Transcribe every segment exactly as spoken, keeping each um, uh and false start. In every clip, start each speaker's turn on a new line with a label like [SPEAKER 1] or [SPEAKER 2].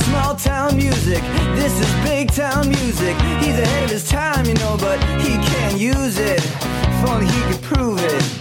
[SPEAKER 1] small town music. This is big town music. He's ahead of his time, you know, but he can't use it. If only he could prove it.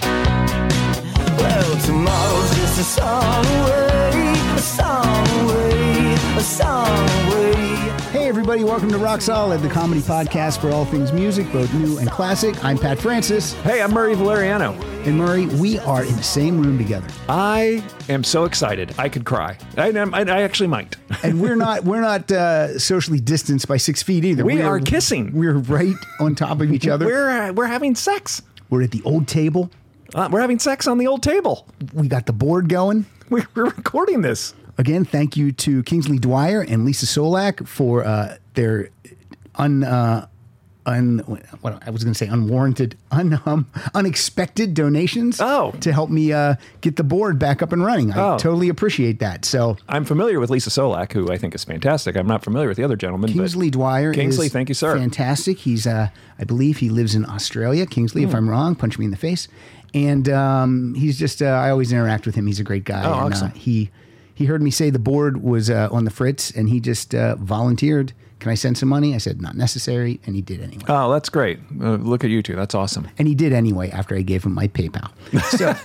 [SPEAKER 1] Well, tomorrow's just a song away, a song away, a song away.
[SPEAKER 2] Hey everybody, welcome to Rock Solid, the comedy podcast for all things music, both new and classic. I'm Pat Francis.
[SPEAKER 3] Hey, I'm Murray Valeriano.
[SPEAKER 2] And Murray, we are in the same room together.
[SPEAKER 3] I am so excited. I could cry. I, I, I actually might.
[SPEAKER 2] And we're not we're not uh, socially distanced by six feet either.
[SPEAKER 3] We,
[SPEAKER 2] we
[SPEAKER 3] are, are kissing.
[SPEAKER 2] We're right on top of each other.
[SPEAKER 3] We're uh, we're having sex.
[SPEAKER 2] We're at the old table.
[SPEAKER 3] Uh, we're having sex on the old table.
[SPEAKER 2] We got the board going.
[SPEAKER 3] We're, we're recording this.
[SPEAKER 2] Again, thank you to Kingsley Dwyer and Lisa Solak for uh, their un, uh, un what I was going to say unwarranted, un, um, unexpected donations.
[SPEAKER 3] Oh.
[SPEAKER 2] To help me uh, get the board back up and running. I
[SPEAKER 3] oh.
[SPEAKER 2] totally appreciate that. So
[SPEAKER 3] I'm familiar with Lisa Solak, who I think is fantastic. I'm not familiar with the other gentleman.
[SPEAKER 2] Kingsley
[SPEAKER 3] but
[SPEAKER 2] Dwyer.
[SPEAKER 3] Kingsley,
[SPEAKER 2] is
[SPEAKER 3] thank you, sir.
[SPEAKER 2] Fantastic. He's, uh, I believe, he lives in Australia. Kingsley, mm. if I'm wrong, punch me in the face. And um, he's just, uh, I always interact with him. He's a great guy.
[SPEAKER 3] Oh,
[SPEAKER 2] and,
[SPEAKER 3] awesome.
[SPEAKER 2] Uh, he he heard me say the board was uh, on the fritz, and he just uh, volunteered. Can I send some money? I said, not necessary, and he did anyway.
[SPEAKER 3] Oh, that's great. Uh, look at you two. That's awesome.
[SPEAKER 2] And he did anyway after I gave him my PayPal. So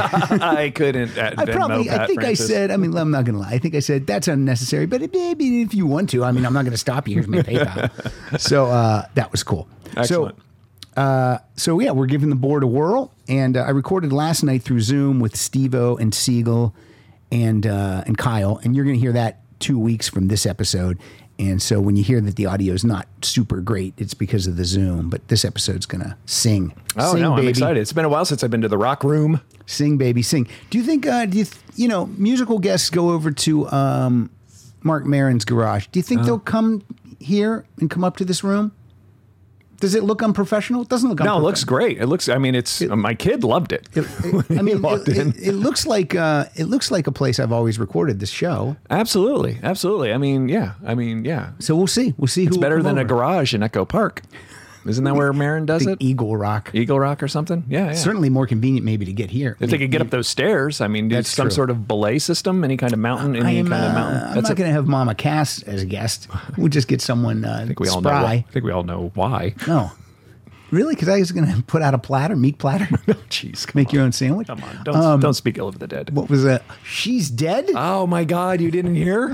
[SPEAKER 3] I couldn't. Uh,
[SPEAKER 2] I probably, I think
[SPEAKER 3] Francis.
[SPEAKER 2] I said, I mean, I'm not going to lie. I think I said, that's unnecessary, but it, maybe if you want to, I mean, I'm not going to stop you. Here's my PayPal. So uh, that was cool.
[SPEAKER 3] Excellent.
[SPEAKER 2] So, Uh, so yeah, we're giving the board a whirl, and uh, I recorded last night through Zoom with Steve-O and Siegel and uh, and Kyle, and you're going to hear that two weeks from this episode. And so when you hear that the audio is not super great, it's because of the Zoom. But this episode's going to sing.
[SPEAKER 3] Oh
[SPEAKER 2] sing,
[SPEAKER 3] no,
[SPEAKER 2] baby.
[SPEAKER 3] I'm excited. It's been a while since I've been to the Rock Room.
[SPEAKER 2] Sing, baby, sing. Do you think? Uh, do you th- you know musical guests go over to um, Marc Maron's garage? Do you think uh, they'll come here and come up to this room? Does it look unprofessional? It doesn't look unprofessional.
[SPEAKER 3] No, it looks great. It looks, I mean, it's, it, my kid loved it. it,
[SPEAKER 2] it I mean,
[SPEAKER 3] walked
[SPEAKER 2] it,
[SPEAKER 3] in.
[SPEAKER 2] It, it looks like, uh, it looks like a place I've always recorded this show.
[SPEAKER 3] Absolutely. Absolutely. I mean, yeah. I mean, yeah.
[SPEAKER 2] So we'll see. We'll see who
[SPEAKER 3] It's better than
[SPEAKER 2] over.
[SPEAKER 3] a garage in Echo Park. Isn't that where Maron does
[SPEAKER 2] the
[SPEAKER 3] it?
[SPEAKER 2] Eagle Rock.
[SPEAKER 3] Eagle Rock or something? Yeah, yeah.
[SPEAKER 2] Certainly more convenient maybe to get here.
[SPEAKER 3] If
[SPEAKER 2] maybe,
[SPEAKER 3] they could get
[SPEAKER 2] maybe.
[SPEAKER 3] up those stairs, I mean,
[SPEAKER 2] That's
[SPEAKER 3] some
[SPEAKER 2] true.
[SPEAKER 3] sort of belay system, any kind of mountain, any
[SPEAKER 2] am,
[SPEAKER 3] kind
[SPEAKER 2] uh,
[SPEAKER 3] of mountain.
[SPEAKER 2] I'm
[SPEAKER 3] That's
[SPEAKER 2] not
[SPEAKER 3] a,
[SPEAKER 2] going to have Mama Cass as a guest. We'll just get someone uh,
[SPEAKER 3] I think we all know.
[SPEAKER 2] spry.
[SPEAKER 3] Why. I think we all know why.
[SPEAKER 2] No. Really? Because I was going to put out a platter, meat platter.
[SPEAKER 3] Oh, jeez.
[SPEAKER 2] Make
[SPEAKER 3] on.
[SPEAKER 2] your own sandwich.
[SPEAKER 3] Come on. Don't,
[SPEAKER 2] Um,
[SPEAKER 3] don't speak ill of the dead.
[SPEAKER 2] What was that? She's dead?
[SPEAKER 3] Oh, my God. You didn't hear?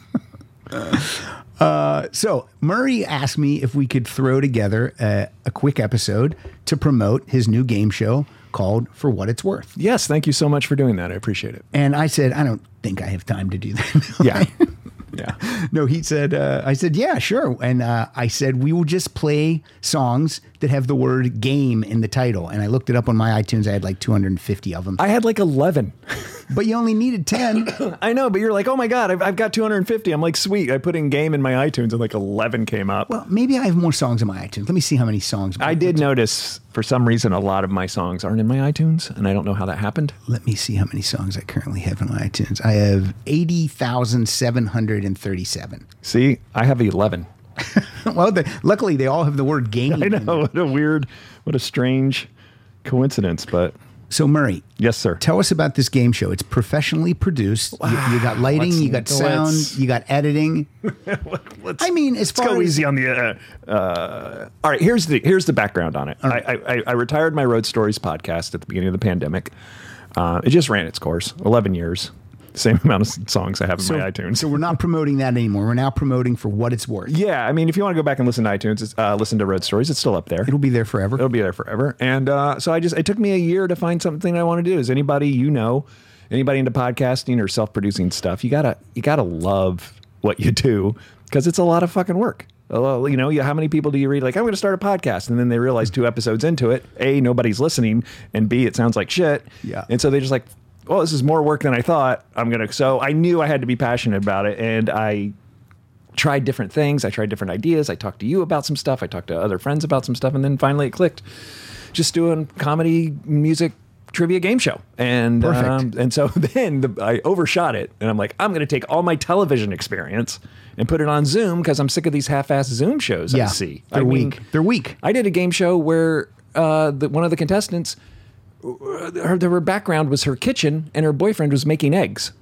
[SPEAKER 2] Uh, so Murray asked me if we could throw together a, a quick episode to promote his new game show called For What It's Worth.
[SPEAKER 3] Yes. Thank you so much for doing that. I appreciate it.
[SPEAKER 2] And I said, I don't think I have time to do that.
[SPEAKER 3] Yeah. Yeah.
[SPEAKER 2] No, he said, uh, I said, yeah, sure. And uh, I said, we will just play songs that have the word game in the title. And I looked it up on my iTunes. I had like two hundred fifty of them.
[SPEAKER 3] I had like eleven.
[SPEAKER 2] But you only needed ten.
[SPEAKER 3] I know, but you're like, oh my God, I've, I've got two hundred fifty. I'm like, sweet. I put in game in my iTunes and like eleven came up.
[SPEAKER 2] Well, maybe I have more songs in my iTunes. Let me see how many songs.
[SPEAKER 3] I did notice for some reason a lot of my songs aren't in my iTunes, and I don't know how that happened.
[SPEAKER 2] Let me see how many songs I currently have in my iTunes. I have eighty thousand seven hundred thirty-seven.
[SPEAKER 3] See, I have eleven.
[SPEAKER 2] Well, they, luckily they all have the word game.
[SPEAKER 3] I know. What a weird, what a strange coincidence, but...
[SPEAKER 2] So Murray.
[SPEAKER 3] Yes, sir.
[SPEAKER 2] Tell us about this game show. It's professionally produced. You, you got lighting,
[SPEAKER 3] Let's-
[SPEAKER 2] you got sound,
[SPEAKER 3] let's-
[SPEAKER 2] you got editing.
[SPEAKER 3] Let's,
[SPEAKER 2] I mean, as
[SPEAKER 3] let's
[SPEAKER 2] far
[SPEAKER 3] go
[SPEAKER 2] as
[SPEAKER 3] easy on the... Uh, uh, all right, here's the here's the background on it.
[SPEAKER 2] right.
[SPEAKER 3] I, I, I retired my Road Stories podcast at the beginning of the pandemic. Uh, it just ran its course, eleven years. Same amount of songs I have in
[SPEAKER 2] so,
[SPEAKER 3] my iTunes.
[SPEAKER 2] so we're not promoting that anymore. We're now promoting For What It's Worth.
[SPEAKER 3] Yeah, I mean, if you want to go back and listen to iTunes, it's, uh, listen to Road Stories, it's still up there.
[SPEAKER 2] It'll be there forever.
[SPEAKER 3] It'll be there forever. And uh, so I just, it took me a year to find something I want to do. Is anybody you know, anybody into podcasting or self-producing stuff, you gotta, you gotta love what you do because it's a lot of fucking work. Well, you know, how many people do you read? Like, I'm going to start a podcast. And then they realize two episodes into it, A, nobody's listening, and B, it sounds like shit.
[SPEAKER 2] Yeah.
[SPEAKER 3] And so they just like, well, this is more work than I thought. I'm going to, so I knew I had to be passionate about it. And I tried different things. I tried different ideas. I talked to you about some stuff. I talked to other friends about some stuff. And then finally it clicked. Just doing comedy, music, trivia game show. And
[SPEAKER 2] Perfect.
[SPEAKER 3] Um, and so then the, I overshot it. And I'm like, I'm going to take all my television experience and put it on Zoom because I'm sick of these half-assed Zoom shows
[SPEAKER 2] Yeah,
[SPEAKER 3] I see.
[SPEAKER 2] they're
[SPEAKER 3] I mean,
[SPEAKER 2] weak. They're weak.
[SPEAKER 3] I did a game show where uh, the, one of the contestants, her, her background was her kitchen and her boyfriend was making eggs.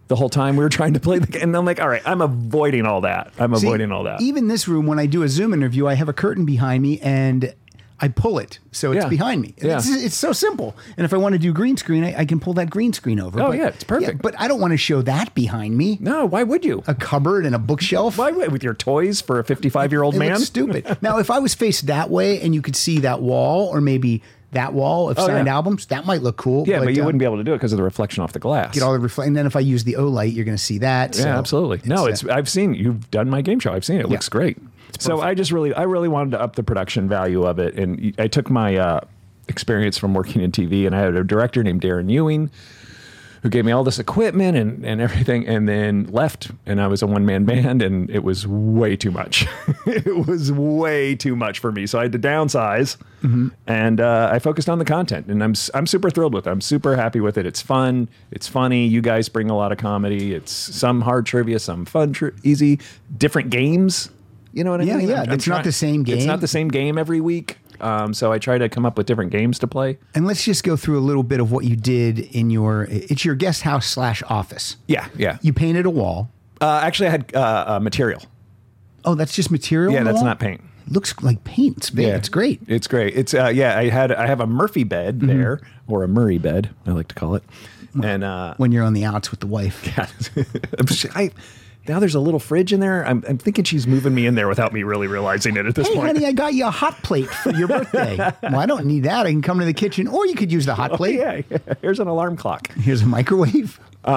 [SPEAKER 3] the whole time we were trying to play the game. And I'm like, all right, I'm avoiding all that. I'm
[SPEAKER 2] See,
[SPEAKER 3] avoiding all that.
[SPEAKER 2] Even this room, when I do a Zoom interview, I have a curtain behind me and I pull it so it's
[SPEAKER 3] Yeah.
[SPEAKER 2] behind me.
[SPEAKER 3] Yeah.
[SPEAKER 2] It's, it's so simple. And if I want to do green screen, I, I can pull that green screen over.
[SPEAKER 3] Oh,
[SPEAKER 2] But-
[SPEAKER 3] yeah, it's perfect.
[SPEAKER 2] but I don't want to show that behind me.
[SPEAKER 3] No, why would you?
[SPEAKER 2] A cupboard and a bookshelf.
[SPEAKER 3] Why would with your toys for a fifty-five-year-old
[SPEAKER 2] It
[SPEAKER 3] man?
[SPEAKER 2] looks stupid. Now, if I was faced that way and you could see that wall or maybe that wall of
[SPEAKER 3] Oh,
[SPEAKER 2] signed
[SPEAKER 3] yeah.
[SPEAKER 2] albums, that might look cool.
[SPEAKER 3] Yeah, but, you
[SPEAKER 2] uh,
[SPEAKER 3] wouldn't be able to do it because of the reflection off the glass.
[SPEAKER 2] get all the reflect. And then if I use the O light, you're going to see that.
[SPEAKER 3] Yeah,
[SPEAKER 2] So
[SPEAKER 3] absolutely. No,
[SPEAKER 2] uh,
[SPEAKER 3] it's I've seen you've done my game show. I've seen it. It looks great. So I just really I really wanted to up the production value of it, and I took my uh, experience from working in T V, and I had a director named Darren Ewing who gave me all this equipment and, and everything, and then left, and I was a one-man band, and it was way too much. It was way too much for me, so I had to downsize,
[SPEAKER 2] Mm-hmm.
[SPEAKER 3] and uh, I focused on the content, and I'm I'm super thrilled with it. I'm super happy with it. It's fun. It's funny. You guys bring a lot of comedy. It's some hard trivia, some fun, tri- easy, different games. You know what I
[SPEAKER 2] Yeah,
[SPEAKER 3] mean?
[SPEAKER 2] yeah. It's not the same
[SPEAKER 3] It's
[SPEAKER 2] game.
[SPEAKER 3] not the same game every week. Um, so I try to come up with different games to play.
[SPEAKER 2] And let's just go through a little bit of what you did in your, it's your guest house slash office.
[SPEAKER 3] Yeah, yeah.
[SPEAKER 2] You painted a wall.
[SPEAKER 3] Uh, actually, I had uh, uh, material.
[SPEAKER 2] Oh, that's just material?
[SPEAKER 3] Yeah,
[SPEAKER 2] on the
[SPEAKER 3] that's
[SPEAKER 2] wall?
[SPEAKER 3] not paint.
[SPEAKER 2] Looks like paint. It's, big. It's great.
[SPEAKER 3] It's great. It's uh, yeah. I had I have a Murphy bed
[SPEAKER 2] Mm-hmm.
[SPEAKER 3] there, or a Murray bed, I like to call it. And uh,
[SPEAKER 2] When you're on the outs with the wife.
[SPEAKER 3] I, now there's a little fridge in there. I'm, I'm thinking she's moving me in there without me really realizing it at this
[SPEAKER 2] Hey,
[SPEAKER 3] point.
[SPEAKER 2] honey, I got you a hot plate for your birthday. Well, I don't need that. I can come to the kitchen, or you could use the hot plate.
[SPEAKER 3] yeah, yeah. Here's an alarm clock.
[SPEAKER 2] Here's a microwave.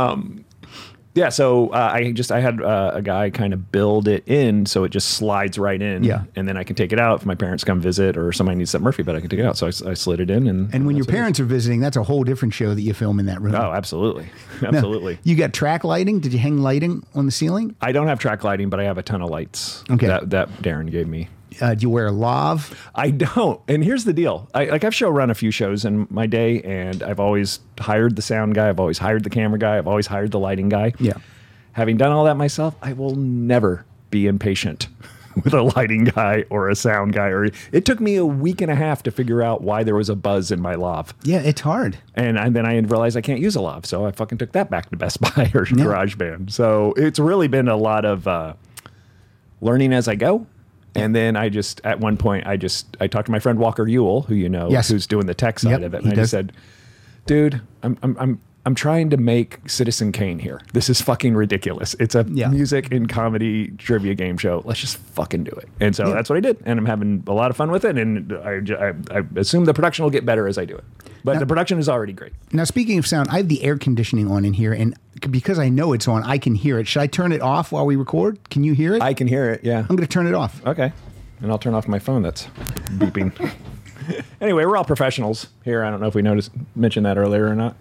[SPEAKER 3] Yeah, so uh, I just I had uh, a guy kind of build it in so it just slides right in.
[SPEAKER 2] Yeah.
[SPEAKER 3] And then I can take it out if my parents come visit or somebody needs that Murphy bed. I can take it out. So I, I slid it in, and
[SPEAKER 2] And when your
[SPEAKER 3] that's what it
[SPEAKER 2] parents are visiting, that's a whole different show that you film in that room.
[SPEAKER 3] is. Oh, absolutely,
[SPEAKER 2] Now,
[SPEAKER 3] absolutely.
[SPEAKER 2] You got track lighting? Did you hang lighting on the ceiling?
[SPEAKER 3] I don't have track lighting, but I have a ton of lights.
[SPEAKER 2] Okay.
[SPEAKER 3] That that Darren gave me.
[SPEAKER 2] Uh, do you wear a lav?
[SPEAKER 3] I don't. And here's the deal. I like I've show run a few shows in my day, and I've always hired the sound guy. I've always hired the camera guy. I've always hired the lighting guy.
[SPEAKER 2] Yeah.
[SPEAKER 3] Having done all that myself, I will never be impatient with a lighting guy or a sound guy. Or it took me a week and a half to figure out why there was a buzz in my lav.
[SPEAKER 2] Yeah, it's hard.
[SPEAKER 3] And, and then I realized I can't use a lav, so I fucking took that back to Best Buy or GarageBand. So it's really been a lot of uh, learning as I go. And then I just, at one point, I just, I talked to my friend Walker Ewell, who you know,
[SPEAKER 2] Yes.
[SPEAKER 3] who's doing the tech side
[SPEAKER 2] Yep,
[SPEAKER 3] of it.
[SPEAKER 2] he
[SPEAKER 3] And I just
[SPEAKER 2] does.
[SPEAKER 3] said, dude, I'm, I'm, I'm, I'm trying to make Citizen Kane here. This is fucking ridiculous. It's a
[SPEAKER 2] Yeah.
[SPEAKER 3] music and comedy trivia game show. Let's just fucking do it. And so
[SPEAKER 2] Yeah.
[SPEAKER 3] that's what I did. And I'm having a lot of fun with it. And I, j- I, I assume the production will get better as I do it. But
[SPEAKER 2] Now-
[SPEAKER 3] the production is already great.
[SPEAKER 2] Now, speaking of sound, I have the air conditioning on in here, and because I know it's on, I can hear it. Should I turn it off while we record? Can you hear it?
[SPEAKER 3] I can hear it. Yeah.
[SPEAKER 2] I'm going to turn it off.
[SPEAKER 3] Okay. And I'll turn off my phone that's beeping. Anyway, we're all professionals here. I don't know if we noticed mentioned that earlier or not.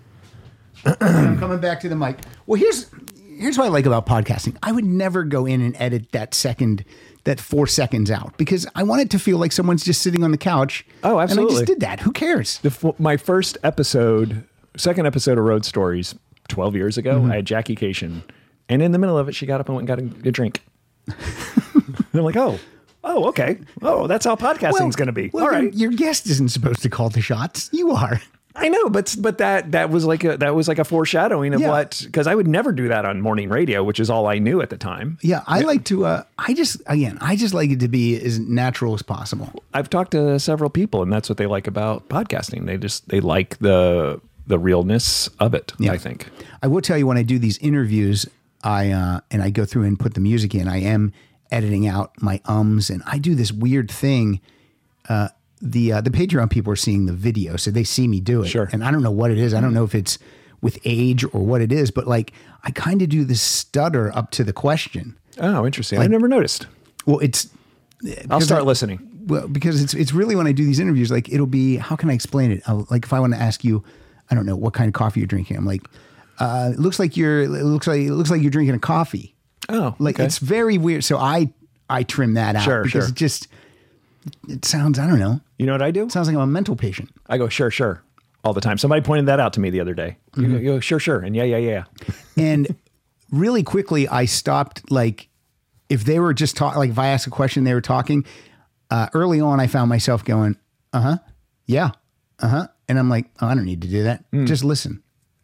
[SPEAKER 2] I'm coming back to the mic. Well, here's here's what I like about podcasting. I would never go in and edit that second, that four seconds out, because I want it to feel like someone's just sitting on the couch.
[SPEAKER 3] Oh,
[SPEAKER 2] And I
[SPEAKER 3] absolutely.
[SPEAKER 2] just did that. Who cares?
[SPEAKER 3] The, f- my first episode, second episode of Road Stories, twelve years ago, I had Jackie Cation, and in the middle of it, she got up and went and got a, a drink. And I'm like, oh, oh, okay, oh, that's how podcasting's going to be.
[SPEAKER 2] Well,
[SPEAKER 3] All
[SPEAKER 2] your-
[SPEAKER 3] right,
[SPEAKER 2] Your guest isn't supposed to call the shots. You are.
[SPEAKER 3] I know, but but that that was like a that was like a foreshadowing of
[SPEAKER 2] Yeah.
[SPEAKER 3] what, because I would never do that on morning radio, which is all I knew at the time.
[SPEAKER 2] Yeah, I like to. Uh, I just again, I just like it to be as natural as possible.
[SPEAKER 3] I've talked to several people, and that's what they like about podcasting. They just they like the the realness of it.
[SPEAKER 2] Yeah.
[SPEAKER 3] I think.
[SPEAKER 2] I will tell you, when I do these interviews, I uh, and I go through and put the music in, I am editing out my ums, and I do this weird thing. Uh, the uh, the Patreon people are seeing the video, so they see me do it.
[SPEAKER 3] Sure.
[SPEAKER 2] And I don't know what it is. I don't know if it's with age or what it is, but like I kind of do this stutter up to the question.
[SPEAKER 3] Oh, interesting. I've never noticed.
[SPEAKER 2] Well, it's
[SPEAKER 3] I'll
[SPEAKER 2] because
[SPEAKER 3] start
[SPEAKER 2] I-
[SPEAKER 3] listening.
[SPEAKER 2] Well, because it's it's really when I do these interviews, like it'll be, how can I explain it? I'll, like if I want to ask you, I don't know what kind of coffee you're drinking. I'm like, uh, it looks like you're, it looks like it looks like you're drinking a coffee.
[SPEAKER 3] Oh,
[SPEAKER 2] Like
[SPEAKER 3] okay.
[SPEAKER 2] it's very weird. So I I trim that out
[SPEAKER 3] Sure,
[SPEAKER 2] because
[SPEAKER 3] sure.
[SPEAKER 2] it just it sounds, I don't know,
[SPEAKER 3] You know what I do?
[SPEAKER 2] it sounds like I'm a mental patient.
[SPEAKER 3] I go, sure, sure, all the time. Somebody pointed that out to me the other day. You,
[SPEAKER 2] Mm-hmm.
[SPEAKER 3] go, you go, sure, sure, and yeah, yeah, yeah.
[SPEAKER 2] And really quickly, I stopped. Like if they were just talking, like if I asked a question, they were talking. Uh, early on, I found myself going, uh huh, yeah, uh huh, and I'm like, oh, I don't need to do that.
[SPEAKER 3] Mm.
[SPEAKER 2] Just listen.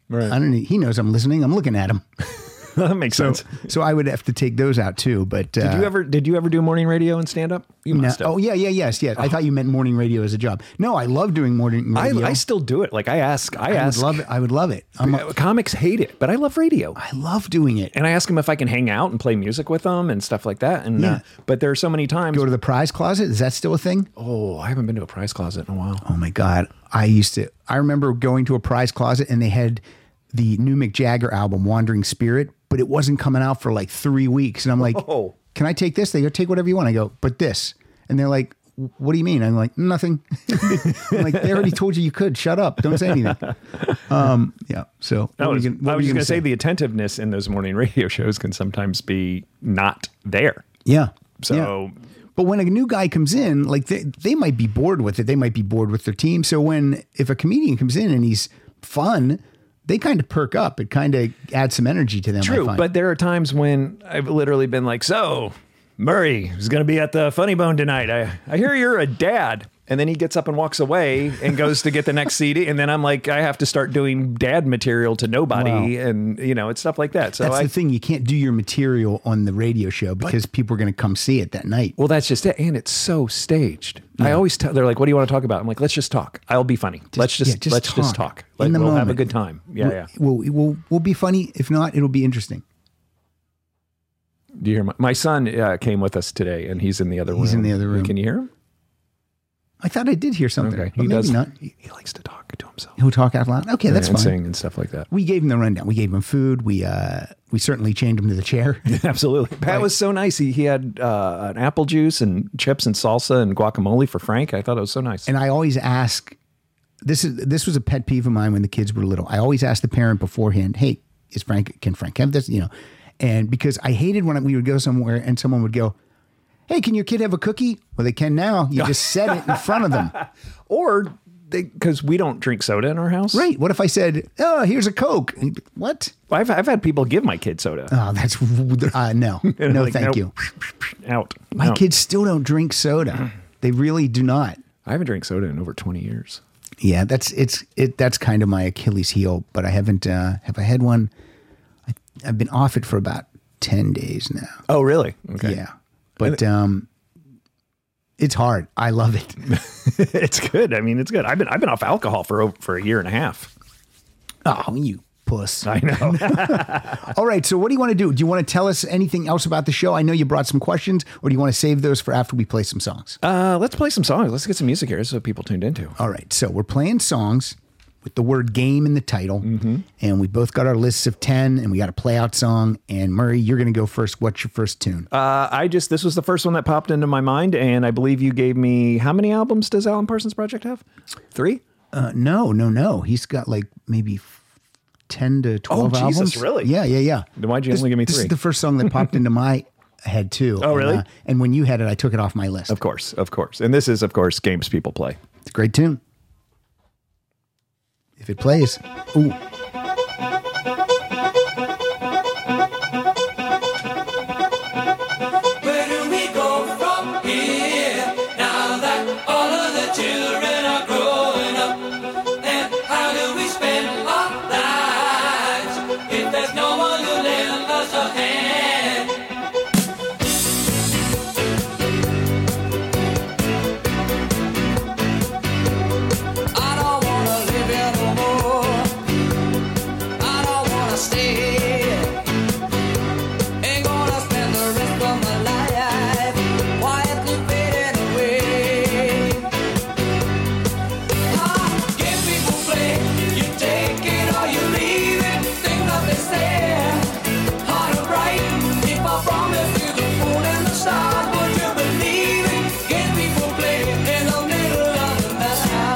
[SPEAKER 3] Right.
[SPEAKER 2] I don't. He knows I'm listening. I'm looking at him.
[SPEAKER 3] That makes
[SPEAKER 2] So,
[SPEAKER 3] sense.
[SPEAKER 2] so I would have to take those out too. But uh,
[SPEAKER 3] Did you ever did you ever do morning radio and stand up? You
[SPEAKER 2] no,
[SPEAKER 3] must have.
[SPEAKER 2] oh yeah, yeah, yes, yes. I thought you meant morning radio as a job. No, I love doing morning
[SPEAKER 3] I,
[SPEAKER 2] radio.
[SPEAKER 3] I still do it. Like I ask, I,
[SPEAKER 2] I would
[SPEAKER 3] ask.
[SPEAKER 2] love it. I would love it. I'm a,
[SPEAKER 3] Comics hate it, but I love radio.
[SPEAKER 2] I love doing it.
[SPEAKER 3] And I ask them if I can hang out and play music with them and stuff like that. And
[SPEAKER 2] Yeah.
[SPEAKER 3] uh, but there are so many times.
[SPEAKER 2] Go to the prize closet. Is that still a thing?
[SPEAKER 3] oh, I haven't been to a prize closet in a while.
[SPEAKER 2] Oh my God. I used to, I remember going to a prize closet and they had the new Mick Jagger album, Wandering Spirit, but it wasn't coming out for like three weeks. And I'm like,
[SPEAKER 3] Oh.
[SPEAKER 2] can I take this? They go, take whatever you want. I go, but this. And they're like, what do you mean? I'm like, nothing. I'm like, they already told you you could. Shut up. Don't say anything. Um, yeah. So
[SPEAKER 3] I
[SPEAKER 2] what
[SPEAKER 3] was,
[SPEAKER 2] were you gonna- what
[SPEAKER 3] I
[SPEAKER 2] were
[SPEAKER 3] was
[SPEAKER 2] you
[SPEAKER 3] just
[SPEAKER 2] gonna
[SPEAKER 3] going to say the attentiveness in those morning radio shows can sometimes be not there.
[SPEAKER 2] Yeah.
[SPEAKER 3] So
[SPEAKER 2] Yeah. But when a new guy comes in, like they, they might be bored with it. They might be bored with their team. So when, if a comedian comes in and he's fun, they kind of perk up. It kind of adds some energy to them. I
[SPEAKER 3] true,
[SPEAKER 2] find.
[SPEAKER 3] but there are times when I've literally been like, so Murray is going to be at the Funny Bone tonight. I, I hear you're a dad. And then he gets up and walks away and goes to get the next C D. And then I'm like, I have to start doing dad material to nobody.
[SPEAKER 2] Wow.
[SPEAKER 3] And, you know, it's stuff like that. So
[SPEAKER 2] that's
[SPEAKER 3] I,
[SPEAKER 2] the thing. You can't do your material on the radio show because people are going to come see it that night.
[SPEAKER 3] well, that's just it. And it's so staged. I always tell, they're like, what do you want to talk about? I'm like, let's just talk. I'll be funny. let's just,
[SPEAKER 2] yeah, just
[SPEAKER 3] let's just
[SPEAKER 2] talk.
[SPEAKER 3] talk.
[SPEAKER 2] In
[SPEAKER 3] Like,
[SPEAKER 2] the
[SPEAKER 3] we'll have a
[SPEAKER 2] moment.
[SPEAKER 3] good time. Yeah.
[SPEAKER 2] we'll,
[SPEAKER 3] yeah.
[SPEAKER 2] We'll, we'll, we'll be funny. If not, it'll be interesting.
[SPEAKER 3] Do you hear my, my son uh, came with us today and he's in the other room.
[SPEAKER 2] He's in the other room.
[SPEAKER 3] Can you hear him?
[SPEAKER 2] I thought I did hear something.
[SPEAKER 3] Okay.
[SPEAKER 2] But
[SPEAKER 3] He
[SPEAKER 2] maybe
[SPEAKER 3] does.
[SPEAKER 2] not.
[SPEAKER 3] He, he likes to talk to himself.
[SPEAKER 2] He'll talk out loud. Okay, that's
[SPEAKER 3] and
[SPEAKER 2] fine.
[SPEAKER 3] sing and stuff like that.
[SPEAKER 2] We gave him the rundown. We gave him food. We uh, we certainly chained him to the chair.
[SPEAKER 3] Absolutely. Pat was so nice. He, he had uh, an apple juice and chips and salsa and guacamole for Frank. I thought it was so nice.
[SPEAKER 2] And I always ask, this is this was a pet peeve of mine when the kids were little. I always ask the parent beforehand, hey, is Frank, can Frank have this? You know, and because I hated when we would go somewhere and someone would go, hey, can your kid have a cookie? Well, they can now. You just said it in front of them.
[SPEAKER 3] Or because we don't drink soda in our house.
[SPEAKER 2] Right. What if I said, oh, here's a Coke? What?
[SPEAKER 3] I've, I've had people give my kid soda.
[SPEAKER 2] Oh, that's, uh, no, no,
[SPEAKER 3] Like,
[SPEAKER 2] thank
[SPEAKER 3] nope.
[SPEAKER 2] you.
[SPEAKER 3] Out.
[SPEAKER 2] My
[SPEAKER 3] No.
[SPEAKER 2] kids still don't drink soda. They really do not.
[SPEAKER 3] I haven't drank soda in over twenty years.
[SPEAKER 2] Yeah, that's, it's, it, that's kind of my Achilles heel, but I haven't, uh, have I had one? I, I've been off it for about ten days now.
[SPEAKER 3] Oh, really? Okay.
[SPEAKER 2] Yeah. But, um, it's hard. I love it.
[SPEAKER 3] It's good. I mean, it's good. I've been I've been off alcohol for over, for a year and a half.
[SPEAKER 2] Oh, you puss.
[SPEAKER 3] I know.
[SPEAKER 2] All right. So what do you want to do? Do you want to tell us anything else about the show? I know you brought some questions, or do you want to save those for after we play some songs?
[SPEAKER 3] uh, let's play some songs. Let's get some music here. This is what people tuned into.
[SPEAKER 2] All right. So we're playing songs with the word game in the title.
[SPEAKER 3] Mm-hmm.
[SPEAKER 2] And we both got our lists of ten, and we got a play out song. And Murray, you're going to go first. What's your first tune?
[SPEAKER 3] Uh, I just, this was the first one that popped into my mind. And I believe you gave me, how many albums does Alan Parsons Project have? Three?
[SPEAKER 2] Uh, no, no, no. He's got like maybe ten to twelve
[SPEAKER 3] Oh,
[SPEAKER 2] albums.
[SPEAKER 3] Jesus, really?
[SPEAKER 2] Yeah, yeah, yeah.
[SPEAKER 3] Then why'd you
[SPEAKER 2] this,
[SPEAKER 3] only give me
[SPEAKER 2] This
[SPEAKER 3] three?
[SPEAKER 2] is the first song that popped into my head too.
[SPEAKER 3] Oh, really?
[SPEAKER 2] And, uh, and when you had it, I took it off my list.
[SPEAKER 3] Of course, of course. And this is, of course, games people play.
[SPEAKER 2] It's a great tune. If it plays. Ooh.
[SPEAKER 4] Where do we go from here now that all of the children are growing up? And how do we spend our lives if there's no one to lend us a hand? I don't wanna live here no more. I don't wanna stay here. Ain't gonna spend the rest of my life quietly fading away. Ah, give people play, you take it or you leave it. Think of they say, hard to write. If I promise you the moon and the stars, would you believe it? Give people play in the middle of the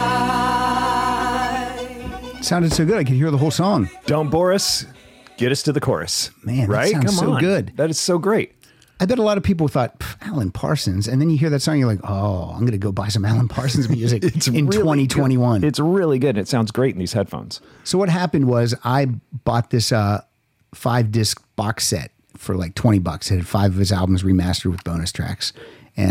[SPEAKER 4] night.
[SPEAKER 2] Sounded so good. I could hear the whole song.
[SPEAKER 3] Don't bore us. Get us to the chorus.
[SPEAKER 2] Man, that
[SPEAKER 3] right?
[SPEAKER 2] sounds
[SPEAKER 3] Come
[SPEAKER 2] so
[SPEAKER 3] on.
[SPEAKER 2] good.
[SPEAKER 3] That is so great.
[SPEAKER 2] I bet a lot of people thought, Alan Parsons. And then you hear that song, you're like, oh, I'm going to go buy some Alan Parsons music in
[SPEAKER 3] really
[SPEAKER 2] twenty twenty-one.
[SPEAKER 3] good. It's really good. It sounds great in these headphones.
[SPEAKER 2] So what happened was I bought this uh, five disc box set for like twenty bucks. It had five of his albums remastered with bonus tracks. And I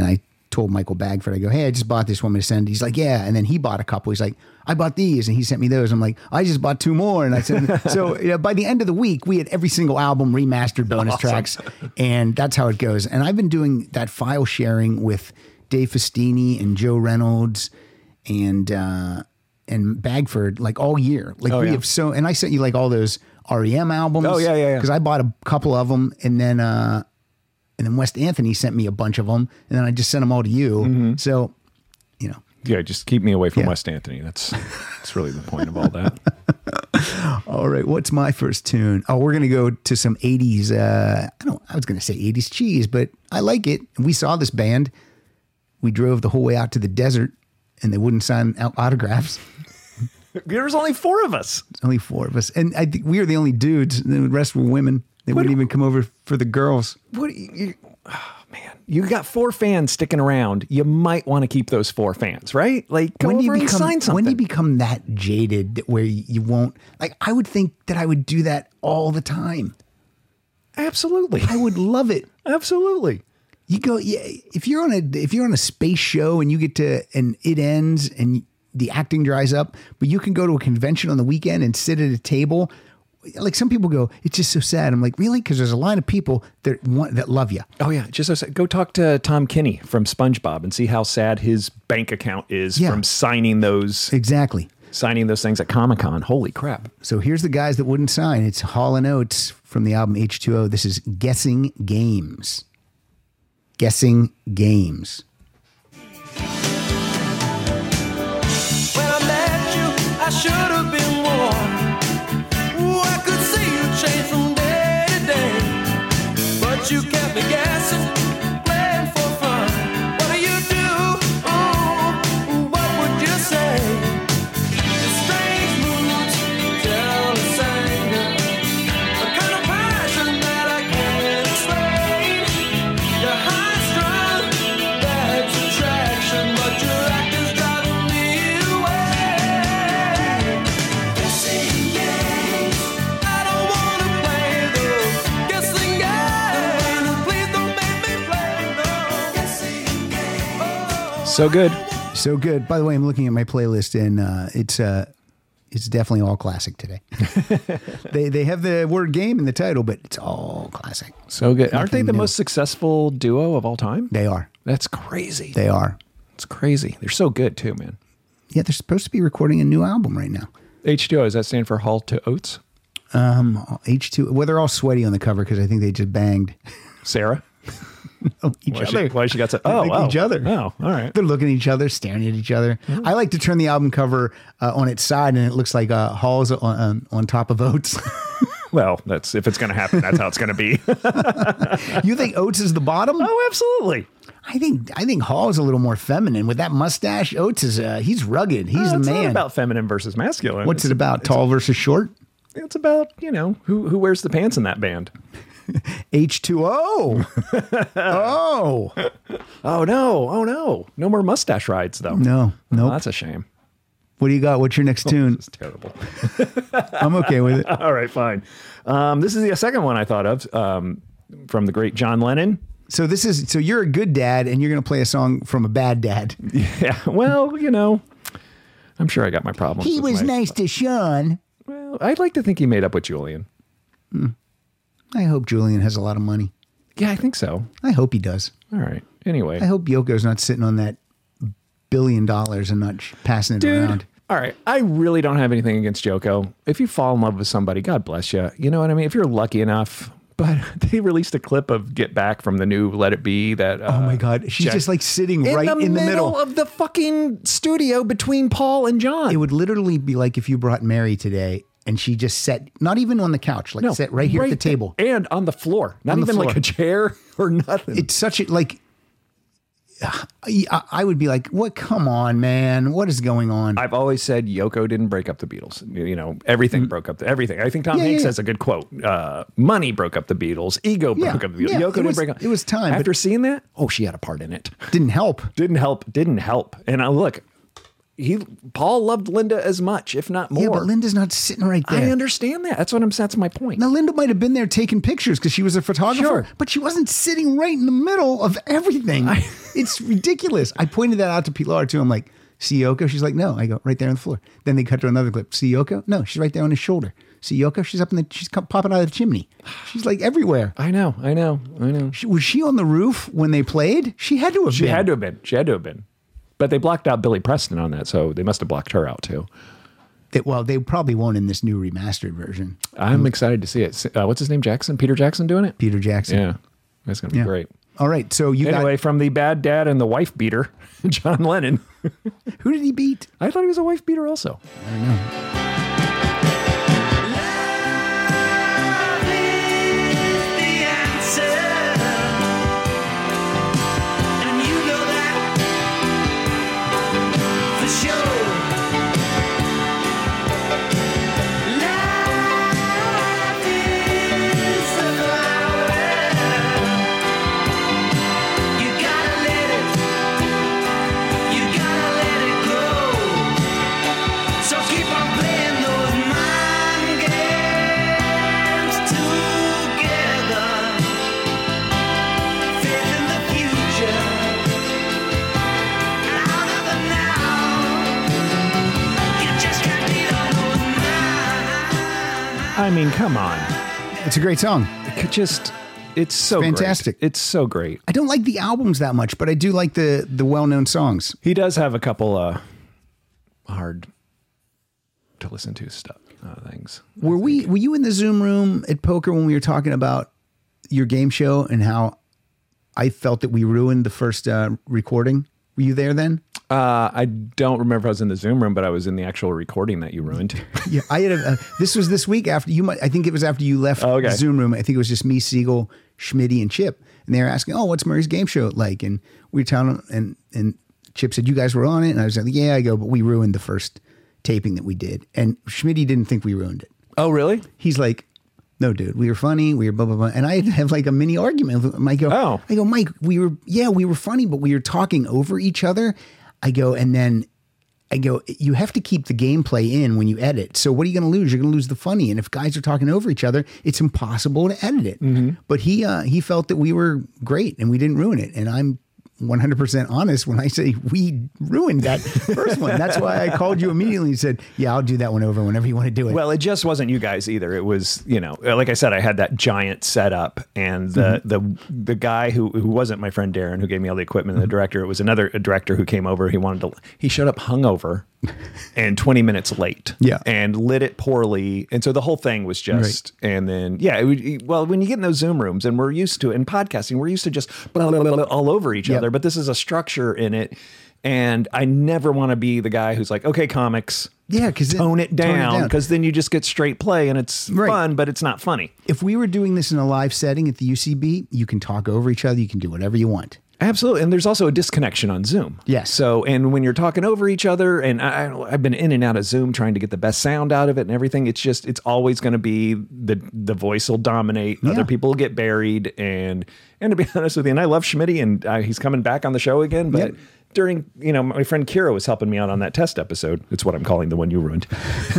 [SPEAKER 2] told Michael Bagford, I go, hey, I just bought this one to send. He's like, yeah. And then he bought a couple. He's like, I bought these. And he sent me those. I'm like, I just bought two more. And I said, so you know, by the end of the week, we had every single album remastered bonus
[SPEAKER 3] Awesome.
[SPEAKER 2] tracks. And that's how it goes. And I've been doing that file sharing with Dave Festini and Joe Reynolds and, uh, and Bagford like all year. Like
[SPEAKER 3] Oh,
[SPEAKER 2] we
[SPEAKER 3] yeah.
[SPEAKER 2] have so, and I sent you like all those R E M albums.
[SPEAKER 3] Oh, yeah, yeah, yeah.
[SPEAKER 2] Because I bought a couple of them. And then, uh, and then West Anthony sent me a bunch of them, and then I just sent them all to you.
[SPEAKER 3] Mm-hmm.
[SPEAKER 2] So, you know,
[SPEAKER 3] Yeah, just keep me away from
[SPEAKER 2] Yeah.
[SPEAKER 3] West Anthony. That's that's really the point of all that.
[SPEAKER 2] all right. What's my first tune? Oh, we're gonna go to some eighties. Uh, I don't. I was gonna say eighties cheese, but I like it. We saw this band. We drove the whole way out to the desert, and they wouldn't sign out autographs.
[SPEAKER 3] There was only four of us.
[SPEAKER 2] Only four of us, and I think we were the only dudes. And the rest were women. They
[SPEAKER 3] What-
[SPEAKER 2] wouldn't even come over for the girls.
[SPEAKER 3] What? do You, you, oh, man, you got four fans sticking around. You might want to keep those four fans, right? Like, go
[SPEAKER 2] when do you
[SPEAKER 3] over and
[SPEAKER 2] become
[SPEAKER 3] sign something.
[SPEAKER 2] when do you become that jaded where you won't like I would think that I would do that all the time.
[SPEAKER 3] Absolutely,
[SPEAKER 2] I would love it.
[SPEAKER 3] absolutely.
[SPEAKER 2] You go yeah, if you're on a if you're on a space show and you get to and it ends and the acting dries up, but you can go to a convention on the weekend and sit at a table. Like some people go, it's just so sad. I'm like, really? Because there's a line of people that want that love you.
[SPEAKER 3] Oh yeah, just so, go talk to Tom Kinney from SpongeBob and see how sad his bank account is
[SPEAKER 2] Yeah.
[SPEAKER 3] from signing those
[SPEAKER 2] Exactly.
[SPEAKER 3] signing those things at Comic-Con. Holy crap!
[SPEAKER 2] So here's the guys that wouldn't sign. It's Hall and Oates from the album H two O. This is Guessing Games. Guessing Games.
[SPEAKER 4] When I met you, I should have been warned. Ooh, I could see you change from day to day, but you kept me guessing, playing for fun. What do you do? Ooh, what would you say? The strange moods, jealous anger, a kind of passion that I can't explain. You're high strung, that's attraction, but your act is driving me away. Guessing games, I don't wanna play those guessing games. Please don't make me play those guessing games.
[SPEAKER 3] So good.
[SPEAKER 2] So good. By the way, I'm looking at my playlist and uh, it's uh, it's definitely all classic today. they they have the word game in the title, but it's all classic.
[SPEAKER 3] So good. Aren't they
[SPEAKER 2] Nothing
[SPEAKER 3] the
[SPEAKER 2] new.
[SPEAKER 3] most successful duo of all time?
[SPEAKER 2] They are.
[SPEAKER 3] That's crazy.
[SPEAKER 2] They are.
[SPEAKER 3] It's crazy. They're so good too, man.
[SPEAKER 2] Yeah, they're supposed to be recording a new album right now.
[SPEAKER 3] H two O, does that stand for Hall to Oates?
[SPEAKER 2] Um, H two. Well, they're all sweaty on the cover because I think they just banged
[SPEAKER 3] Sarah?
[SPEAKER 2] each
[SPEAKER 3] Why
[SPEAKER 2] other.
[SPEAKER 3] she, why she got so?
[SPEAKER 2] They
[SPEAKER 3] Oh,
[SPEAKER 2] like
[SPEAKER 3] oh,
[SPEAKER 2] each other.
[SPEAKER 3] Oh, all right.
[SPEAKER 2] They're looking at each other, staring at each other. I like to turn the album cover uh, on its side, and it looks like uh, Hall's on, on, on top of Oates.
[SPEAKER 3] Well, that's if it's going to happen, that's how it's going to be.
[SPEAKER 2] You think Oates is the bottom?
[SPEAKER 3] Oh, absolutely.
[SPEAKER 2] I think I think Hall is a little more feminine with that mustache. Oates is uh, he's rugged. He's
[SPEAKER 3] Uh,
[SPEAKER 2] the
[SPEAKER 3] it's
[SPEAKER 2] man.
[SPEAKER 3] not about feminine versus masculine.
[SPEAKER 2] What's
[SPEAKER 3] it's,
[SPEAKER 2] it about? Tall versus short?
[SPEAKER 3] It's about, you know, who who wears the pants in that band.
[SPEAKER 2] H two O. Oh
[SPEAKER 3] Oh no! Oh no! No more mustache rides though.
[SPEAKER 2] no,
[SPEAKER 3] Oh,
[SPEAKER 2] nope.
[SPEAKER 3] that's a shame.
[SPEAKER 2] What do you got? What's your next tune?
[SPEAKER 3] It's terrible.
[SPEAKER 2] I'm okay with it.
[SPEAKER 3] All right, fine. Um, this is the second one I thought of um, from the great John Lennon.
[SPEAKER 2] So this is so you're a good dad, and you're going to play a song from a bad dad.
[SPEAKER 3] Yeah. Well, you know, I'm sure I got my problems.
[SPEAKER 2] He
[SPEAKER 3] with
[SPEAKER 2] was
[SPEAKER 3] my-
[SPEAKER 2] nice to Sean.
[SPEAKER 3] Well, I'd like to think he made up with Julian.
[SPEAKER 2] I hope Julian has a lot of money.
[SPEAKER 3] Yeah, I think so.
[SPEAKER 2] I hope he does.
[SPEAKER 3] All right. Anyway,
[SPEAKER 2] I hope Yoko's not sitting on that billion dollars and not sh- passing it
[SPEAKER 3] dude.
[SPEAKER 2] around.
[SPEAKER 3] All right. I really don't have anything against Yoko. If you fall in love with somebody, God bless you. You know what I mean? If you're lucky enough. But they released a clip of Get Back from the new Let It Be. That uh,
[SPEAKER 2] Oh my God. She's
[SPEAKER 3] Jack-
[SPEAKER 2] just like sitting right
[SPEAKER 3] in the,
[SPEAKER 2] in the
[SPEAKER 3] middle,
[SPEAKER 2] middle.
[SPEAKER 3] of the fucking studio between Paul and John.
[SPEAKER 2] It would literally be like if you brought Mary today and she just sat, not even on the couch, like sat right here at the table.
[SPEAKER 3] and on the floor, not
[SPEAKER 2] On the
[SPEAKER 3] even like
[SPEAKER 2] floor.
[SPEAKER 3] a chair or nothing.
[SPEAKER 2] It's such a, like, I, I would be like, what? Come on, man. What is going on?
[SPEAKER 3] I've always said Yoko didn't break up the Beatles. You know, everything broke up the, everything. I think Tom
[SPEAKER 2] Mm. Yeah,
[SPEAKER 3] Hanks
[SPEAKER 2] yeah,
[SPEAKER 3] has a good quote. Uh, money broke up the Beatles. Ego
[SPEAKER 2] Yeah,
[SPEAKER 3] broke up the Beatles.
[SPEAKER 2] yeah,
[SPEAKER 3] Yoko
[SPEAKER 2] it
[SPEAKER 3] didn't
[SPEAKER 2] was-
[SPEAKER 3] break up.
[SPEAKER 2] it was time, but-
[SPEAKER 3] After seeing that, oh, she had a part in it.
[SPEAKER 2] Didn't help.
[SPEAKER 3] Didn't help. Didn't help. And I look, he Paul loved Linda as much, if not more.
[SPEAKER 2] Yeah, but Linda's not sitting right there.
[SPEAKER 3] I understand that. That's what I'm. That's my point.
[SPEAKER 2] Now, Linda might have been there taking pictures because she was a photographer,
[SPEAKER 3] Sure.
[SPEAKER 2] but she wasn't sitting right in the middle of everything.
[SPEAKER 3] I-
[SPEAKER 2] It's ridiculous. I pointed that out to Pilar too. I'm like, see Yoko? She's like, no. I go, right there on the floor. Then they cut to another clip. See Yoko? No, she's right there on his shoulder. See Yoko? She's up in the, she's come, popping out of the chimney. She's like everywhere.
[SPEAKER 3] I know. I know. I know.
[SPEAKER 2] She, was she on the roof when they played? She had to have
[SPEAKER 3] She
[SPEAKER 2] been.
[SPEAKER 3] had to have been. She had to have been. But they blocked out Billy Preston on that, so they must have blocked her out too.
[SPEAKER 2] They- well, they probably won't in this new remastered version.
[SPEAKER 3] I'm excited to see it. Uh, what's his name? Jackson? Peter Jackson doing it?
[SPEAKER 2] Peter Jackson.
[SPEAKER 3] Yeah. That's going to be
[SPEAKER 2] Yeah.
[SPEAKER 3] great.
[SPEAKER 2] All right. So you
[SPEAKER 3] Anyway,
[SPEAKER 2] got,
[SPEAKER 3] from the bad dad and the wife beater, John Lennon.
[SPEAKER 2] who did he beat?
[SPEAKER 3] I thought he was a wife beater also.
[SPEAKER 2] I don't know.
[SPEAKER 4] So keep on playing those mind games together. Faith in the future, out of the now. You just can't beat all those minds.
[SPEAKER 3] I mean, come on.
[SPEAKER 2] It's a great song.
[SPEAKER 3] It could just, it's so
[SPEAKER 2] fantastic.
[SPEAKER 3] great. It's so great.
[SPEAKER 2] I don't like the albums that much, but I do like the the well-known songs.
[SPEAKER 3] He does have a couple uh, hard to listen to stuff uh, things.
[SPEAKER 2] Were we were you in the Zoom room at poker when we were talking about your game show and how I felt that we ruined the first uh, recording? Were you there then?
[SPEAKER 3] Uh, I don't remember if I was in the Zoom room, but I was in the actual recording that you ruined.
[SPEAKER 2] Yeah, I had a, uh, this was this week after you might I think it was after you left
[SPEAKER 3] Oh, okay.
[SPEAKER 2] the Zoom room. I think it was just me, Siegel, Schmitty, and Chip. And they were asking, "Oh, what's Murray's game show like?" And we were telling them, and and Chip said, "You guys were on it." And I was like, "Yeah." I go, "But we ruined the first taping that we did." And Schmitty didn't think we ruined it.
[SPEAKER 3] Oh, really?
[SPEAKER 2] He's like, "No, dude, we were funny. We were blah, blah, blah." And I have like a mini argument with Mike. I go,
[SPEAKER 3] Oh.
[SPEAKER 2] I go, Mike, we were, yeah, we were funny, but we were talking over each other. I go, and then I go, you have to keep the gameplay in when you edit. So what are you going to lose? You're going to lose the funny. And if guys are talking over each other, it's impossible to edit it.
[SPEAKER 3] Mm-hmm.
[SPEAKER 2] But he, uh, he felt that we were great and we didn't ruin it. And I'm one hundred percent honest when I say we ruined that first one. That's why I called you immediately and said, yeah, I'll do that one over whenever you want to do it.
[SPEAKER 3] Well, it just wasn't you guys either. It was, you know, like I said, I had that giant setup, and the
[SPEAKER 2] Mm-hmm.
[SPEAKER 3] the the guy who who wasn't my friend Darren, who gave me all the equipment, and the director, it was another a director who came over. He wanted to. He showed up hungover, and twenty minutes late.
[SPEAKER 2] Yeah.
[SPEAKER 3] and lit it poorly, and so the whole thing was just. And then yeah, it would, well, when you get in those Zoom rooms, and we're used to it in podcasting, we're used to just blah, blah, blah, blah, all over each
[SPEAKER 2] Yep.
[SPEAKER 3] other. But this is a structure in it. And I never want to be the guy who's like, okay, comics,
[SPEAKER 2] Yeah, 'cause then-
[SPEAKER 3] tone it
[SPEAKER 2] tone it
[SPEAKER 3] down,
[SPEAKER 2] down.
[SPEAKER 3] because then you just get straight play and it's
[SPEAKER 2] Right.
[SPEAKER 3] fun, but it's not funny.
[SPEAKER 2] if we were doing this in a live setting at the U C B, you can talk over each other. You can do whatever you want.
[SPEAKER 3] Absolutely. And there's also a disconnection on Zoom.
[SPEAKER 2] Yes.
[SPEAKER 3] So, and when you're talking over each other, and I, I've been in and out of Zoom trying to get the best sound out of it and everything, it's just, it's always going to be the the voice will dominate.
[SPEAKER 2] Yeah.
[SPEAKER 3] Other people will get buried. And, and to be honest with you, and I love Schmitty, and uh, he's coming back on the show again, but
[SPEAKER 2] Yep.
[SPEAKER 3] during, you know, my friend Kira was helping me out on that test episode. It's what I'm calling the one you ruined.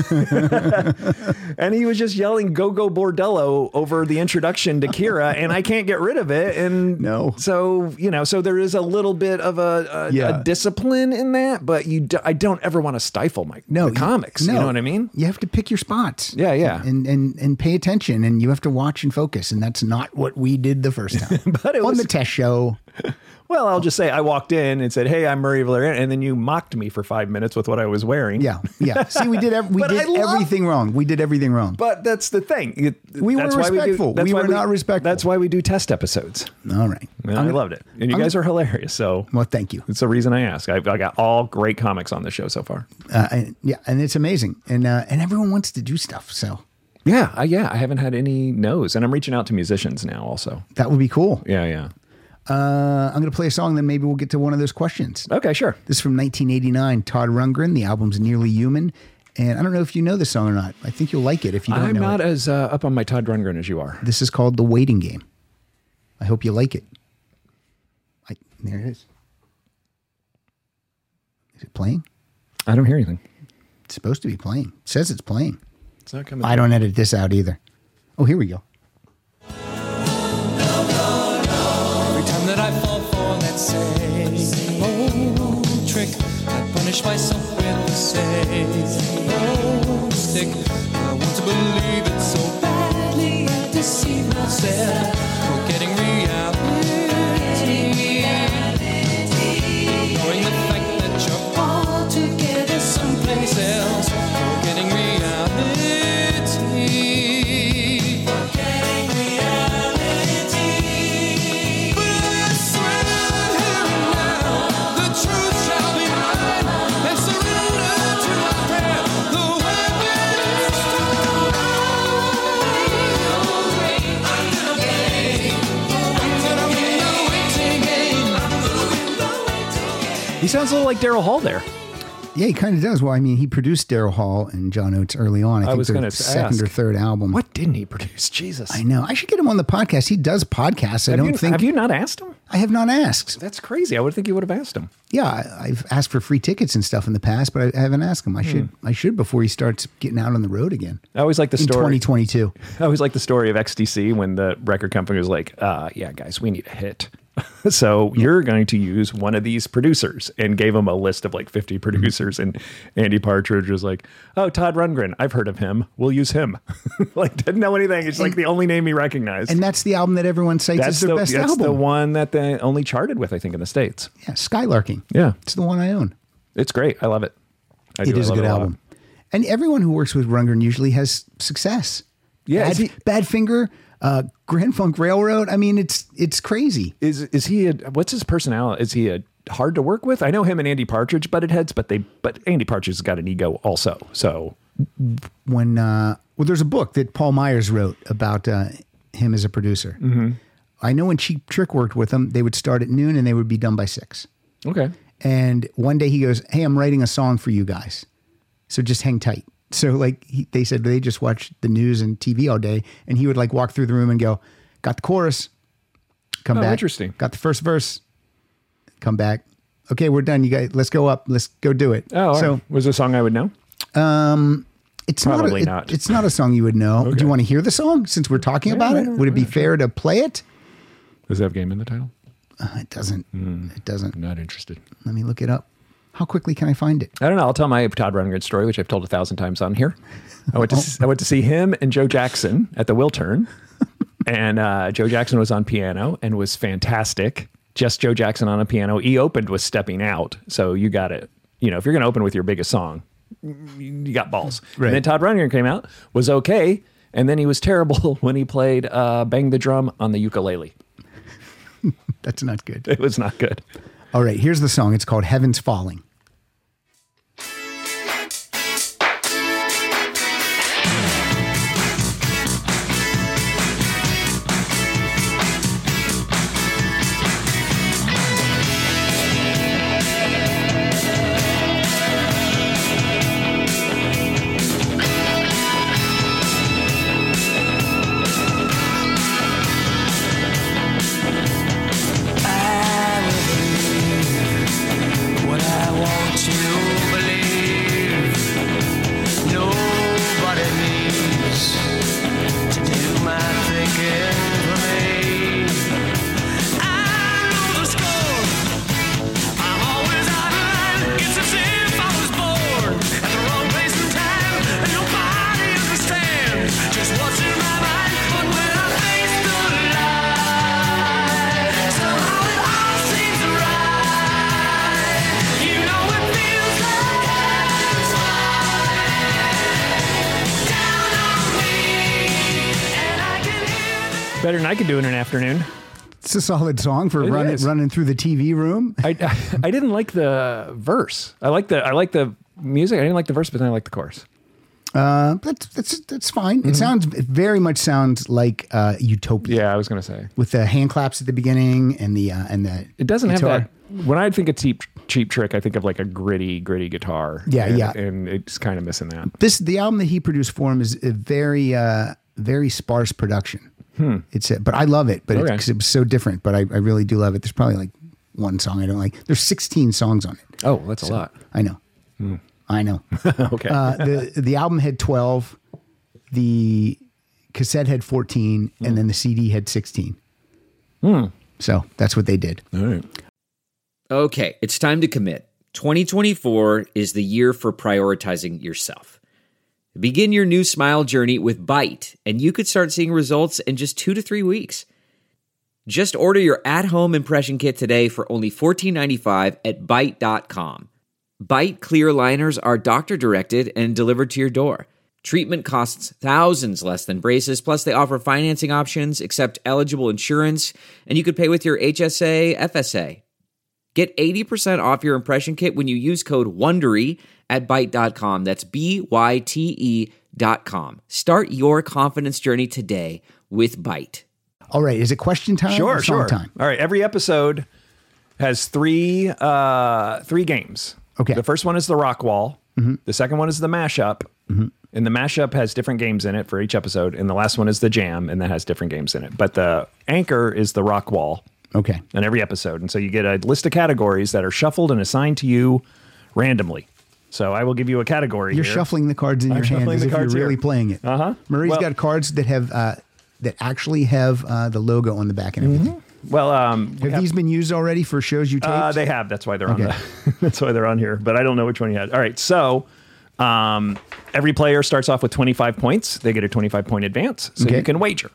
[SPEAKER 3] And he was just yelling "Go Go Bordello" over the introduction to Kira, and I can't get rid of it. And
[SPEAKER 2] No.
[SPEAKER 3] so you know, so there is a little bit of a, a,
[SPEAKER 2] Yeah.
[SPEAKER 3] a discipline in that, but you, do, I don't ever want to stifle my
[SPEAKER 2] No,
[SPEAKER 3] the
[SPEAKER 2] you-
[SPEAKER 3] comics. You
[SPEAKER 2] no.
[SPEAKER 3] know what I mean?
[SPEAKER 2] You have to pick your spots.
[SPEAKER 3] Yeah, yeah.
[SPEAKER 2] And and and pay attention, and you have to watch and focus. And that's not what we did the first time.
[SPEAKER 3] But it
[SPEAKER 2] on
[SPEAKER 3] was-
[SPEAKER 2] the test show.
[SPEAKER 3] Well, I'll just say I walked in and said, "Hey, I'm Murray Valerian," and then you mocked me for five minutes with what I was wearing.
[SPEAKER 2] Yeah, yeah. See, we did ev- we
[SPEAKER 3] But
[SPEAKER 2] did
[SPEAKER 3] I love-
[SPEAKER 2] everything wrong. We did everything wrong.
[SPEAKER 3] But that's the thing. It-
[SPEAKER 2] We were
[SPEAKER 3] that's why
[SPEAKER 2] respectful.
[SPEAKER 3] do, that's
[SPEAKER 2] We
[SPEAKER 3] why
[SPEAKER 2] were not respectful.
[SPEAKER 3] That's why we do test episodes.
[SPEAKER 2] All right.
[SPEAKER 3] And
[SPEAKER 2] I'm-
[SPEAKER 3] I loved it, and you
[SPEAKER 2] I'm-
[SPEAKER 3] guys are hilarious. So,
[SPEAKER 2] Well, thank you.
[SPEAKER 3] it's the reason I ask. I've, I got all great comics on the show so far.
[SPEAKER 2] Uh, and, yeah, and it's amazing, and uh, and everyone wants to do stuff. So
[SPEAKER 3] Yeah, I, yeah. I haven't had any no's, and I'm reaching out to musicians now. Also,
[SPEAKER 2] that would be cool.
[SPEAKER 3] yeah, yeah.
[SPEAKER 2] Uh, I'm going to play a song, then maybe we'll get to one of those questions.
[SPEAKER 3] Okay, sure.
[SPEAKER 2] This is from nineteen eighty-nine, Todd Rundgren. The album's Nearly Human. And I don't know if you know this song or not. I think you'll like it if you don't
[SPEAKER 3] I'm
[SPEAKER 2] know
[SPEAKER 3] not
[SPEAKER 2] it.
[SPEAKER 3] as uh, up on my Todd Rundgren as you are.
[SPEAKER 2] This is called The Waiting Game. I hope you like it. I, there it is. Is it playing?
[SPEAKER 3] I don't hear anything.
[SPEAKER 2] It's supposed to be playing. It says it's playing.
[SPEAKER 3] It's not coming.
[SPEAKER 2] I don't edit this out either. Oh, here we go.
[SPEAKER 4] Every time that I fall for that same old trick, I punish myself with the same old stick. I want to believe it so badly, I deceive myself, forgetting reality. Ignoring the fact that you're all together someplace else, forgetting reality. Forgetting reality. But I surrender here and now, the truth shall be mine, and surrender to my prayer, the weapon is still I'm gonna play, I'm gonna win the waiting game, I'm gonna win the waiting game.
[SPEAKER 3] He sounds a little like Daryl Hall there.
[SPEAKER 2] Yeah, he kind of does. Well, I mean, he produced Daryl Hall and John Oates early on. I,
[SPEAKER 3] I
[SPEAKER 2] think
[SPEAKER 3] was
[SPEAKER 2] their
[SPEAKER 3] gonna
[SPEAKER 2] second
[SPEAKER 3] ask.
[SPEAKER 2] or third album.
[SPEAKER 3] What didn't he produce? Jesus.
[SPEAKER 2] I know. I should get him on the podcast. He does podcasts. I
[SPEAKER 3] have
[SPEAKER 2] don't
[SPEAKER 3] you,
[SPEAKER 2] think
[SPEAKER 3] Have you not asked him?
[SPEAKER 2] I have not asked.
[SPEAKER 3] That's crazy. I would think you would have asked him.
[SPEAKER 2] Yeah, I, I've asked for free tickets and stuff in the past, but I, I haven't asked him. I should. I should before he starts getting out on the road again.
[SPEAKER 3] I always like the
[SPEAKER 2] In
[SPEAKER 3] story.
[SPEAKER 2] twenty twenty-two.
[SPEAKER 3] I always like the story of X T C when the record company was like, uh, yeah, guys, we need a hit. So you're going to use one of these producers, and gave him a list of like fifty producers. And Andy Partridge was like, oh, Todd Rundgren. I've heard of him. We'll use him. Like, didn't know anything. It's like the only name he recognized.
[SPEAKER 2] And that's the album that everyone cites
[SPEAKER 3] that's
[SPEAKER 2] as their
[SPEAKER 3] the,
[SPEAKER 2] best
[SPEAKER 3] that's
[SPEAKER 2] album.
[SPEAKER 3] the one that they only charted with, I think, in the States.
[SPEAKER 2] Yeah, Skylarking.
[SPEAKER 3] Yeah.
[SPEAKER 2] It's the one I own.
[SPEAKER 3] It's great. I love it. I
[SPEAKER 2] It
[SPEAKER 3] do.
[SPEAKER 2] is
[SPEAKER 3] I
[SPEAKER 2] a
[SPEAKER 3] love
[SPEAKER 2] good
[SPEAKER 3] lot.
[SPEAKER 2] album. And everyone who works with Rundgren usually has success.
[SPEAKER 3] Yeah,
[SPEAKER 2] Bad,
[SPEAKER 3] is he-
[SPEAKER 2] Badfinger, uh, Grand Funk Railroad. I mean, it's it's crazy.
[SPEAKER 3] Is is he a, what's his personality? Is he a hard to work with? I know him and Andy Partridge butted heads, but they but Andy Partridge has got an ego also. So
[SPEAKER 2] When uh, well, there's a book that Paul Myers wrote about uh, him as a producer. Mm-hmm. I know when Cheap Trick worked with him, they would start at noon and they would be done by six.
[SPEAKER 3] okay.
[SPEAKER 2] And one day he goes, "Hey, I'm writing a song for you guys, so just hang tight." So like he, they said, they just watch the news and T V all day, and he would like walk through the room and go, "Got the chorus, come
[SPEAKER 3] Oh,
[SPEAKER 2] back.
[SPEAKER 3] interesting.
[SPEAKER 2] Got the first verse, come back. Okay, we're done. You guys, let's go up. Let's go do it."
[SPEAKER 3] Oh,
[SPEAKER 2] so
[SPEAKER 3] so was it a song I would know?
[SPEAKER 2] it's not, a,
[SPEAKER 3] Probably
[SPEAKER 2] it-
[SPEAKER 3] not.
[SPEAKER 2] it's not a song you would know. Do
[SPEAKER 3] Okay.
[SPEAKER 2] you want to hear the song since we're talking about
[SPEAKER 3] I
[SPEAKER 2] it?
[SPEAKER 3] don't-
[SPEAKER 2] Would it be fair to play it?
[SPEAKER 3] Does it have game in the title?
[SPEAKER 2] Uh, it doesn't.
[SPEAKER 3] Hmm.
[SPEAKER 2] It doesn't.
[SPEAKER 3] I'm not interested.
[SPEAKER 2] Let me look it up. How quickly can I find it?
[SPEAKER 3] I don't know. I'll tell my Todd Rundgren story, which I've told a thousand times on here. I went to see, I went to see him and Joe Jackson at the Wiltern, and uh, Joe Jackson was on piano and was fantastic. Just Joe Jackson on a piano. He opened with Stepping Out, so you got it. You know, if you're going to open with your biggest song, you got balls.
[SPEAKER 2] Right.
[SPEAKER 3] And then Todd Rundgren came out, was okay, and then he was terrible when he played uh, Bang the Drum on the ukulele.
[SPEAKER 2] That's not good.
[SPEAKER 3] It was not good.
[SPEAKER 2] All right, here's the song. It's called Heaven's Falling.
[SPEAKER 1] What I want you to believe. Nobody needs to do my thinking for me. I know the score. I'm always out of line. It's as if I was born at the wrong place and time, and nobody understands just what's in my mind. But when I face the light, somehow it all seems right. You know it feels like heaven's falling down on me, and I can hear the
[SPEAKER 3] Better than I could do in an afternoon.
[SPEAKER 2] It's a solid song for
[SPEAKER 3] It
[SPEAKER 2] running
[SPEAKER 3] is.
[SPEAKER 2] running through the T V room.
[SPEAKER 3] I, I didn't like the verse. I like the I like the music. I didn't like the verse, but then I like the chorus.
[SPEAKER 2] Uh, that's that's that's fine.
[SPEAKER 3] Mm-hmm.
[SPEAKER 2] It sounds it very much sounds like uh, Utopia
[SPEAKER 3] Yeah, I was gonna say
[SPEAKER 2] with the hand claps at the beginning and the uh, and the
[SPEAKER 3] it doesn't
[SPEAKER 2] guitar.
[SPEAKER 3] have that. When I think of cheap cheap trick, I think of like a gritty gritty guitar.
[SPEAKER 2] Yeah,
[SPEAKER 3] and,
[SPEAKER 2] yeah.
[SPEAKER 3] and it's kind of missing that.
[SPEAKER 2] This the album that he produced for him is a very uh, very sparse production. Hmm. It's a, but I love it. But
[SPEAKER 3] Okay.
[SPEAKER 2] it's, 'cause it was so different. But I, I really do love it. There's probably like one song I don't like. There's sixteen songs on it.
[SPEAKER 3] Oh, that's a lot.
[SPEAKER 2] I know. I know.
[SPEAKER 3] Okay.
[SPEAKER 2] Uh, the the album had twelve, the cassette had fourteen,
[SPEAKER 3] Mm.
[SPEAKER 2] and then the C D had sixteen.
[SPEAKER 3] Hmm.
[SPEAKER 2] So that's what they did.
[SPEAKER 3] All right.
[SPEAKER 5] Okay, it's time to commit. twenty twenty-four is the year for prioritizing yourself. Begin your new smile journey with Byte, and you could start seeing results in just two to three weeks. Just order your at-home impression kit today for only fourteen ninety-five at byte dot com. Byte clear liners are doctor-directed and delivered to your door. Treatment costs thousands less than braces, plus they offer financing options, accept eligible insurance, and you could pay with your H S A, F S A. Get eighty percent off your impression kit when you use code WONDERY at byte dot com. That's B Y T E dot com. Start your confidence journey today with Byte.
[SPEAKER 2] All right. Is it question time?
[SPEAKER 3] Sure,
[SPEAKER 2] or song
[SPEAKER 3] sure.
[SPEAKER 2] time?
[SPEAKER 3] All right. Every episode has three uh, three games.
[SPEAKER 2] Okay.
[SPEAKER 3] The first one is the rock wall. Mm-hmm. The second one is the mashup. Mm-hmm. And the mashup has different games in it for each episode. And the last one is the jam, and that has different games in it. But the anchor is the rock wall.
[SPEAKER 2] Okay.
[SPEAKER 3] On every episode. And so you get a list of categories that are shuffled and assigned to you randomly. So I will give you a category.
[SPEAKER 2] You're
[SPEAKER 3] here.
[SPEAKER 2] shuffling the cards in
[SPEAKER 3] I'm
[SPEAKER 2] your hand
[SPEAKER 3] shuffling
[SPEAKER 2] as
[SPEAKER 3] the
[SPEAKER 2] if you're
[SPEAKER 3] cards
[SPEAKER 2] really
[SPEAKER 3] here.
[SPEAKER 2] playing it.
[SPEAKER 3] Uh-huh.
[SPEAKER 2] Murray's
[SPEAKER 3] Well-
[SPEAKER 2] got cards that have uh, that actually have uh, the logo on the back and everything.
[SPEAKER 3] Well, um, we
[SPEAKER 2] Have,
[SPEAKER 3] have-
[SPEAKER 2] these been used already for shows you taped?
[SPEAKER 3] Uh, they have. That's why they're on
[SPEAKER 2] Okay.
[SPEAKER 3] the, that's why they're on here. But I don't know which one you had. All right. So um, every player starts off with twenty-five points. They get a twenty-five point advance. So
[SPEAKER 2] Okay.
[SPEAKER 3] you can wager.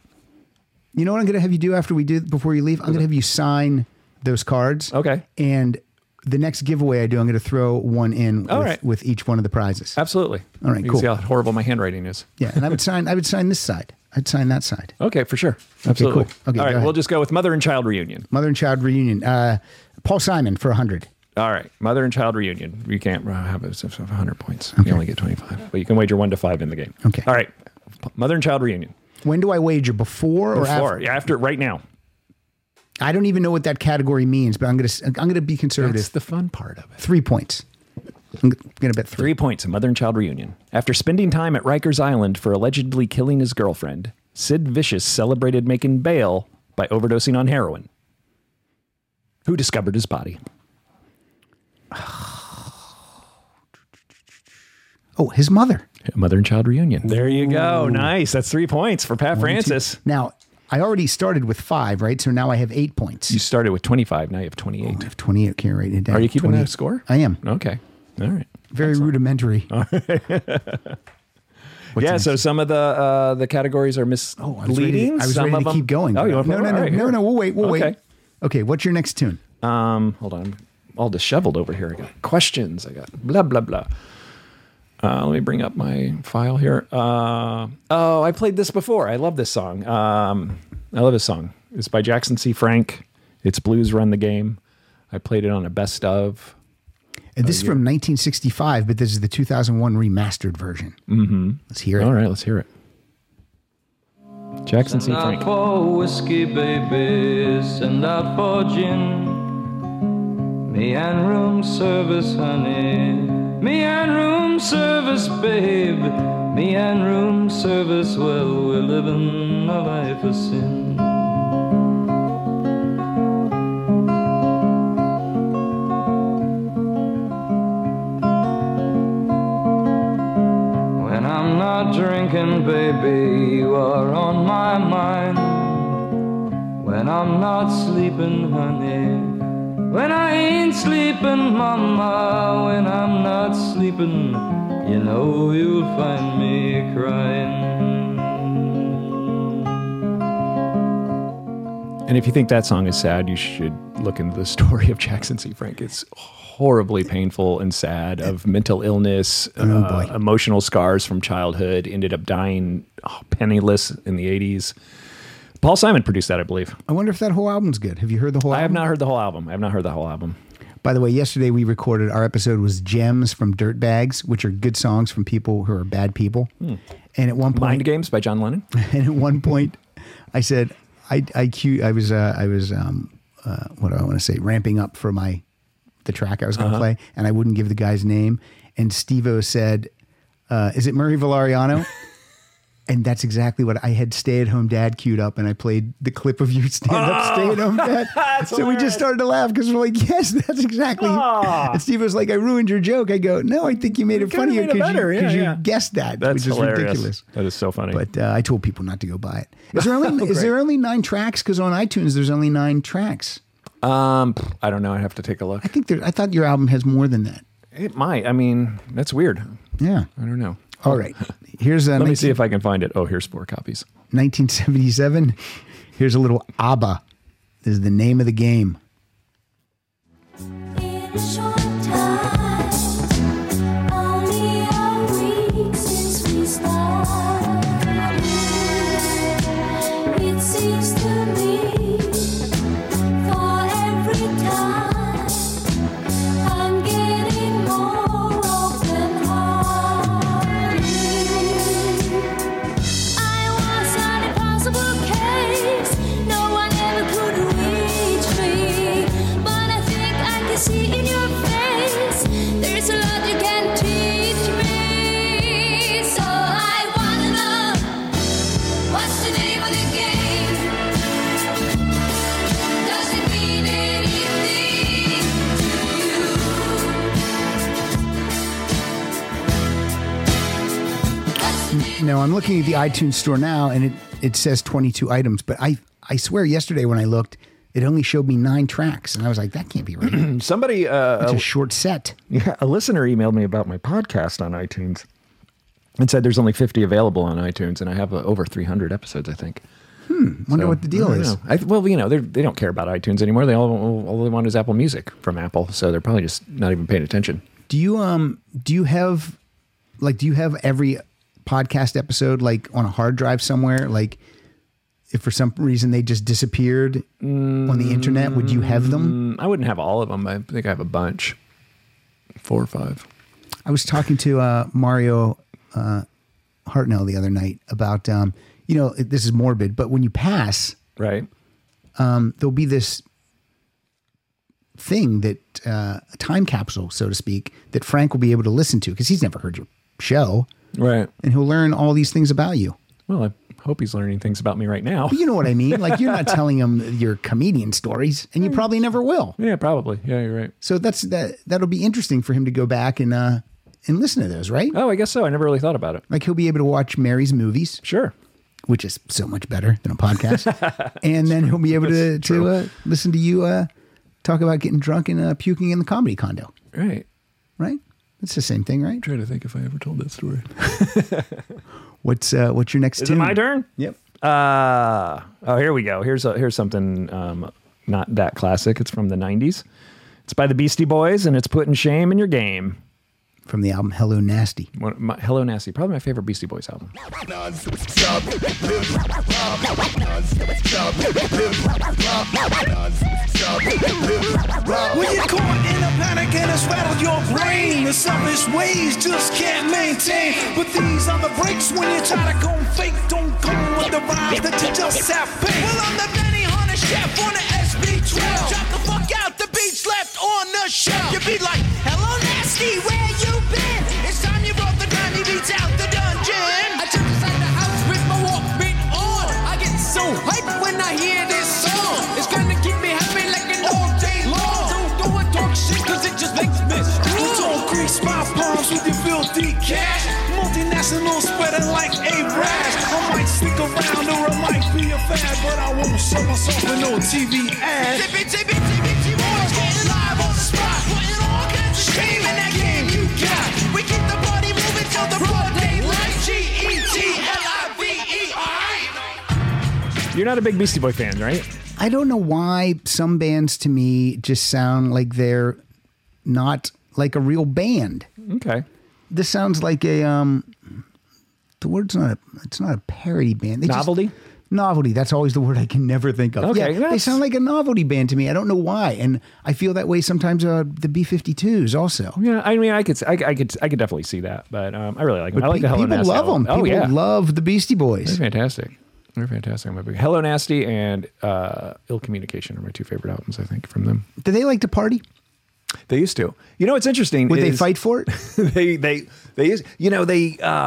[SPEAKER 2] You know what I'm going to have you do after we do before you leave? I'm going to have you sign those cards.
[SPEAKER 3] Okay.
[SPEAKER 2] And the next giveaway I do, I'm going to throw one in
[SPEAKER 3] All
[SPEAKER 2] with,
[SPEAKER 3] right.
[SPEAKER 2] with each one of the prizes.
[SPEAKER 3] Absolutely.
[SPEAKER 2] All right,
[SPEAKER 3] You
[SPEAKER 2] cool.
[SPEAKER 3] can see how horrible my handwriting is.
[SPEAKER 2] Yeah, and I would sign. I would sign this side. I'd sign that side.
[SPEAKER 3] Okay, for sure. Absolutely.
[SPEAKER 2] cool. Okay,
[SPEAKER 3] All
[SPEAKER 2] go
[SPEAKER 3] right.
[SPEAKER 2] ahead.
[SPEAKER 3] We'll just go with Mother and Child Reunion.
[SPEAKER 2] Mother and Child Reunion. Uh, Paul Simon for a hundred.
[SPEAKER 3] All right. Mother and Child Reunion. You can't uh, have it one hundred points. You only get twenty-five. But you can wager one to five in the game.
[SPEAKER 2] Okay.
[SPEAKER 3] All right. Mother and Child Reunion.
[SPEAKER 2] When do I wager? Before or
[SPEAKER 3] Before.
[SPEAKER 2] after?
[SPEAKER 3] Yeah, after right now.
[SPEAKER 2] I don't even know what that category means, but I'm going to. I'm going to be conservative.
[SPEAKER 3] That's the fun part of it.
[SPEAKER 2] Three points. I'm going to bet three.
[SPEAKER 3] Three points in Mother and Child Reunion. After spending time at Rikers Island for allegedly killing his girlfriend, Sid Vicious celebrated making bail by overdosing on heroin. Who discovered his body?
[SPEAKER 2] Oh, his mother.
[SPEAKER 3] Mother and Child Reunion. There you go. Nice. That's three points for Pat Francis.
[SPEAKER 2] Now, I already started with five, right? So now I have eight points.
[SPEAKER 3] You started with twenty-five. Now you have twenty-eight.
[SPEAKER 2] I have twenty-eight. Can't write it down.
[SPEAKER 3] Are you keeping
[SPEAKER 2] twenty
[SPEAKER 3] that score?
[SPEAKER 2] I am.
[SPEAKER 3] Okay. All right.
[SPEAKER 2] Very rudimentary. What's
[SPEAKER 3] yeah.
[SPEAKER 2] next?
[SPEAKER 3] So some of the uh, the categories are misleading.
[SPEAKER 2] Oh, I was ready to, I was
[SPEAKER 3] some
[SPEAKER 2] ready
[SPEAKER 3] of
[SPEAKER 2] to
[SPEAKER 3] them-
[SPEAKER 2] keep going.
[SPEAKER 3] Oh, you want to
[SPEAKER 2] no,
[SPEAKER 3] play
[SPEAKER 2] no,
[SPEAKER 3] more?
[SPEAKER 2] no,
[SPEAKER 3] All right,
[SPEAKER 2] no,
[SPEAKER 3] here.
[SPEAKER 2] no. We'll wait. We'll
[SPEAKER 3] okay.
[SPEAKER 2] wait. Okay. What's your next tune?
[SPEAKER 3] Um, hold on. I'm all disheveled over here. I got questions. I got blah, blah, blah. Uh, let me bring up my file here. Uh, oh, I played this before. I love this song. Um, I love this song. It's by Jackson C. Frank. It's Blues Run the Game. I played it on a best of.
[SPEAKER 2] And this is from nineteen sixty-five, but this is the two thousand one remastered version. Mm-hmm. Let's hear it.
[SPEAKER 3] All right, let's hear it. Jackson C.
[SPEAKER 6] Send
[SPEAKER 3] Frank.
[SPEAKER 6] out for whiskey, baby. Send out for gin. Me and room service, honey. Me and room service, babe. Me and room service, well, we're living a life of sin. When I'm not drinking, baby, you are on my mind. When I'm not sleeping, honey. When I ain't sleeping, mama. When I'm not sleeping, you know you'll find me crying.
[SPEAKER 3] And if you think that song is sad, you should look into the story of Jackson C. Frank. It's horribly painful and sad, of mental illness,
[SPEAKER 2] Oh,
[SPEAKER 3] uh,
[SPEAKER 2] boy.
[SPEAKER 3] emotional scars from childhood, ended up dying oh, penniless in the eighties. Paul Simon produced that, I believe.
[SPEAKER 2] I wonder if that whole album's good. Have you heard the whole
[SPEAKER 3] I
[SPEAKER 2] album?
[SPEAKER 3] have not heard the whole album. I have not heard the whole album.
[SPEAKER 2] By the way, yesterday we recorded, our episode was Gems from Dirtbags, which are good songs from people who are bad people. And at one point,
[SPEAKER 3] Mind Games by John Lennon.
[SPEAKER 2] and at one point, I said, I I, cue, I was uh, I was um, uh, what do I want to say, ramping up for my the track I was going to play, and I wouldn't give the guy's name. And Steve-O said, uh, "Is it Murray Valeriano?" And that's exactly what I had. Stay at home dad queued up, and I played the clip of you stand up,
[SPEAKER 3] Oh,
[SPEAKER 2] stay at home dad. So we
[SPEAKER 3] hilarious.
[SPEAKER 2] just started to laugh because we're like, yes, that's exactly.
[SPEAKER 3] Oh.
[SPEAKER 2] And Steve was like, I ruined your joke. I go, no, I think you made it
[SPEAKER 3] could've
[SPEAKER 2] funnier
[SPEAKER 3] made it
[SPEAKER 2] because you,
[SPEAKER 3] better. Yeah,
[SPEAKER 2] 'cause you
[SPEAKER 3] yeah.
[SPEAKER 2] guessed that,
[SPEAKER 3] That's
[SPEAKER 2] which is
[SPEAKER 3] hilarious.
[SPEAKER 2] ridiculous.
[SPEAKER 3] That is so funny.
[SPEAKER 2] But uh, I told people not to go buy it. Is there only is
[SPEAKER 3] Great.
[SPEAKER 2] there only nine tracks? Because on iTunes there's only nine tracks.
[SPEAKER 3] um, I don't know. I have to take a look.
[SPEAKER 2] I think there. I thought your album has more than that.
[SPEAKER 3] It might. I mean, that's weird.
[SPEAKER 2] Yeah.
[SPEAKER 3] I don't know.
[SPEAKER 2] All right. Here's a
[SPEAKER 3] Let me see if I can find it. Oh, here's four copies.
[SPEAKER 2] nineteen seventy-seven. Here's a little ABBA. This is the name of the game.
[SPEAKER 7] In a short time, only a week since we started, it seems to me, for every time, I'm getting more open-hearted. I was an impossible case, no one ever could reach me, but I think I can see in your face, there's a lot you can teach me. So I wanna know, what's the name of the game? Does it mean anything to you? What's the name?
[SPEAKER 2] No, I'm looking at the iTunes store now, and it, it says twenty-two items. But I, I swear yesterday when I looked, it only showed me nine tracks. And I was like, that can't be right.
[SPEAKER 3] Somebody, uh,
[SPEAKER 2] It's a short set.
[SPEAKER 3] yeah, a listener emailed me about my podcast on iTunes and said there's only fifty available on iTunes, and I have uh, over three hundred episodes, I think.
[SPEAKER 2] Wonder
[SPEAKER 3] So,
[SPEAKER 2] what the deal
[SPEAKER 3] I don't
[SPEAKER 2] is.
[SPEAKER 3] know. I, well, you know, they they don't care about iTunes anymore. They all all they want is Apple Music from Apple, so they're probably just not even paying attention.
[SPEAKER 2] Do you um do you have like do you have every podcast episode like on a hard drive somewhere? Like if for some reason they just disappeared on the internet, would you have them?
[SPEAKER 3] Mm, I wouldn't have all of them. I think I have a bunch, four or five.
[SPEAKER 2] I was talking to uh, Mario uh, Hartnell the other night about um, you know, it- this is morbid, but when you pass,
[SPEAKER 3] Right.
[SPEAKER 2] um, there'll be this thing that uh, a time capsule, so to speak, that Frank will be able to listen to because he's never heard your show,
[SPEAKER 3] Right.
[SPEAKER 2] and he'll learn all these things about you.
[SPEAKER 3] Well, I hope he's learning things about me right now.
[SPEAKER 2] But you know what I mean? Like you're not telling him your comedian stories, and you probably never will.
[SPEAKER 3] Yeah, probably. Yeah, you're right.
[SPEAKER 2] So that's that. That'll be interesting for him to go back and uh, and listen to those, right?
[SPEAKER 3] Oh, I guess so. I never really thought about it.
[SPEAKER 2] Like he'll be able to watch Mary's movies,
[SPEAKER 3] Sure.
[SPEAKER 2] which is so much better than a podcast, and then he'll be able to
[SPEAKER 3] That's
[SPEAKER 2] to
[SPEAKER 3] true.
[SPEAKER 2] uh, listen to you uh, talk about getting drunk and uh, puking in the comedy condo,
[SPEAKER 3] Right.
[SPEAKER 2] right? It's the same thing, right?
[SPEAKER 3] Try to think if I ever told that story.
[SPEAKER 2] What's uh, what's your next
[SPEAKER 3] Is
[SPEAKER 2] tune?
[SPEAKER 3] it my turn?
[SPEAKER 2] Yep.
[SPEAKER 3] Uh, oh, here we go. Here's a, here's something um, not that classic. It's from the nineties. It's by the Beastie Boys, and it's Putting Shame in Your Game.
[SPEAKER 2] From the album Hello Nasty.
[SPEAKER 3] One, my, Hello Nasty, probably my favorite Beastie Boys album.
[SPEAKER 8] When you're caught in a panic and it's rattled your brain, the selfish ways just can't maintain. But these are the breaks when you try to go fake. Don't go with the rhymes that you just have paid. Well, I'm the Benny Hunter chef on the S B twelve. Drop the fuck out, the beats left on the shelf. You be like, hello nasty, where you been? It's time you brought the grimy beats out the dungeon. I took inside the house with my Walkman on. I get so hyped when I hear this song. It's gonna keep me happy like an all day long. Don't go and talk shit cause it just makes me strong. Don't grease my palms with your filthy cash. Multinational spreading like a rash. I might stick around or I might be a fad, but I won't show myself in no T V ad. Tippy, tippy, tippy, tippy, boys getting live on the spot. Putting all kinds of shame in that game you got. We keep the party moving till the broad daylight. G E T L I V E, alright?
[SPEAKER 3] You're not a big Beastie Boy fan, right?
[SPEAKER 2] I don't know why some bands to me just sound like they're not like a real band.
[SPEAKER 3] Okay.
[SPEAKER 2] This sounds like a um the word's not a it's not a parody band. They just-
[SPEAKER 3] Novelty?
[SPEAKER 2] novelty. That's always the word I can never think of.
[SPEAKER 3] Okay,
[SPEAKER 2] yeah, they
[SPEAKER 3] that's-
[SPEAKER 2] sound like a novelty band to me. I don't know why. And I feel that way sometimes uh, the B fifty-twos also.
[SPEAKER 3] Yeah, I mean, I could, I, I could, I could definitely see that, but um, I really like them.
[SPEAKER 2] But
[SPEAKER 3] I like
[SPEAKER 2] pe-
[SPEAKER 3] the Hello
[SPEAKER 2] people
[SPEAKER 3] Nasty
[SPEAKER 2] love
[SPEAKER 3] album.
[SPEAKER 2] them.
[SPEAKER 3] Oh
[SPEAKER 2] People
[SPEAKER 3] yeah,
[SPEAKER 2] love the Beastie
[SPEAKER 3] they're
[SPEAKER 2] Boys.
[SPEAKER 3] fantastic. They're fantastic. I'm a big Hello Nasty and uh, Ill Communication are my two favorite albums. I think from them.
[SPEAKER 2] Do they like to party?
[SPEAKER 3] They used to. You know, what's interesting.
[SPEAKER 2] Would they
[SPEAKER 3] is-
[SPEAKER 2] fight for it?
[SPEAKER 3] they they they used, you know they um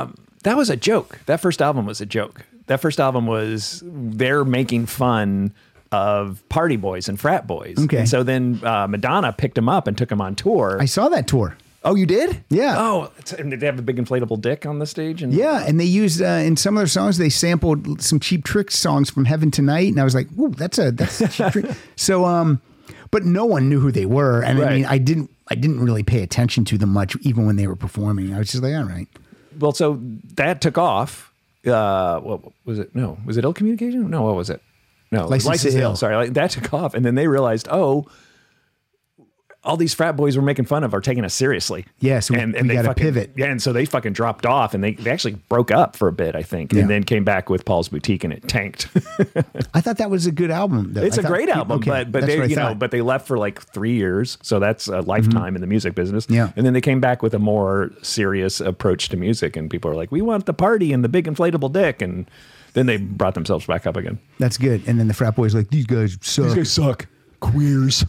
[SPEAKER 3] that was a joke. That first album was a joke. That first album was they're making fun of party boys and frat boys.
[SPEAKER 2] Okay.
[SPEAKER 3] And so then uh, Madonna picked him up and took him on tour.
[SPEAKER 2] I saw that tour.
[SPEAKER 3] Oh, you did?
[SPEAKER 2] Yeah.
[SPEAKER 3] Oh, it's, and did they have a big inflatable dick on the stage? And
[SPEAKER 2] Yeah, and they used uh, in some of their songs they sampled some Cheap Trick songs from Heaven Tonight, and I was like, "Ooh, that's a that's a Cheap Trick." So, um, but no one knew who they were, and I
[SPEAKER 3] Right.
[SPEAKER 2] mean, I didn't I didn't really pay attention to them much, even when they were performing. I was just like, "All right."
[SPEAKER 3] Well, so that took off. Uh, what was it? No, was it Ill Communication? No, what was it? No,
[SPEAKER 2] License to
[SPEAKER 3] License to
[SPEAKER 2] Ill.
[SPEAKER 3] Ill. Sorry, like, that took off, and then they realized, oh, all these frat boys we're making fun of are taking us seriously.
[SPEAKER 2] Yeah, so we- we
[SPEAKER 3] they
[SPEAKER 2] gotta
[SPEAKER 3] fucking,
[SPEAKER 2] pivot.
[SPEAKER 3] Yeah, and so they fucking dropped off, and they, they actually broke up for a bit, I think,
[SPEAKER 2] Yeah.
[SPEAKER 3] and then came back with Paul's Boutique, and it tanked.
[SPEAKER 2] I thought that was a good album. Though.
[SPEAKER 3] It's
[SPEAKER 2] I
[SPEAKER 3] a
[SPEAKER 2] thought-
[SPEAKER 3] great album,
[SPEAKER 2] okay,
[SPEAKER 3] but but
[SPEAKER 2] that's
[SPEAKER 3] they
[SPEAKER 2] what I
[SPEAKER 3] you know
[SPEAKER 2] thought.
[SPEAKER 3] but they left for like three years, so that's a lifetime in the music business.
[SPEAKER 2] Yeah.
[SPEAKER 3] and then they came back with a more serious approach to music, and people are like, we want the party and the big inflatable dick, and then they brought themselves back up again.
[SPEAKER 2] That's good. And then the frat boys like, these guys suck.
[SPEAKER 3] suck. Queers.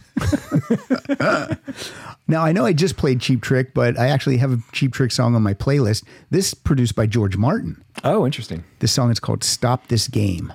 [SPEAKER 2] Now, I know I just played Cheap Trick, but I actually have a Cheap Trick song on my playlist. This produced by George Martin.
[SPEAKER 3] Oh, interesting.
[SPEAKER 2] This song is called Stop This Game.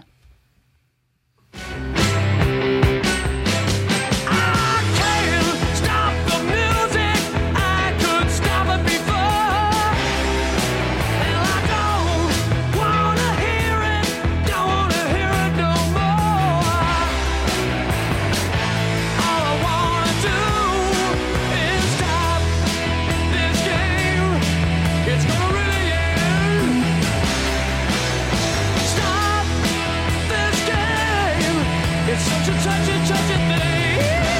[SPEAKER 4] It's such a touchy, touchy thing.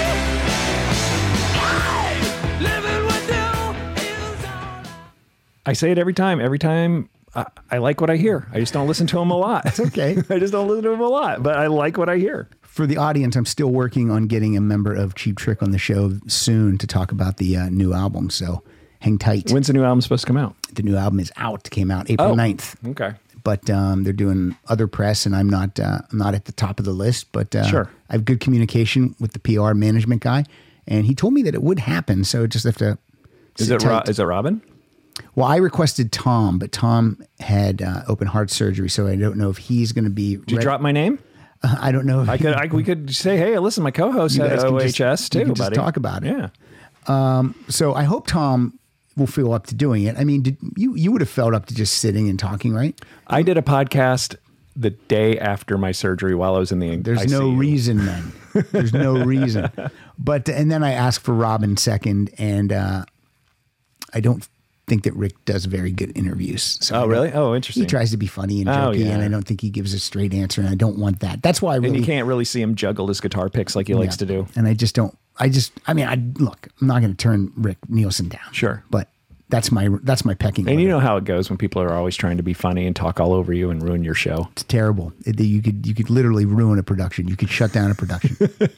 [SPEAKER 4] Hey, living with you is all.
[SPEAKER 3] I say it every time. Every time I, I like what I hear. I just don't listen to them a lot. It's
[SPEAKER 2] okay.
[SPEAKER 3] I just don't listen to them a lot, but I like what I hear.
[SPEAKER 2] For the audience, I'm still working on getting a member of Cheap Trick on the show soon to talk about the uh, new album. So hang tight.
[SPEAKER 3] When's the new album supposed to come out?
[SPEAKER 2] The new album is out. Came out April
[SPEAKER 3] Oh.
[SPEAKER 2] ninth.
[SPEAKER 3] Okay.
[SPEAKER 2] But um, they're doing other press, and I'm not uh, I'm not at the top of the list. But uh,
[SPEAKER 3] Sure.
[SPEAKER 2] I have good communication with the P R management guy, and he told me that it would happen. So just have to.
[SPEAKER 3] Is
[SPEAKER 2] sit
[SPEAKER 3] it Ro-
[SPEAKER 2] tight.
[SPEAKER 3] is it Robin?
[SPEAKER 2] Well, I requested Tom, but Tom had uh, open heart surgery, so I don't know if he's going to be.
[SPEAKER 3] Did you drop my name?
[SPEAKER 2] I don't know. If
[SPEAKER 3] I could. I, we could say, hey, listen, my co-host
[SPEAKER 2] You
[SPEAKER 3] had
[SPEAKER 2] guys can
[SPEAKER 3] O
[SPEAKER 2] just-
[SPEAKER 3] H S
[SPEAKER 2] you
[SPEAKER 3] too,
[SPEAKER 2] can just
[SPEAKER 3] buddy.
[SPEAKER 2] talk about it.
[SPEAKER 3] Yeah.
[SPEAKER 2] So I hope Tom will feel up to doing it. I mean, did you you would have felt up to just sitting and talking, right?
[SPEAKER 3] I did a podcast the day after my surgery while I was in the
[SPEAKER 2] There's
[SPEAKER 3] I C U.
[SPEAKER 2] no reason then. There's no reason. But and then I asked for Robin second, and uh, I don't think that Rick does very good interviews. So I
[SPEAKER 3] Oh,
[SPEAKER 2] don't-
[SPEAKER 3] really? Oh, interesting.
[SPEAKER 2] He tries to be funny and
[SPEAKER 3] Oh,
[SPEAKER 2] jokey,
[SPEAKER 3] yeah.
[SPEAKER 2] and I don't think he gives a straight answer, and I don't want that. That's why I really
[SPEAKER 3] And you can't really see him juggle his guitar picks like he likes to
[SPEAKER 2] Yeah.
[SPEAKER 3] do.
[SPEAKER 2] And I just don't. I just. I mean, I look. I'm not going to turn Rick Nielsen down.
[SPEAKER 3] Sure.
[SPEAKER 2] but that's my that's my pecking
[SPEAKER 3] And you
[SPEAKER 2] order.
[SPEAKER 3] know how it goes when people are always trying to be funny and talk all over you and ruin your show.
[SPEAKER 2] It's terrible. It- you could you could literally ruin a production. You could shut down a production.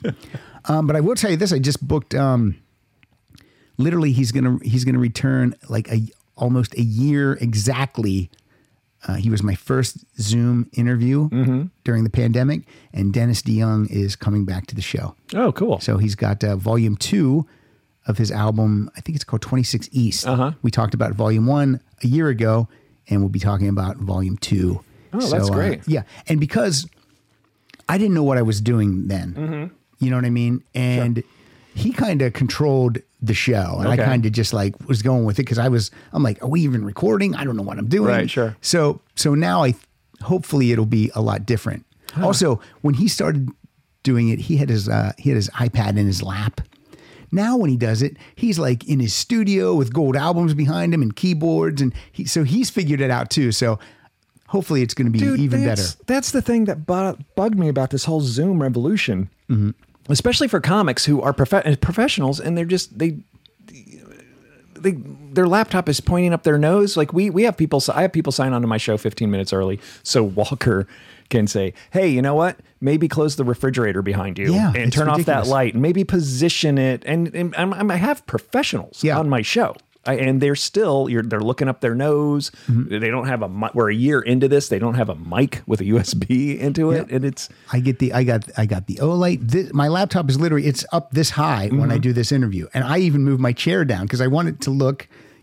[SPEAKER 2] um, but I will tell you this: I just booked. Um, literally, he's gonna he's gonna return like a almost a year exactly. Uh, he was my first Zoom interview
[SPEAKER 3] Mm-hmm.
[SPEAKER 2] during the pandemic, and Dennis DeYoung is coming back to the show.
[SPEAKER 3] Oh, cool.
[SPEAKER 2] So he's got uh, volume two of his album. I think it's called twenty-six East.
[SPEAKER 3] Uh-huh.
[SPEAKER 2] We talked about volume one a year ago, and we'll be talking about volume two.
[SPEAKER 3] Oh, that's
[SPEAKER 2] uh,
[SPEAKER 3] great.
[SPEAKER 2] yeah. And because I didn't know what I was doing then,
[SPEAKER 3] Mm-hmm.
[SPEAKER 2] you know what I mean? And he kind of controlled the show, and
[SPEAKER 3] Okay.
[SPEAKER 2] I kind of just like was going with it because I was, I'm like, are we even recording? I don't know what I'm doing.
[SPEAKER 3] Right, sure.
[SPEAKER 2] So, so now I, hopefully it'll be a lot different. Also, when he started doing it, he had his, uh, he had his iPad in his lap. Now when he does it, he's like in his studio with gold albums behind him and keyboards, and he, so he's figured it out too. So hopefully it's going to be
[SPEAKER 3] Dude,
[SPEAKER 2] even better.
[SPEAKER 3] that's, That's the thing that bu- bugged me about this whole Zoom revolution,
[SPEAKER 2] Mm-hmm.
[SPEAKER 3] especially for comics who are prof- professionals and they're just they. They, their laptop is pointing up their nose. Like we, we have people. I have people sign on to my show fifteen minutes early, so Walker can say, "Hey, you know what? Maybe close the refrigerator behind you
[SPEAKER 2] Yeah,
[SPEAKER 3] and
[SPEAKER 2] it's
[SPEAKER 3] turn off
[SPEAKER 2] ridiculous.
[SPEAKER 3] that light, and maybe position it." And, and I'm, I'm, I have professionals
[SPEAKER 2] Yeah.
[SPEAKER 3] on my show. I, and they're still you're they're looking up their nose.
[SPEAKER 2] Mm-hmm.
[SPEAKER 3] They don't have a mi- we're a year into this. They don't have a mic with a U S B into it,
[SPEAKER 2] Yeah.
[SPEAKER 3] and it's
[SPEAKER 2] I get the I got I got the Olight. This, my laptop is literally it's up this high when
[SPEAKER 3] Mm-hmm.
[SPEAKER 2] I do this interview, and I even move my chair down because I want it to look,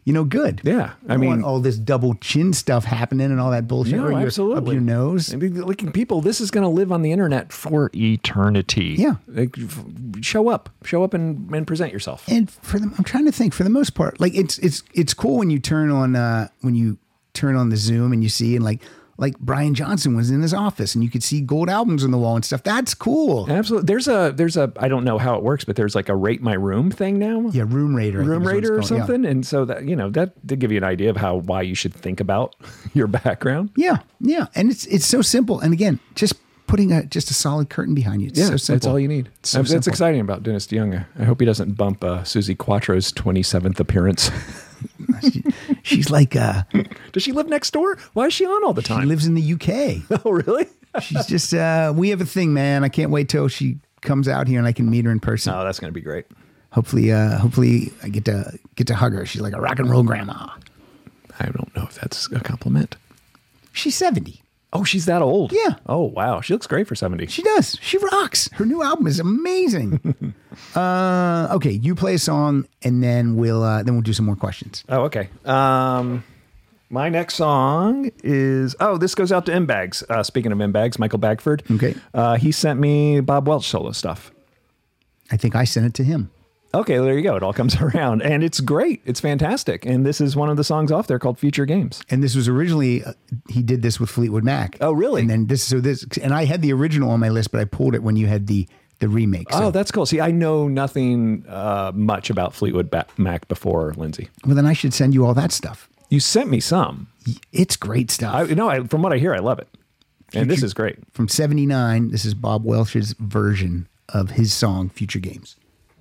[SPEAKER 2] you know, good.
[SPEAKER 3] Yeah, I
[SPEAKER 2] I mean,
[SPEAKER 3] mean-
[SPEAKER 2] all this double chin stuff happening and all that bullshit.
[SPEAKER 3] No,
[SPEAKER 2] or your-
[SPEAKER 3] absolutely.
[SPEAKER 2] Up your nose.
[SPEAKER 3] I mean, like, people, this is going to live on the internet for eternity.
[SPEAKER 2] Yeah.
[SPEAKER 3] Like, f- show up, show up and, and present yourself.
[SPEAKER 2] And for them, I'm trying to think. For the most part, like it's it's it's cool when you turn on uh, when you turn on the Zoom and you see and like like Brian Johnson was in his office and you could see gold albums on the wall and stuff. That's cool.
[SPEAKER 3] Absolutely. There's a, there's a, I don't know how it works, but there's like a rate my room thing now.
[SPEAKER 2] Yeah, Room Raider. I think
[SPEAKER 3] Room
[SPEAKER 2] is what it's
[SPEAKER 3] Raider or
[SPEAKER 2] called. Yeah.
[SPEAKER 3] something. And so that, you know, that did give you an idea of how, why you should think about your background.
[SPEAKER 2] Yeah, yeah, and it's it's so simple. And again, just putting a just a solid curtain behind you. It's
[SPEAKER 3] Yeah,
[SPEAKER 2] so simple.
[SPEAKER 3] that's all you need.
[SPEAKER 2] So
[SPEAKER 3] That's
[SPEAKER 2] simple.
[SPEAKER 3] exciting about Dennis DeYoung. I hope he doesn't bump uh, Susie Quattro's twenty-seventh appearance.
[SPEAKER 2] She- she's like uh,
[SPEAKER 3] Does she live next door? Why is she on all the
[SPEAKER 2] she
[SPEAKER 3] time?
[SPEAKER 2] lives in the U K.
[SPEAKER 3] Oh, really?
[SPEAKER 2] She's just uh, we have a thing, man. I can't wait till she comes out here and I can meet her in person.
[SPEAKER 3] Oh, that's going to be great.
[SPEAKER 2] Hopefully, uh, hopefully I get to get to hug her. She's like a rock and roll grandma.
[SPEAKER 3] I don't know if that's a compliment.
[SPEAKER 2] She's seventy.
[SPEAKER 3] Oh, she's that old?
[SPEAKER 2] Yeah.
[SPEAKER 3] Oh, wow. She looks great for seventy.
[SPEAKER 2] She does. She rocks. Her new album is amazing. uh, okay, you play a song, and then we'll uh, then we'll do some more questions.
[SPEAKER 3] Oh, okay. Um, my next song is, oh, this goes out to M-Bags. Uh, speaking of M-Bags, Michael Bagford.
[SPEAKER 2] Okay.
[SPEAKER 3] Uh, he sent me Bob Welch solo stuff.
[SPEAKER 2] I think I sent it to him.
[SPEAKER 3] Okay, there you go. It all comes around. And it's great. It's fantastic. And this is one of the songs off there called Future Games.
[SPEAKER 2] And this was originally uh, he did this with Fleetwood Mac.
[SPEAKER 3] Oh, really?
[SPEAKER 2] And then this so this and I had the original on my list, but I pulled it when you had the the remake. So.
[SPEAKER 3] Oh, that's cool. See, I know nothing uh, much about Fleetwood ba- Mac before, Lindsay.
[SPEAKER 2] Well, then I should send you all that stuff.
[SPEAKER 3] You sent me some.
[SPEAKER 2] It's great stuff.
[SPEAKER 3] I, no, I, from what I hear, I love it. And this is great.
[SPEAKER 2] From seventy-nine, this is Bob Welch's version of his song Future Games.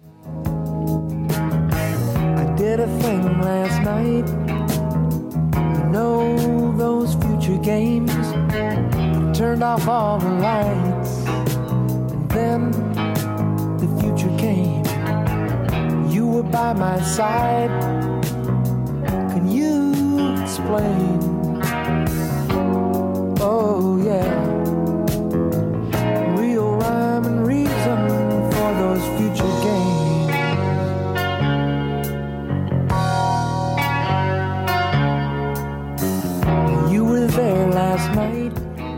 [SPEAKER 9] I did a thing last night. You know those future games. I turned off all the lights. And then the future came. You were by my side. Can you explain? Oh yeah. Real rhyme and reason for those future games. You were there last night.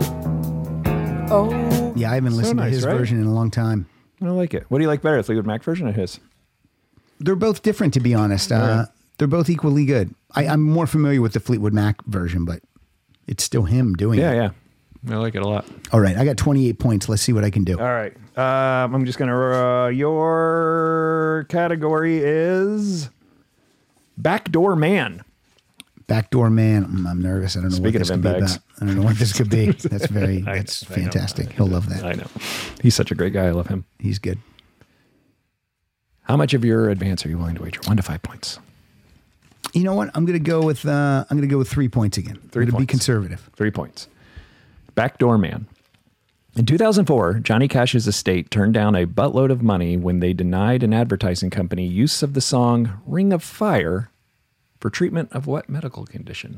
[SPEAKER 9] Oh,
[SPEAKER 2] Yeah, I haven't listened
[SPEAKER 3] nice,
[SPEAKER 2] to his
[SPEAKER 3] right?
[SPEAKER 2] version in a long time.
[SPEAKER 3] I like it. What do you like better, the Fleetwood Mac version or his?
[SPEAKER 2] They're both different, to be honest. Uh,
[SPEAKER 3] Right.
[SPEAKER 2] They're both equally good. I, I'm more familiar with the Fleetwood Mac version, but it's still him doing
[SPEAKER 3] Yeah,
[SPEAKER 2] it.
[SPEAKER 3] yeah. I like it a lot.
[SPEAKER 2] All right, I got twenty-eight points. Let's see what I can do.
[SPEAKER 3] All right. Um, I'm just going to, uh, your category is Backdoor Man.
[SPEAKER 2] Backdoor Man. Mm, I'm nervous. I don't know
[SPEAKER 3] Speaking
[SPEAKER 2] what this
[SPEAKER 3] of
[SPEAKER 2] could be
[SPEAKER 3] M-Bags.
[SPEAKER 2] about. I don't know what this could be. That's very,
[SPEAKER 3] I-
[SPEAKER 2] that's
[SPEAKER 3] I know.
[SPEAKER 2] fantastic. He'll love that.
[SPEAKER 3] I know. He's such a great guy. I love him.
[SPEAKER 2] He's good.
[SPEAKER 3] How much of your advance are you willing to wager? One to five points.
[SPEAKER 2] You know what? I'm going to go with, uh, I'm going to go with three points again.
[SPEAKER 3] Three
[SPEAKER 2] I'm going to be
[SPEAKER 3] points.
[SPEAKER 2] conservative.
[SPEAKER 3] Three points. Backdoor Man. In two thousand four, Johnny Cash's estate turned down a buttload of money when they denied an advertising company use of the song Ring of Fire for treatment of what medical condition?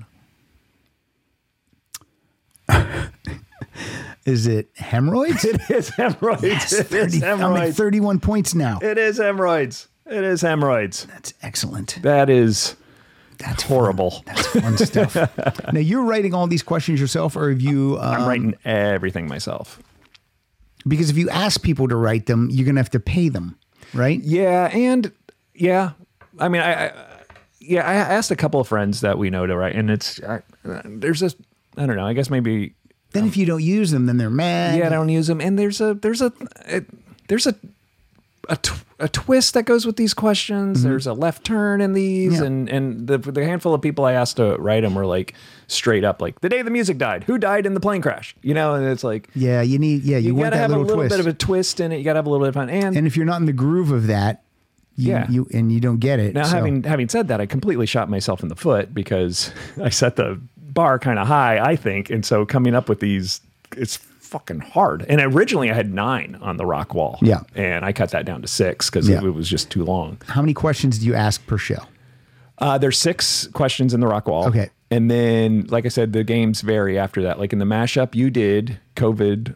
[SPEAKER 2] Is it hemorrhoids?
[SPEAKER 3] It is hemorrhoids.
[SPEAKER 2] Yes,
[SPEAKER 3] It is
[SPEAKER 2] thirty I'm at
[SPEAKER 3] hemorrhoids.
[SPEAKER 2] thirty-one points now.
[SPEAKER 3] It is hemorrhoids. It is hemorrhoids.
[SPEAKER 2] That's excellent.
[SPEAKER 3] That is
[SPEAKER 2] That's
[SPEAKER 3] horrible.
[SPEAKER 2] Fun. That's fun stuff. Now, you're writing all these questions yourself, or have you? Um,
[SPEAKER 3] I'm writing everything myself.
[SPEAKER 2] Because if you ask people to write them, you're going to have to pay them, right?
[SPEAKER 3] Yeah, and yeah, I mean, I, I yeah, I asked a couple of friends that we know to write, and it's I, there's a I don't know. I guess maybe
[SPEAKER 2] Then if you don't use them, then they're mad.
[SPEAKER 3] yeah, I don't use them, and there's a there's a, it, there's a a, tw- a twist that goes with these questions. There's a left turn in these,
[SPEAKER 2] Yeah.
[SPEAKER 3] and and the the handful of people I asked to write them were like straight up like the day the music died, who died in the plane crash, you know, and it's like
[SPEAKER 2] Yeah, you need. Yeah, you,
[SPEAKER 3] you,
[SPEAKER 2] want
[SPEAKER 3] gotta
[SPEAKER 2] that
[SPEAKER 3] have a
[SPEAKER 2] little,
[SPEAKER 3] little
[SPEAKER 2] twist.
[SPEAKER 3] bit of a twist in it. You gotta have a little bit of fun, and,
[SPEAKER 2] and if you're not in the groove of that, you,
[SPEAKER 3] Yeah.
[SPEAKER 2] you and you don't get it.
[SPEAKER 3] now
[SPEAKER 2] so-
[SPEAKER 3] having having said that, I completely shot myself in the foot because I set the bar kind of high, I think, and so coming up with these, it's fucking hard. And originally I had nine on the rock wall,
[SPEAKER 2] Yeah.
[SPEAKER 3] and I cut that down to six because
[SPEAKER 2] Yeah.
[SPEAKER 3] it, it was just too long.
[SPEAKER 2] how many questions do you ask per show?
[SPEAKER 3] Uh, there's six questions in the rock wall.
[SPEAKER 2] Okay.
[SPEAKER 3] And then, like I said, the games vary after that. Like in the mashup, you did COVID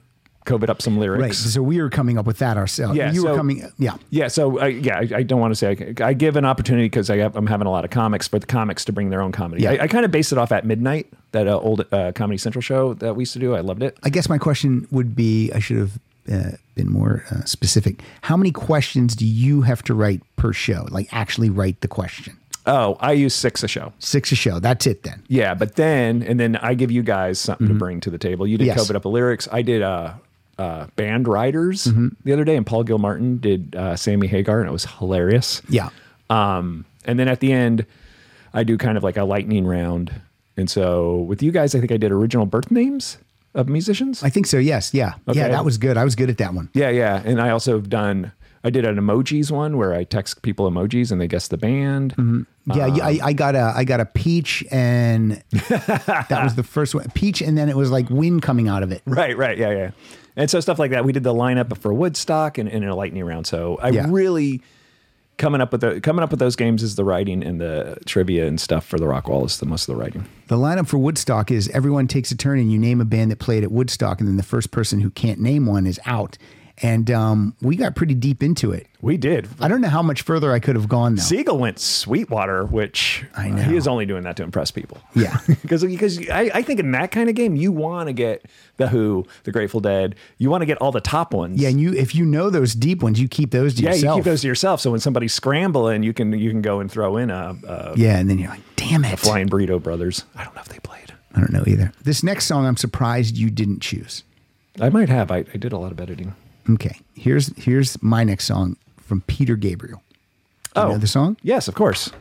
[SPEAKER 3] COVID up some lyrics.
[SPEAKER 2] Right. So we were coming up with that ourselves.
[SPEAKER 3] Yeah,
[SPEAKER 2] You were
[SPEAKER 3] so-
[SPEAKER 2] coming. Yeah.
[SPEAKER 3] Yeah, so I, yeah, I, I don't want to say I, I give an opportunity because I have, I'm having a lot of comics for the comics to bring their own comedy.
[SPEAKER 2] Yeah.
[SPEAKER 3] I, I kind of based it off at Midnight, that uh, old uh, Comedy Central show that we used to do. I loved it.
[SPEAKER 2] I guess my question would be, I should have uh, been more uh, specific. How many questions do you have to write per show? Like actually write the question?
[SPEAKER 3] Oh, I use six a show.
[SPEAKER 2] Six a show. That's it then.
[SPEAKER 3] Yeah, but then and then I give you guys something to bring to the table. You did
[SPEAKER 2] Yes.
[SPEAKER 3] COVID up a lyrics. I did uh, uh, band riders the other day, and Paul Gilmartin did uh, Sammy Hagar, and it was hilarious.
[SPEAKER 2] Yeah.
[SPEAKER 3] Um, and then at the end, I do kind of like a lightning round. And so with you guys, I think I did original birth names of musicians.
[SPEAKER 2] I think so. Yes. Yeah. Yeah.
[SPEAKER 3] Okay.
[SPEAKER 2] That was good. I was good at that one.
[SPEAKER 3] Yeah, yeah. And I also have done, I did an emojis one where I text people emojis and they guess the band.
[SPEAKER 2] Yeah. yeah, I, I got a, I got a peach and that was the first one. Peach. And then it was like wind coming out of it.
[SPEAKER 3] Right, right. Yeah, yeah. And so stuff like that. We did the lineup for Woodstock and, and a lightning round. So I
[SPEAKER 2] Yeah.
[SPEAKER 3] really coming up with the, coming up with those games is the writing, and the trivia and stuff for the Rock Wall is the most of the writing.
[SPEAKER 2] The lineup for Woodstock is everyone takes a turn and you name a band that played at Woodstock. And then the first person who can't name one is out. And um, we got pretty deep into it.
[SPEAKER 3] We did.
[SPEAKER 2] I don't know how much further I could have gone though.
[SPEAKER 3] Siegel went Sweetwater, which
[SPEAKER 2] I know.
[SPEAKER 3] he is only doing that to impress people.
[SPEAKER 2] Yeah.
[SPEAKER 3] because because I, I think in that kind of game, you want to get the Who, the Grateful Dead. You want to get all the top ones.
[SPEAKER 2] Yeah, and you if you know those deep ones, you keep those to
[SPEAKER 3] yeah,
[SPEAKER 2] yourself.
[SPEAKER 3] you keep those to yourself. So when somebody's scrambling, you can you can go and throw in a, a
[SPEAKER 2] Yeah, and then you're like, damn it.
[SPEAKER 3] Flying Burrito Brothers. I don't know if they played.
[SPEAKER 2] I don't know either. This next song, I'm surprised you didn't choose.
[SPEAKER 3] I might have. I, I did a lot of editing.
[SPEAKER 2] Okay, here's here's my next song from Peter Gabriel. Do you
[SPEAKER 3] Oh,
[SPEAKER 2] know the song?
[SPEAKER 3] Yes, of course.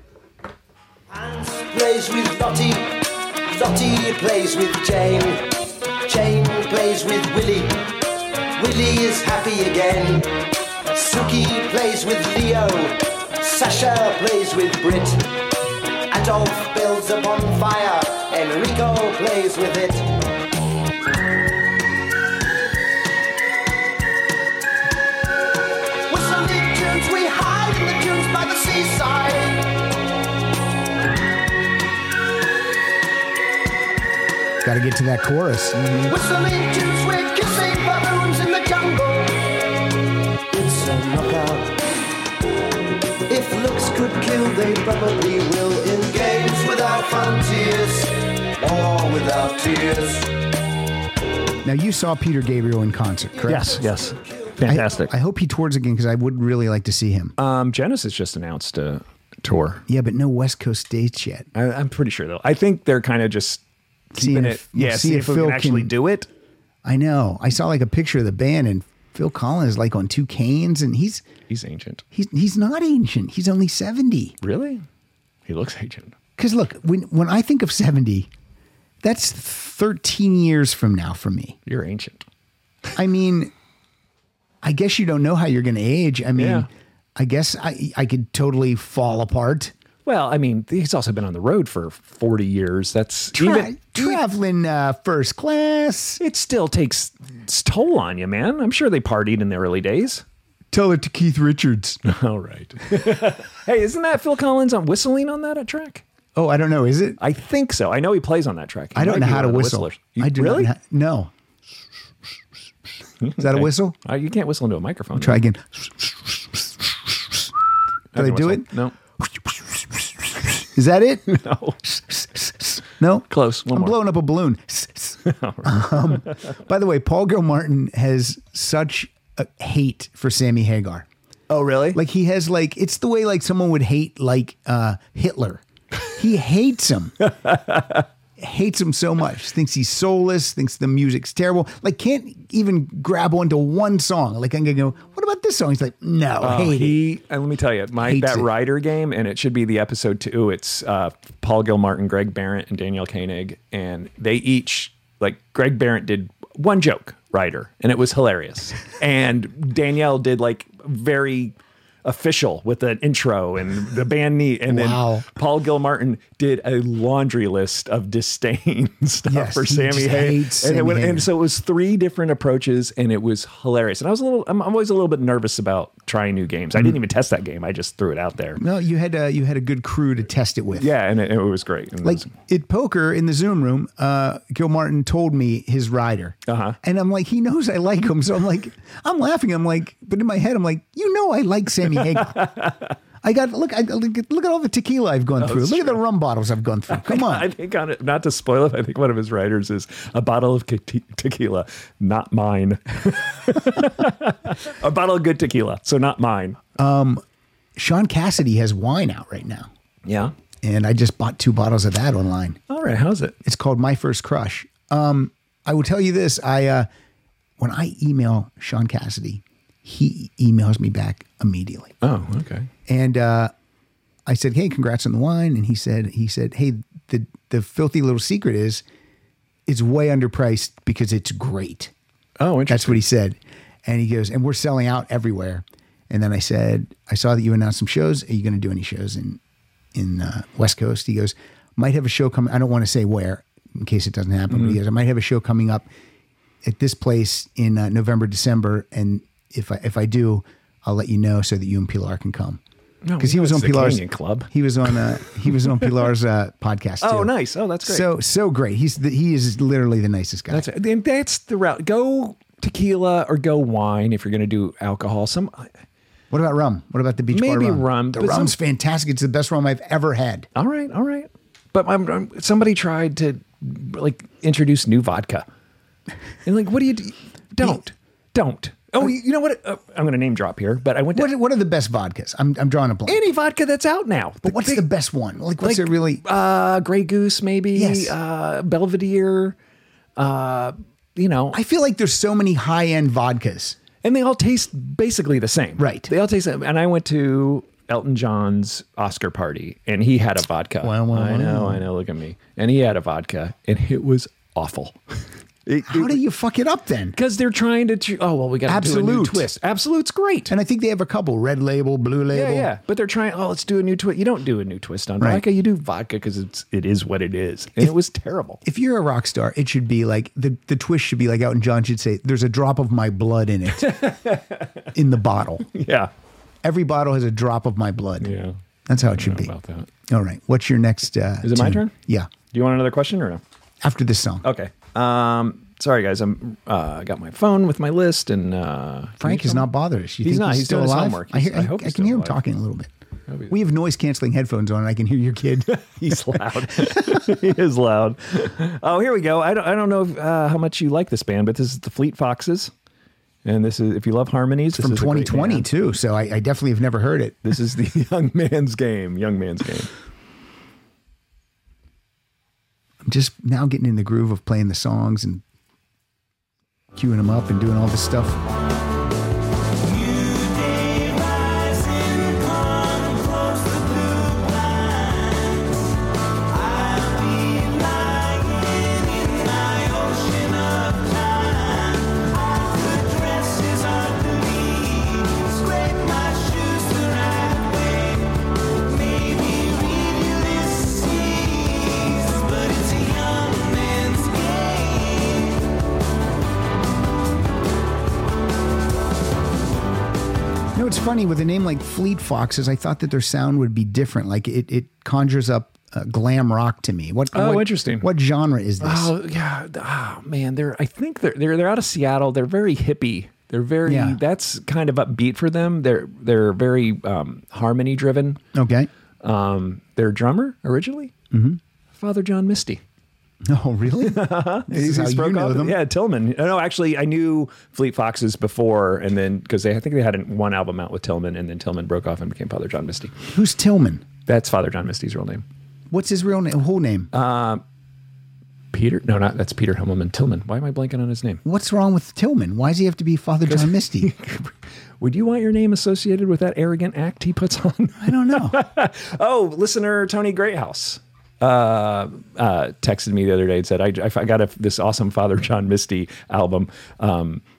[SPEAKER 10] Hans plays with Lottie, Lottie plays with Jane, Jane plays with Willie, Willie is happy again. Suki plays with Leo, Sasha plays with Brit, Adolf builds a bonfire, Enrico plays with it. With some big tunes we hide in the dunes by the seaside.
[SPEAKER 2] Got to get to that chorus.
[SPEAKER 10] With some tunes we're kissing baboons in the jungle. It's a knockout. If looks could kill, they probably will. In games without frontiers, or without tears.
[SPEAKER 2] Now you saw Peter Gabriel in concert, correct?
[SPEAKER 3] Yes, yes.
[SPEAKER 2] I-
[SPEAKER 3] Fantastic.
[SPEAKER 2] I, hope he tours again because I would really like to see him.
[SPEAKER 3] um, Genesis just announced a tour.
[SPEAKER 2] yeah, but no West Coast dates yet.
[SPEAKER 3] I, I'm pretty sure though. I think they're kind of just
[SPEAKER 2] Seeing
[SPEAKER 3] keeping
[SPEAKER 2] if-
[SPEAKER 3] it. Yeah,
[SPEAKER 2] see
[SPEAKER 3] see
[SPEAKER 2] if
[SPEAKER 3] if, we
[SPEAKER 2] Phil
[SPEAKER 3] can actually
[SPEAKER 2] can-
[SPEAKER 3] do it.
[SPEAKER 2] I know. I saw like a picture of the band and Phil Collins is like on two canes and he's
[SPEAKER 3] He's ancient.
[SPEAKER 2] he's he's not ancient. He's only seventy.
[SPEAKER 3] Really? He looks ancient.
[SPEAKER 2] Because look, when when I think of seventy, that's thirteen years from now for me.
[SPEAKER 3] You're ancient.
[SPEAKER 2] I mean, I guess you don't know how you're going to age. I mean,
[SPEAKER 3] Yeah.
[SPEAKER 2] I guess I I could totally fall apart.
[SPEAKER 3] Well, I mean, he's also been on the road for forty years. That's
[SPEAKER 2] Tra-
[SPEAKER 3] even
[SPEAKER 2] traveling uh, first class.
[SPEAKER 3] it still takes its toll on you, man. I'm sure they partied in the early days.
[SPEAKER 2] Tell it to Keith Richards.
[SPEAKER 3] All right. Hey, isn't that Phil Collins on whistling on that track?
[SPEAKER 2] Oh, I don't know. Is it?
[SPEAKER 3] I think so. I know he plays on that track. He
[SPEAKER 2] I don't
[SPEAKER 3] might
[SPEAKER 2] know
[SPEAKER 3] be
[SPEAKER 2] how to
[SPEAKER 3] one of the
[SPEAKER 2] whistle.
[SPEAKER 3] whistlers. You-
[SPEAKER 2] I do
[SPEAKER 3] really?
[SPEAKER 2] not. know- No. Is that a
[SPEAKER 3] Okay.
[SPEAKER 2] whistle?
[SPEAKER 3] Uh, you can't whistle into a microphone.
[SPEAKER 2] Try again.
[SPEAKER 3] I
[SPEAKER 2] Did I
[SPEAKER 3] can
[SPEAKER 2] do
[SPEAKER 3] whistle.
[SPEAKER 2] it?
[SPEAKER 3] No.
[SPEAKER 2] Is that it?
[SPEAKER 3] No.
[SPEAKER 2] No.
[SPEAKER 3] Close. One
[SPEAKER 2] I'm
[SPEAKER 3] more.
[SPEAKER 2] blowing up a balloon. um, by the way, Paul Gilmartin has such a hate for Sammy Hagar.
[SPEAKER 3] Oh, really?
[SPEAKER 2] Like he has like it's the way like someone would hate like uh, Hitler. He hates him. Hates him so much. Thinks he's soulless. Thinks the music's terrible. Like can't even grab onto one song. Like I'm gonna go. What about this song? He's like, no,
[SPEAKER 3] Oh,
[SPEAKER 2] hate it.
[SPEAKER 3] he and let me tell you, my
[SPEAKER 2] Hates
[SPEAKER 3] that
[SPEAKER 2] it.
[SPEAKER 3] Rider game, and it should be the episode two. It's uh, Paul Gilmartin, Greg Barrett, and Danielle Koenig, and they each like Greg Barrett did one joke, Rider, and it was hilarious, and Danielle did like very official with an intro and the band neat. And
[SPEAKER 2] Wow.
[SPEAKER 3] then Paul Gilmartin did a laundry list of disdain stuff
[SPEAKER 2] Yes,
[SPEAKER 3] for
[SPEAKER 2] he
[SPEAKER 3] Sammy
[SPEAKER 2] just
[SPEAKER 3] Hagar.
[SPEAKER 2] hates
[SPEAKER 3] And, it
[SPEAKER 2] Sammy
[SPEAKER 3] went- and
[SPEAKER 2] Hagar.
[SPEAKER 3] so it was three different approaches, and it was hilarious. And I was a little, I'm, I'm always a little bit nervous about trying new games. I didn't even test that game. I just threw it out there.
[SPEAKER 2] No, you had a, you had a good crew to test it with.
[SPEAKER 3] Yeah, and it, it was great. And it
[SPEAKER 2] Like
[SPEAKER 3] was-
[SPEAKER 2] at poker in the Zoom room, uh, Gil Martin told me his rider,
[SPEAKER 3] Uh-huh.
[SPEAKER 2] and I'm like, he knows I like him, so I'm like, I'm laughing. I'm like, but in my head, I'm like, you know, I like Sammy Hagar. I got look, I, look, at, look at all the tequila I've gone through.
[SPEAKER 3] that's
[SPEAKER 2] Look at the
[SPEAKER 3] true.
[SPEAKER 2] rum bottles I've gone through. Come
[SPEAKER 3] I
[SPEAKER 2] on,
[SPEAKER 3] think on it, not to spoil it, I think one of his writers is a bottle of te- tequila, not mine. A bottle of good tequila, so not mine.
[SPEAKER 2] Sean Cassidy has wine out right now,
[SPEAKER 3] Yeah.
[SPEAKER 2] and I just bought two bottles of that online.
[SPEAKER 3] All right. How's it?
[SPEAKER 2] It's called My First Crush. Um, I will tell you this: I uh, when I email Sean Cassidy, he emails me back immediately.
[SPEAKER 3] Oh, okay.
[SPEAKER 2] And uh, I said, "Hey, congrats on the wine." And he said, "He said, hey, the the filthy little secret is, it's way underpriced because it's great."
[SPEAKER 3] Oh, interesting.
[SPEAKER 2] That's what he said. And he goes, "And we're selling out everywhere." And then I said, "I saw that you announced some shows. Are you going to do any shows in in uh, West Coast?" He goes, "Might have a show coming. I don't want to say where in case it doesn't happen."
[SPEAKER 3] Mm-hmm.
[SPEAKER 2] But he goes, "I might have a show coming up at this place in uh, November, December, and if I if I do, I'll let you know so that you and Pilar can come."
[SPEAKER 3] No,
[SPEAKER 2] Because
[SPEAKER 3] we
[SPEAKER 2] he
[SPEAKER 3] know
[SPEAKER 2] was on
[SPEAKER 3] it's the
[SPEAKER 2] Pilar's
[SPEAKER 3] Canyon Club.
[SPEAKER 2] He was on uh, he was on Pilar's uh, podcast.
[SPEAKER 3] Oh,
[SPEAKER 2] too.
[SPEAKER 3] nice. Oh, that's great.
[SPEAKER 2] So so great. He's the, he is literally the nicest guy.
[SPEAKER 3] That's and that's the route. Go tequila or go wine if you're going to do alcohol. Some
[SPEAKER 2] What about rum? What about the beach bar
[SPEAKER 3] Maybe
[SPEAKER 2] rum?
[SPEAKER 3] rum,
[SPEAKER 2] The
[SPEAKER 3] but
[SPEAKER 2] rum's
[SPEAKER 3] some-
[SPEAKER 2] fantastic. It's the best rum I've ever had.
[SPEAKER 3] all right, all right. But I'm, I'm- somebody tried to like introduce new vodka, and like, what do you do? Don't, don't. Oh, you you know what? Uh, I'm going to name drop here, but I went to
[SPEAKER 2] What what are the best vodkas? I'm I'm drawing a blank.
[SPEAKER 3] any vodka that's out now.
[SPEAKER 2] But what's the best one? Like what's it really?
[SPEAKER 3] Uh, Grey Goose, maybe.
[SPEAKER 2] Yes.
[SPEAKER 3] Uh, Belvedere. Uh, you know,
[SPEAKER 2] I feel like there's so many high end vodkas.
[SPEAKER 3] and they all taste basically the same.
[SPEAKER 2] Right.
[SPEAKER 3] They all taste. And I went to Elton John's Oscar party, and he had a vodka.
[SPEAKER 2] Wow, wow,
[SPEAKER 3] I know,
[SPEAKER 2] wow.
[SPEAKER 3] I know. Look at me. And he had a vodka, and it was awful.
[SPEAKER 2] How do you fuck it up then?
[SPEAKER 3] Because they're trying to. Tr- oh well, we got to do a new
[SPEAKER 2] Absolute.
[SPEAKER 3] twist. Absolute's great.
[SPEAKER 2] And I think they have a couple: red label, blue
[SPEAKER 3] Yeah,
[SPEAKER 2] label.
[SPEAKER 3] yeah, but they're trying. Oh, let's do a new twist. You don't do a new twist on
[SPEAKER 2] Right.
[SPEAKER 3] vodka. You do vodka because it's it is what it is, and it was terrible.
[SPEAKER 2] If you're a rock star, it should be like the the twist should be like Elton John should say, "There's a drop of my blood in it, in the bottle.
[SPEAKER 3] Yeah,
[SPEAKER 2] Every bottle has a drop of my blood."
[SPEAKER 3] yeah.
[SPEAKER 2] That's how it
[SPEAKER 3] I
[SPEAKER 2] should
[SPEAKER 3] don't
[SPEAKER 2] be.
[SPEAKER 3] know about that.
[SPEAKER 2] All right. What's your next? Uh,
[SPEAKER 3] Is it my
[SPEAKER 2] tune?
[SPEAKER 3] turn?
[SPEAKER 2] Yeah.
[SPEAKER 3] Do you want another question or no?
[SPEAKER 2] After this song,
[SPEAKER 3] Okay. Um. Sorry, guys. I'm. Uh, I got my phone with my list, and uh,
[SPEAKER 2] Frank is not bothered us. You
[SPEAKER 3] He's
[SPEAKER 2] think
[SPEAKER 3] not.
[SPEAKER 2] He's,
[SPEAKER 3] He's
[SPEAKER 2] still
[SPEAKER 3] doing his
[SPEAKER 2] alive?
[SPEAKER 3] homework.
[SPEAKER 2] I, hear,
[SPEAKER 3] He's- I
[SPEAKER 2] I,
[SPEAKER 3] hope
[SPEAKER 2] I
[SPEAKER 3] he's
[SPEAKER 2] can
[SPEAKER 3] still
[SPEAKER 2] hear him
[SPEAKER 3] alive.
[SPEAKER 2] talking a little bit.
[SPEAKER 3] Hope he-
[SPEAKER 2] We have noise canceling headphones on, and I can hear your kid.
[SPEAKER 3] He's loud. He is loud. Oh, here we go. I don't. I don't know if, uh, how much you like this band, but this is the Fleet Foxes, and this is if you love harmonies, this
[SPEAKER 2] From
[SPEAKER 3] is a great
[SPEAKER 2] twenty twenty
[SPEAKER 3] band.
[SPEAKER 2] too, so I, I definitely have never heard it.
[SPEAKER 3] This is the young man's game. Young man's game.
[SPEAKER 2] I'm just now getting in the groove of playing the songs and queuing them up and doing all this stuff. You know, it's funny with a name like Fleet Foxes. I thought that their sound would be different. Like it, it conjures up uh, glam rock to me. What?
[SPEAKER 3] Oh,
[SPEAKER 2] what-
[SPEAKER 3] interesting.
[SPEAKER 2] What genre is this?
[SPEAKER 3] Oh yeah. Oh man, they're. I think they're they're they're out of Seattle. They're very hippie. They're very.
[SPEAKER 2] Yeah.
[SPEAKER 3] That's kind of upbeat for them. They're they're very um, harmony driven.
[SPEAKER 2] Okay.
[SPEAKER 3] Um, their drummer originally, mm-hmm. Father John Misty.
[SPEAKER 2] Oh, really? This is how you
[SPEAKER 3] broke
[SPEAKER 2] know
[SPEAKER 3] off-
[SPEAKER 2] them.
[SPEAKER 3] Yeah, Tillman. No, actually, I knew Fleet Foxes before, and then because they, I think they had one album out with Tillman, and then Tillman broke off and became Father John Misty.
[SPEAKER 2] Who's Tillman?
[SPEAKER 3] That's Father John Misty's real name.
[SPEAKER 2] What's his real name? Whole name?
[SPEAKER 3] Peter? No, not that's Peter Himmelman. Tillman. Why am I blanking on his name?
[SPEAKER 2] What's wrong with Tillman? Why does he have to be Father John Misty?
[SPEAKER 3] Would you want your name associated with that arrogant act he puts on?
[SPEAKER 2] I don't know.
[SPEAKER 3] Oh, listener Tony Greathouse uh, uh, texted me the other day and said, I, I got a, this awesome Father John Misty album. Um,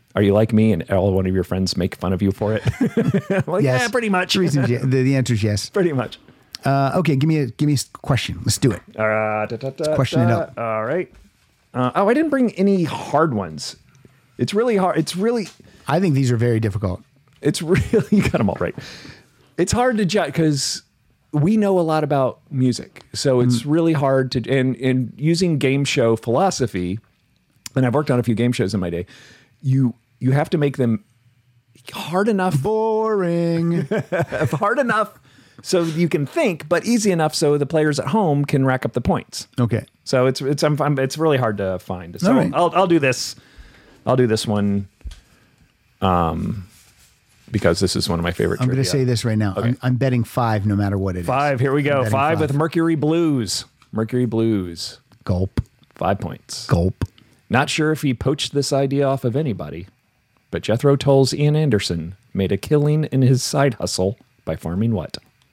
[SPEAKER 3] Are you like me and all one of your friends make fun of you for it? Well,
[SPEAKER 2] Yes.
[SPEAKER 3] yeah, pretty much.
[SPEAKER 2] The, reason, the, the answer is yes.
[SPEAKER 3] Pretty much.
[SPEAKER 2] Uh, okay, give me a give me a question. Let's do it.
[SPEAKER 3] Uh, da, da, da,
[SPEAKER 2] question it
[SPEAKER 3] da.
[SPEAKER 2] up.
[SPEAKER 3] All right. Uh, oh, I didn't bring any hard ones. It's really hard. It's really,
[SPEAKER 2] I think these are very difficult.
[SPEAKER 3] it's really, you got them all right. It's hard to judge because we know a lot about music. So it's
[SPEAKER 2] Mm.
[SPEAKER 3] really hard to, and, and using game show philosophy, and I've worked on a few game shows in my day, you, you have to make them hard enough,
[SPEAKER 2] Boring.
[SPEAKER 3] hard enough so you can think, but easy enough so the players at home can rack up the points.
[SPEAKER 2] Okay.
[SPEAKER 3] So it's it's I'm, I'm, it's really hard to find. So
[SPEAKER 2] All right.
[SPEAKER 3] I'll I'll do this. I'll do this one. Um, because this is one of my favorite.
[SPEAKER 2] I'm going to
[SPEAKER 3] trivia.
[SPEAKER 2] say this right now.
[SPEAKER 3] Okay.
[SPEAKER 2] I'm, I'm betting five no matter what it is.
[SPEAKER 3] Five. Here we
[SPEAKER 2] I'm
[SPEAKER 3] go.
[SPEAKER 2] betting
[SPEAKER 3] Five, with Mercury Blues. Mercury Blues.
[SPEAKER 2] Gulp.
[SPEAKER 3] Five points.
[SPEAKER 2] Gulp.
[SPEAKER 3] Not sure if he poached this idea off of anybody, but Jethro Tull's Ian Anderson made a killing in his side hustle by farming what?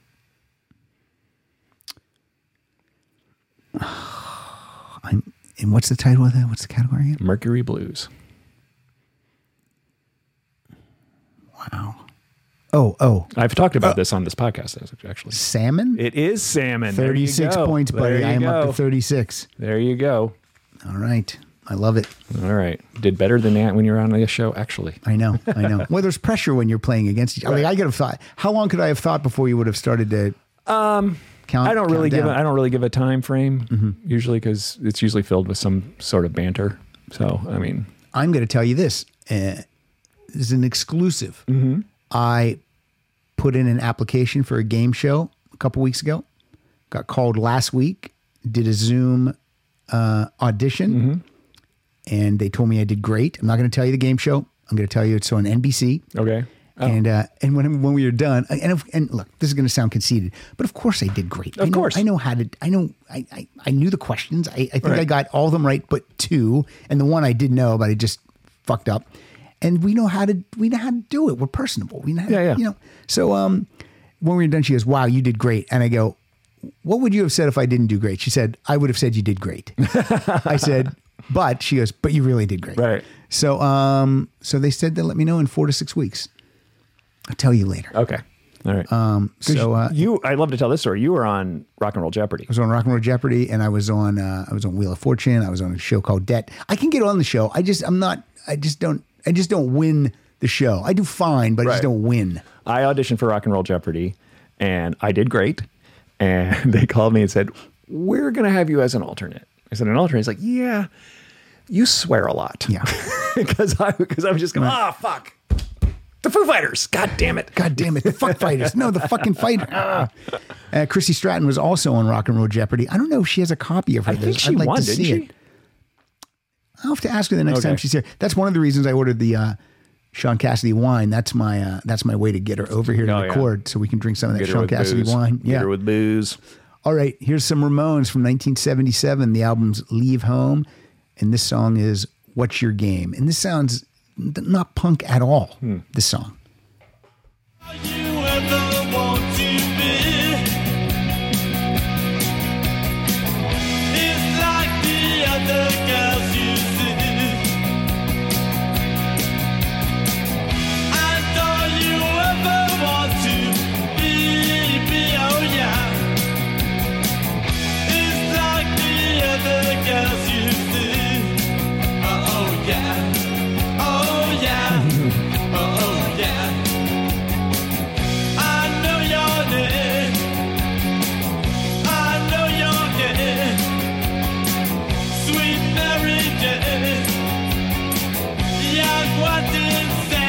[SPEAKER 2] I'm, and what's the title of that? What's the category again?
[SPEAKER 3] Mercury Blues.
[SPEAKER 2] Wow. Oh, oh.
[SPEAKER 3] I've talked about this on this podcast, actually.
[SPEAKER 2] Salmon?
[SPEAKER 3] It is salmon. There you
[SPEAKER 2] thirty-six
[SPEAKER 3] go.
[SPEAKER 2] points,
[SPEAKER 3] There
[SPEAKER 2] buddy.
[SPEAKER 3] you
[SPEAKER 2] I am up
[SPEAKER 3] go.
[SPEAKER 2] to thirty-six.
[SPEAKER 3] There you go.
[SPEAKER 2] All right. I love it.
[SPEAKER 3] All right. Did better than that when you were on the show, actually.
[SPEAKER 2] I know. I know. Well, there's pressure when you're playing against each other. Like, I could have thought, how long could I have thought before you would have started to um, count?
[SPEAKER 3] I don't really
[SPEAKER 2] count
[SPEAKER 3] give a,
[SPEAKER 2] down?
[SPEAKER 3] I don't really give a time frame
[SPEAKER 2] Mm-hmm.
[SPEAKER 3] usually because it's usually filled with some sort of banter. So, I mean,
[SPEAKER 2] I'm going to tell you this. Uh, this is an exclusive.
[SPEAKER 3] Mm-hmm.
[SPEAKER 2] I put in an application for a game show a couple weeks ago. Got called last week. Did a Zoom uh, audition.
[SPEAKER 3] Mm-hmm.
[SPEAKER 2] And they told me I did great. I'm not going to tell you the game show. I'm going to tell you it's on N B C.
[SPEAKER 3] okay. Oh.
[SPEAKER 2] And uh, and when when we were done, and if, and look, this is going to sound conceited, but of course I did great.
[SPEAKER 3] Of
[SPEAKER 2] I know,
[SPEAKER 3] course.
[SPEAKER 2] I know how to. I know I I, I knew the questions. I, I think
[SPEAKER 3] Right.
[SPEAKER 2] I got all of them right, but two, and the one I did know, but I just fucked up. And we know how to we know how to do it. We're personable. We know how
[SPEAKER 3] Yeah,
[SPEAKER 2] to,
[SPEAKER 3] yeah.
[SPEAKER 2] you know. So um, when we were done, she goes, "Wow, you did great." And I go, "What would you have said if I didn't do great?" She said, "I would have said you did great." I said. But she goes, but you really did great.
[SPEAKER 3] Right.
[SPEAKER 2] So, um, so they said they'll let me know in four to six weeks. I'll tell you later.
[SPEAKER 3] Okay. All right.
[SPEAKER 2] Um,
[SPEAKER 3] 'Cause
[SPEAKER 2] so uh,
[SPEAKER 3] you, I love to tell this story. You were on Rock and Roll Jeopardy.
[SPEAKER 2] I was on Rock and Roll Jeopardy, and I was on uh, I was on Wheel of Fortune. I was on a show called Debt. I can get on the show. I just I'm not. I just don't. I just don't win the show. I do fine, but I just
[SPEAKER 3] Right.
[SPEAKER 2] don't win.
[SPEAKER 3] I auditioned for Rock and Roll Jeopardy, and I did great. And they called me and said, "We're going to have you as an alternate." I said, "An alternate?" He's like, "Yeah, you swear a lot."
[SPEAKER 2] Yeah.
[SPEAKER 3] Because I because I was just going, "Ah, fuck, the Foo Fighters! God damn it!
[SPEAKER 2] God damn it! The fuck fighters! No, the fucking fighter. Ah. Uh, Chrissy Stratton was also on Rock and Roll Jeopardy. I don't know if she has a copy of her.
[SPEAKER 3] I think
[SPEAKER 2] I'd
[SPEAKER 3] she
[SPEAKER 2] like
[SPEAKER 3] won,
[SPEAKER 2] to
[SPEAKER 3] didn't
[SPEAKER 2] see
[SPEAKER 3] she?
[SPEAKER 2] it. I'll have to ask her the next
[SPEAKER 3] Okay.
[SPEAKER 2] time she's here. That's one of the reasons I ordered the uh, Sean Cassidy wine. That's my uh, that's my way to get her over here to
[SPEAKER 3] Oh, yeah.
[SPEAKER 2] record, so we can drink some of that
[SPEAKER 3] Get her
[SPEAKER 2] Sean
[SPEAKER 3] with
[SPEAKER 2] Cassidy
[SPEAKER 3] booze.
[SPEAKER 2] wine.
[SPEAKER 3] Get
[SPEAKER 2] Yeah.
[SPEAKER 3] her with booze."
[SPEAKER 2] All right. Here's some Ramones from nineteen seventy-seven. The album's "Leave Home," and this song is "What's Your Game?" And this sounds n- not punk at all.
[SPEAKER 3] Hmm.
[SPEAKER 2] This song.
[SPEAKER 8] You ever want to be? It's like the other girls you see. And all you ever want to be, be, oh yeah. It's like the other girls you see. Oh, oh yeah. Oh yeah. Oh, oh yeah. I know your name. I know your name. Sweet Mary Jane. Yeah, what did say?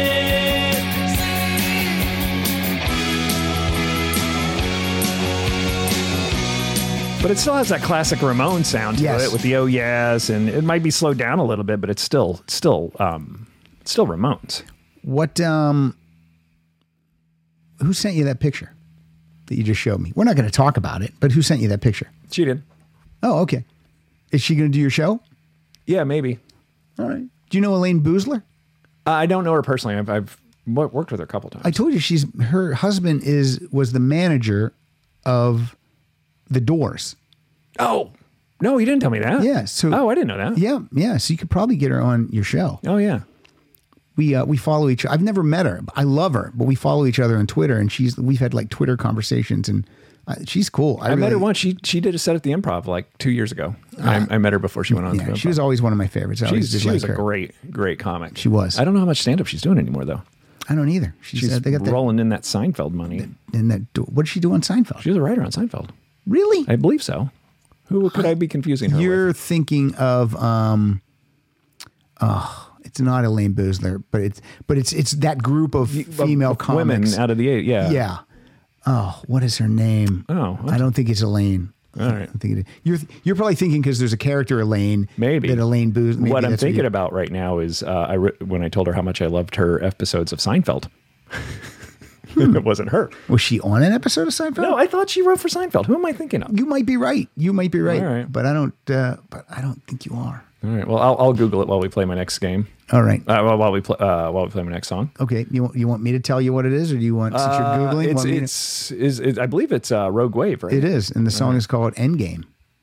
[SPEAKER 3] But it still has that classic Ramon sound to
[SPEAKER 2] Yes.
[SPEAKER 3] it with the oh yes, and it might be slowed down a little bit, but it's still it's still um it's still Ramones.
[SPEAKER 2] What um who sent you that picture that you just showed me? We're not going to talk about it, but who sent you that picture?
[SPEAKER 3] She did.
[SPEAKER 2] Oh, okay. Is she going to do your show?
[SPEAKER 3] Yeah, maybe.
[SPEAKER 2] All right. Do you know Elaine Boozler?
[SPEAKER 3] Uh, I don't know her personally. I've, I've wo- worked with her a couple times.
[SPEAKER 2] I told you she's her husband is was the manager of The Doors.
[SPEAKER 3] Oh, no, you didn't tell me that.
[SPEAKER 2] Yeah, so
[SPEAKER 3] oh, I didn't know that.
[SPEAKER 2] Yeah, yeah. So you could probably get her on your show.
[SPEAKER 3] Oh, yeah.
[SPEAKER 2] We uh, we follow each. I've never met her. I love her, but we follow each other on Twitter, and she's. We've had like Twitter conversations, and uh, she's cool.
[SPEAKER 3] I, I
[SPEAKER 2] really,
[SPEAKER 3] met her once. She she did a set at the Improv like two years ago. I, I met her before she went on.
[SPEAKER 2] Yeah,
[SPEAKER 3] to the
[SPEAKER 2] she was
[SPEAKER 3] Improv.
[SPEAKER 2] always one of my favorites. I always
[SPEAKER 3] She's,
[SPEAKER 2] did
[SPEAKER 3] she
[SPEAKER 2] like
[SPEAKER 3] was a
[SPEAKER 2] her.
[SPEAKER 3] great great comic.
[SPEAKER 2] She was.
[SPEAKER 3] I don't know how much stand up she's doing anymore though.
[SPEAKER 2] I don't either. She's,
[SPEAKER 3] She's
[SPEAKER 2] uh, they got that,
[SPEAKER 3] rolling in that Seinfeld money.
[SPEAKER 2] and that. What did she do on Seinfeld?
[SPEAKER 3] She was a writer on Seinfeld.
[SPEAKER 2] Really?
[SPEAKER 3] I believe so. Who could I be confusing her
[SPEAKER 2] You're
[SPEAKER 3] with?
[SPEAKER 2] thinking of um, oh, it's not Elaine Boozler, but it's but it's it's that group of female
[SPEAKER 3] Of
[SPEAKER 2] comics.
[SPEAKER 3] women out of the eight. Yeah.
[SPEAKER 2] Yeah. Oh, what is her name?
[SPEAKER 3] Oh,
[SPEAKER 2] I don't think it's Elaine.
[SPEAKER 3] All right.
[SPEAKER 2] I think it is. You're you're probably thinking because there's a character Elaine.
[SPEAKER 3] Maybe
[SPEAKER 2] that Elaine Booz. Maybe
[SPEAKER 3] what I'm
[SPEAKER 2] that's
[SPEAKER 3] thinking
[SPEAKER 2] you-
[SPEAKER 3] about right now is uh, I re- when I told her how much I loved her episodes of Seinfeld. It wasn't her.
[SPEAKER 2] Was she on an episode of Seinfeld?
[SPEAKER 3] No, I thought she wrote for Seinfeld. Who am I thinking of?
[SPEAKER 2] You might be right. You might be right.
[SPEAKER 3] All right.
[SPEAKER 2] But I don't. Uh, but I don't think you are.
[SPEAKER 3] All right. Well, I'll, I'll Google it while we play my next game.
[SPEAKER 2] All right.
[SPEAKER 3] Uh, well, while we play uh, while we play my next song.
[SPEAKER 2] Okay. You want you want me to tell you what it is, or do you want since you're
[SPEAKER 3] Uh,
[SPEAKER 2] googling?
[SPEAKER 3] it's
[SPEAKER 2] want me to-
[SPEAKER 3] it's is it, I believe it's uh, Rogue Wave, right?
[SPEAKER 2] it is, and the song is called Endgame.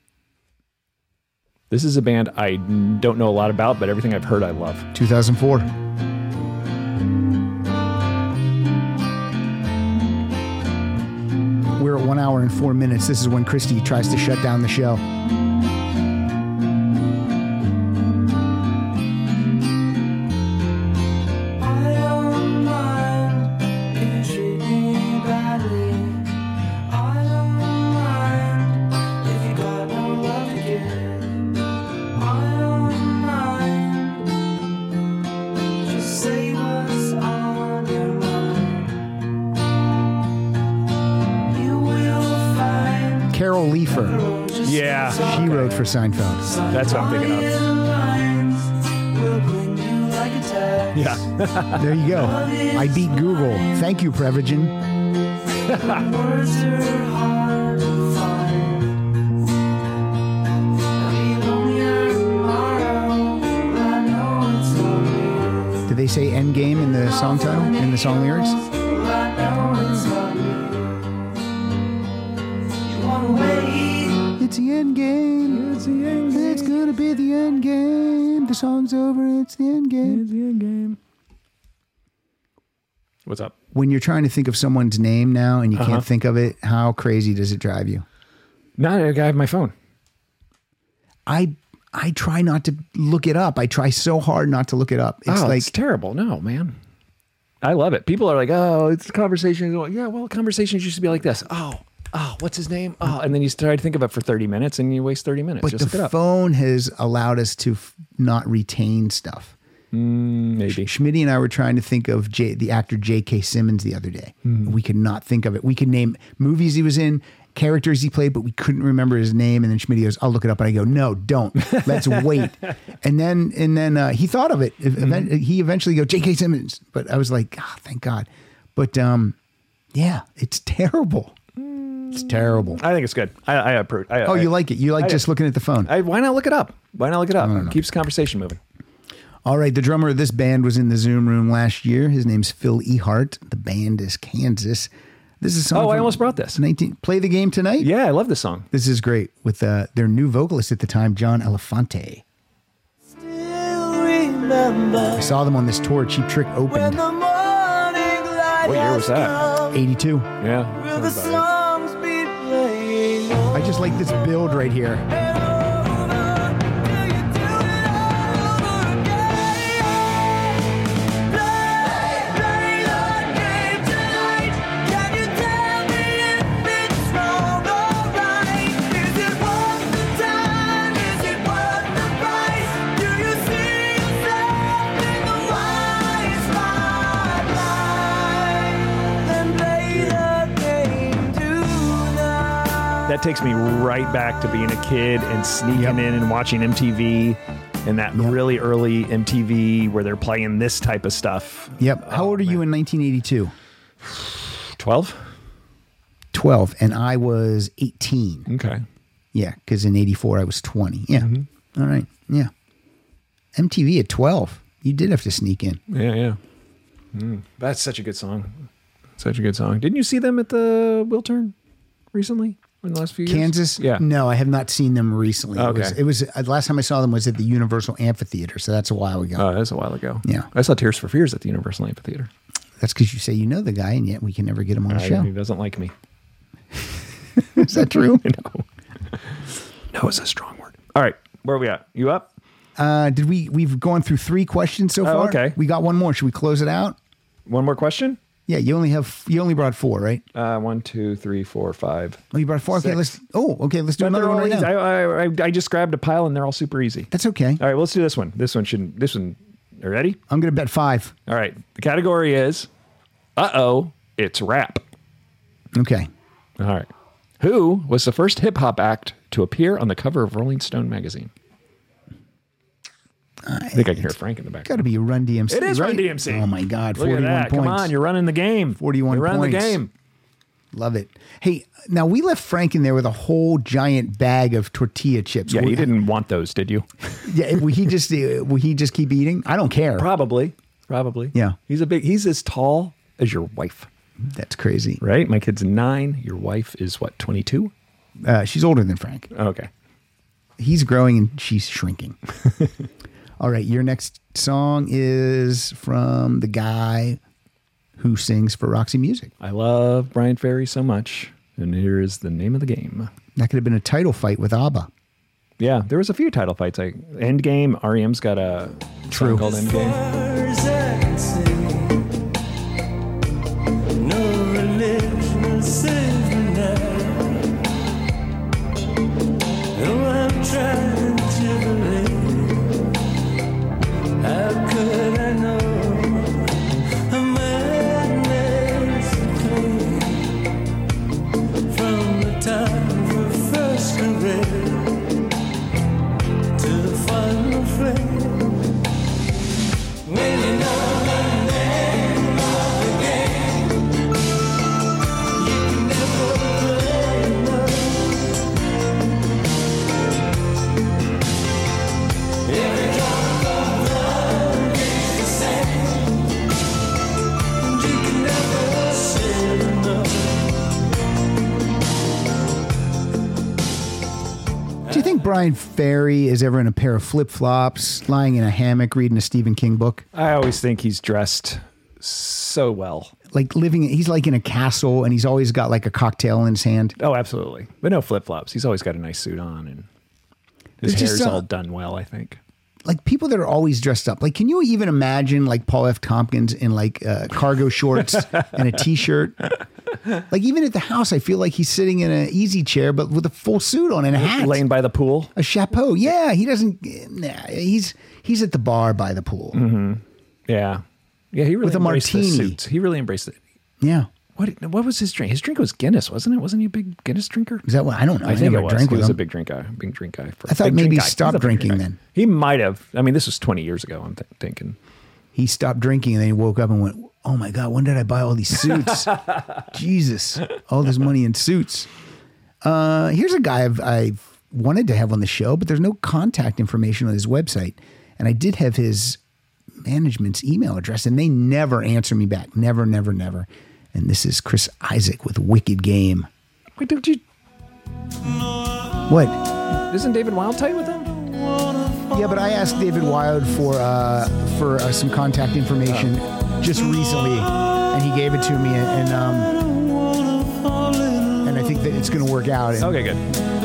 [SPEAKER 3] This is a band I don't know a lot about, but everything I've heard I love.
[SPEAKER 2] two thousand four. We're at one hour and four minutes. This is when Christy tries to shut down the show.
[SPEAKER 9] I don't mind if you treat me badly. I don't mind if you got no love to give. I don't mind. Just say what's on your mind. You will find
[SPEAKER 2] Carol Leifer.
[SPEAKER 3] Yeah,
[SPEAKER 2] She wrote for Seinfeld.
[SPEAKER 3] that's what I'm thinking of.
[SPEAKER 9] lines will bring you like a text.
[SPEAKER 3] Yeah.
[SPEAKER 2] There you go. I beat Google. Thank you, Prevagen.
[SPEAKER 9] Words are hard to find. I'll be lonelier tomorrow, but I know it's not me.
[SPEAKER 2] Did they say Endgame in the song title, in the song lyrics?
[SPEAKER 9] But I know it's not me. You wanna wait?
[SPEAKER 2] It's the end game. It's the end game. It's gonna be the end game. The song's over. It's the end game.
[SPEAKER 3] the end game. What's up?
[SPEAKER 2] When you're trying to think of someone's name now and you
[SPEAKER 3] Uh-huh.
[SPEAKER 2] can't think of it, how crazy does it drive you?
[SPEAKER 3] Not I have my phone.
[SPEAKER 2] I I try not to look it up. I try so hard not to look it up. It's
[SPEAKER 3] oh,
[SPEAKER 2] like
[SPEAKER 3] it's terrible. No, man. I love it. People are like, oh, it's conversations. Yeah, well, conversations used to be like this. Oh, oh, what's his name? Oh, and then you try to think of it for thirty minutes and you waste thirty minutes.
[SPEAKER 2] but
[SPEAKER 3] Just look it
[SPEAKER 2] the
[SPEAKER 3] up.
[SPEAKER 2] phone has allowed us to f- not retain stuff.
[SPEAKER 3] Mm, maybe.
[SPEAKER 2] Schmitty and I were trying to think of J, the actor J K. Simmons the other day.
[SPEAKER 3] Hmm.
[SPEAKER 2] We could not think of it. We could name movies he was in, characters he played, but we couldn't remember his name. And then Schmitty goes, "I'll look it up." And I go, "No, don't. Let's wait." And then and then uh, he thought of it. Event-
[SPEAKER 3] Hmm.
[SPEAKER 2] He eventually go J K. Simmons, but I was like, oh, thank God. But um, yeah, it's terrible. It's terrible.
[SPEAKER 3] I think it's good. I, I approve. I,
[SPEAKER 2] Oh,
[SPEAKER 3] I,
[SPEAKER 2] you like it? You like
[SPEAKER 3] I-
[SPEAKER 2] just looking at the phone?
[SPEAKER 3] I, why not look it up? Why not look it up? Keeps the conversation moving.
[SPEAKER 2] All right, the drummer of this band was in the Zoom room last year. His name's Phil Ehart. The band is Kansas. This is a song
[SPEAKER 3] Oh, I
[SPEAKER 2] from
[SPEAKER 3] almost brought this.
[SPEAKER 2] nineteen Play the Game Tonight?
[SPEAKER 3] Yeah, I love this song.
[SPEAKER 2] This is great with uh, their new vocalist at the time, John Elefante.
[SPEAKER 9] Still remember
[SPEAKER 2] I saw them on this tour. Cheap Trick
[SPEAKER 9] when
[SPEAKER 2] opened
[SPEAKER 9] the morning light
[SPEAKER 3] What year was
[SPEAKER 9] has
[SPEAKER 3] that?
[SPEAKER 9] come.
[SPEAKER 2] eighty-two.
[SPEAKER 3] Yeah.
[SPEAKER 9] Will the
[SPEAKER 3] sounds about right.
[SPEAKER 9] songs be playing
[SPEAKER 2] I just like this build right here.
[SPEAKER 9] over? Till you do it all over again. Play, play the game tonight. Can you tell me if it's wrong or right? Is it worth the time? Is it worth the price? Do you see yourself in the wide spotlight? Then play the game tonight.
[SPEAKER 3] That takes me right back to being a kid and sneaking
[SPEAKER 2] Yep.
[SPEAKER 3] in and watching M T V and that
[SPEAKER 2] Yep.
[SPEAKER 3] really early M T V where they're playing this type of stuff.
[SPEAKER 2] Yep. How old are you in nineteen eighty-two?
[SPEAKER 3] twelve?
[SPEAKER 2] twelve. And I was eighteen.
[SPEAKER 3] Okay.
[SPEAKER 2] Yeah, because in eighty-four I was twenty. Yeah.
[SPEAKER 3] Mm-hmm.
[SPEAKER 2] All right. Yeah. M T V at twelve. You did have to sneak in.
[SPEAKER 3] Yeah, yeah. Mm, that's such a good song. Such a good song. Didn't you see them at the Will Turn recently? in the last few years?
[SPEAKER 2] Kansas?
[SPEAKER 3] Yeah.
[SPEAKER 2] No, I have not seen them recently.
[SPEAKER 3] Okay.
[SPEAKER 2] It was, it was uh, the last time I saw them was at the Universal Amphitheater, so that's a while ago.
[SPEAKER 3] Oh, that was a while ago.
[SPEAKER 2] Yeah.
[SPEAKER 3] I saw Tears for Fears at the Universal Amphitheater.
[SPEAKER 2] That's because you say you know the guy, and yet we can never get him on the
[SPEAKER 3] Uh,
[SPEAKER 2] show.
[SPEAKER 3] He doesn't like me.
[SPEAKER 2] Is that true?
[SPEAKER 3] No. No is a strong word. All right. Where are we at? You up?
[SPEAKER 2] Uh, did we? We've gone through three questions so
[SPEAKER 3] Oh,
[SPEAKER 2] far.
[SPEAKER 3] okay.
[SPEAKER 2] We got one more. Should we close it out?
[SPEAKER 3] One more question?
[SPEAKER 2] Yeah, you only have you only brought four, right?
[SPEAKER 3] Uh, one, two, three, four, five.
[SPEAKER 2] Oh, you brought four. Okay,
[SPEAKER 3] Six.
[SPEAKER 2] let's. Oh, okay. Let's do
[SPEAKER 3] But
[SPEAKER 2] another
[SPEAKER 3] they're
[SPEAKER 2] one
[SPEAKER 3] all
[SPEAKER 2] right
[SPEAKER 3] easy.
[SPEAKER 2] now.
[SPEAKER 3] I, I, I just grabbed a pile and they're all super easy.
[SPEAKER 2] That's okay.
[SPEAKER 3] All right, well, let's do this one. This one shouldn't. This one. Are you ready?
[SPEAKER 2] I'm gonna bet five.
[SPEAKER 3] All right. The category is, uh oh, it's rap.
[SPEAKER 2] Okay.
[SPEAKER 3] All right. Who was the first hip hop act to appear on the cover of Rolling Stone magazine? I think I can hear Frank in the back.
[SPEAKER 2] Got to be Run D M C.
[SPEAKER 3] It is
[SPEAKER 2] right?
[SPEAKER 3] Run D M C.
[SPEAKER 2] Oh my God,
[SPEAKER 3] Look at
[SPEAKER 2] forty-one
[SPEAKER 3] that.
[SPEAKER 2] points.
[SPEAKER 3] Come on, you're running the game.
[SPEAKER 2] forty-one
[SPEAKER 3] You're running
[SPEAKER 2] points.
[SPEAKER 3] the game.
[SPEAKER 2] Love it. Hey, now we left Frank in there with a whole giant bag of tortilla chips.
[SPEAKER 3] Yeah,
[SPEAKER 2] Will-
[SPEAKER 3] you didn't want those, did you?
[SPEAKER 2] Yeah, will he just uh, will he just keep eating? I don't care.
[SPEAKER 3] Probably. Probably.
[SPEAKER 2] Yeah.
[SPEAKER 3] He's a big. He's as tall as your wife.
[SPEAKER 2] That's crazy.
[SPEAKER 3] Right? My kid's nine. Your wife is what, twenty-two?
[SPEAKER 2] Uh, she's older than Frank.
[SPEAKER 3] Okay.
[SPEAKER 2] He's growing and she's shrinking. All right, your next song is from the guy who sings for Roxy Music.
[SPEAKER 3] I love Brian Ferry so much. And here is the name of the game.
[SPEAKER 2] That could have been a title fight with ABBA.
[SPEAKER 3] Yeah, there was a few title fights. Like Endgame, R E M's got a
[SPEAKER 2] True.
[SPEAKER 3] song called Endgame.
[SPEAKER 8] As I can see, no religion will save me now. Though I'm trying to believe, how could I know a madness clean from the time of first career to the final frame? When you know the name of the game, you can never play alone. Every drop of blood is the same, and you can never say no.
[SPEAKER 2] Do you think Brian Ferry is ever in a pair of flip-flops, lying in a hammock reading a Stephen King book?
[SPEAKER 3] I always think he's dressed so well.
[SPEAKER 2] Like living, he's like in a castle and he's always got like a cocktail in his hand.
[SPEAKER 3] Oh, absolutely. But no flip flops. He's always got a nice suit on and his
[SPEAKER 2] There's just
[SPEAKER 3] hair's
[SPEAKER 2] some-
[SPEAKER 3] all done well, I think.
[SPEAKER 2] Like people that are always dressed up. Like, can you even imagine like Paul F. Tompkins in like uh, cargo shorts and a t-shirt? Like even at the house, I feel like he's sitting in an easy chair, but with a full suit on and a hat.
[SPEAKER 3] Laying by the pool.
[SPEAKER 2] A chapeau. Yeah, he doesn't. Nah, he's he's at the bar by the pool.
[SPEAKER 3] Yeah. Yeah, he really
[SPEAKER 2] With a
[SPEAKER 3] embraced the
[SPEAKER 2] martini.
[SPEAKER 3] suits. He really embraced it.
[SPEAKER 2] Yeah.
[SPEAKER 3] What what was his drink? His drink was Guinness, wasn't it? Wasn't he a big Guinness drinker?
[SPEAKER 2] Is that what? I don't know. I,
[SPEAKER 3] I think
[SPEAKER 2] never
[SPEAKER 3] it was.
[SPEAKER 2] drank
[SPEAKER 3] He
[SPEAKER 2] with
[SPEAKER 3] was a
[SPEAKER 2] him.
[SPEAKER 3] big drink guy. Big drink guy. For,
[SPEAKER 2] I thought
[SPEAKER 3] big
[SPEAKER 2] maybe
[SPEAKER 3] drink
[SPEAKER 2] he
[SPEAKER 3] guy. He's
[SPEAKER 2] stopped
[SPEAKER 3] a big drink
[SPEAKER 2] drinking
[SPEAKER 3] guy.
[SPEAKER 2] then.
[SPEAKER 3] He might have. I mean, this was twenty years ago, I'm th- thinking.
[SPEAKER 2] He stopped drinking and then he woke up and went, "Oh my God, when did I buy all these suits? Jesus, all this money in suits." Uh, here's a guy I've, I've wanted to have on the show, but there's no contact information on his website. And I did have his management's email address and they never answer me back. Never, never, never. And this is Chris Isaac with Wicked Game.
[SPEAKER 3] Wait, did you?
[SPEAKER 2] What?
[SPEAKER 3] Isn't David Wild tight with him?
[SPEAKER 2] Yeah, but I asked David Wild for uh, for uh, some contact information just recently, and he gave it to me, and um, and I think that it's going to work out. And
[SPEAKER 3] Okay, good.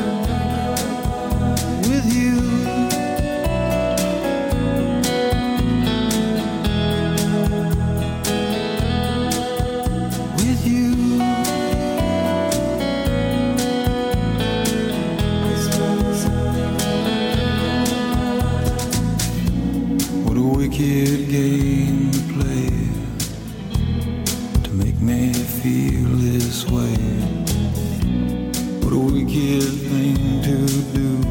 [SPEAKER 8] With you, with you, what a wicked game to play to make me feel this way. What a wicked thing to do,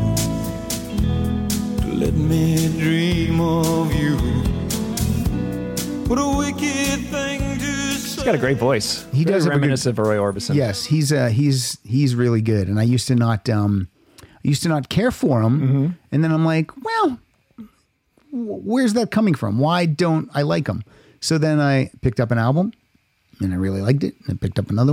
[SPEAKER 8] to let me dream of you. What a wicked thing to say.
[SPEAKER 3] He's got a great voice.
[SPEAKER 2] He
[SPEAKER 3] Very
[SPEAKER 2] does have a good-
[SPEAKER 3] reminiscent of Roy Orbison.
[SPEAKER 2] Yes, he's uh, he's he's really good, and I used to not um, I used to not care for him,
[SPEAKER 3] Mm-hmm.
[SPEAKER 2] and then I'm like, well, w- where's that coming from? Why don't I like him? So then I picked up an album, and I really liked it, and I picked up another one,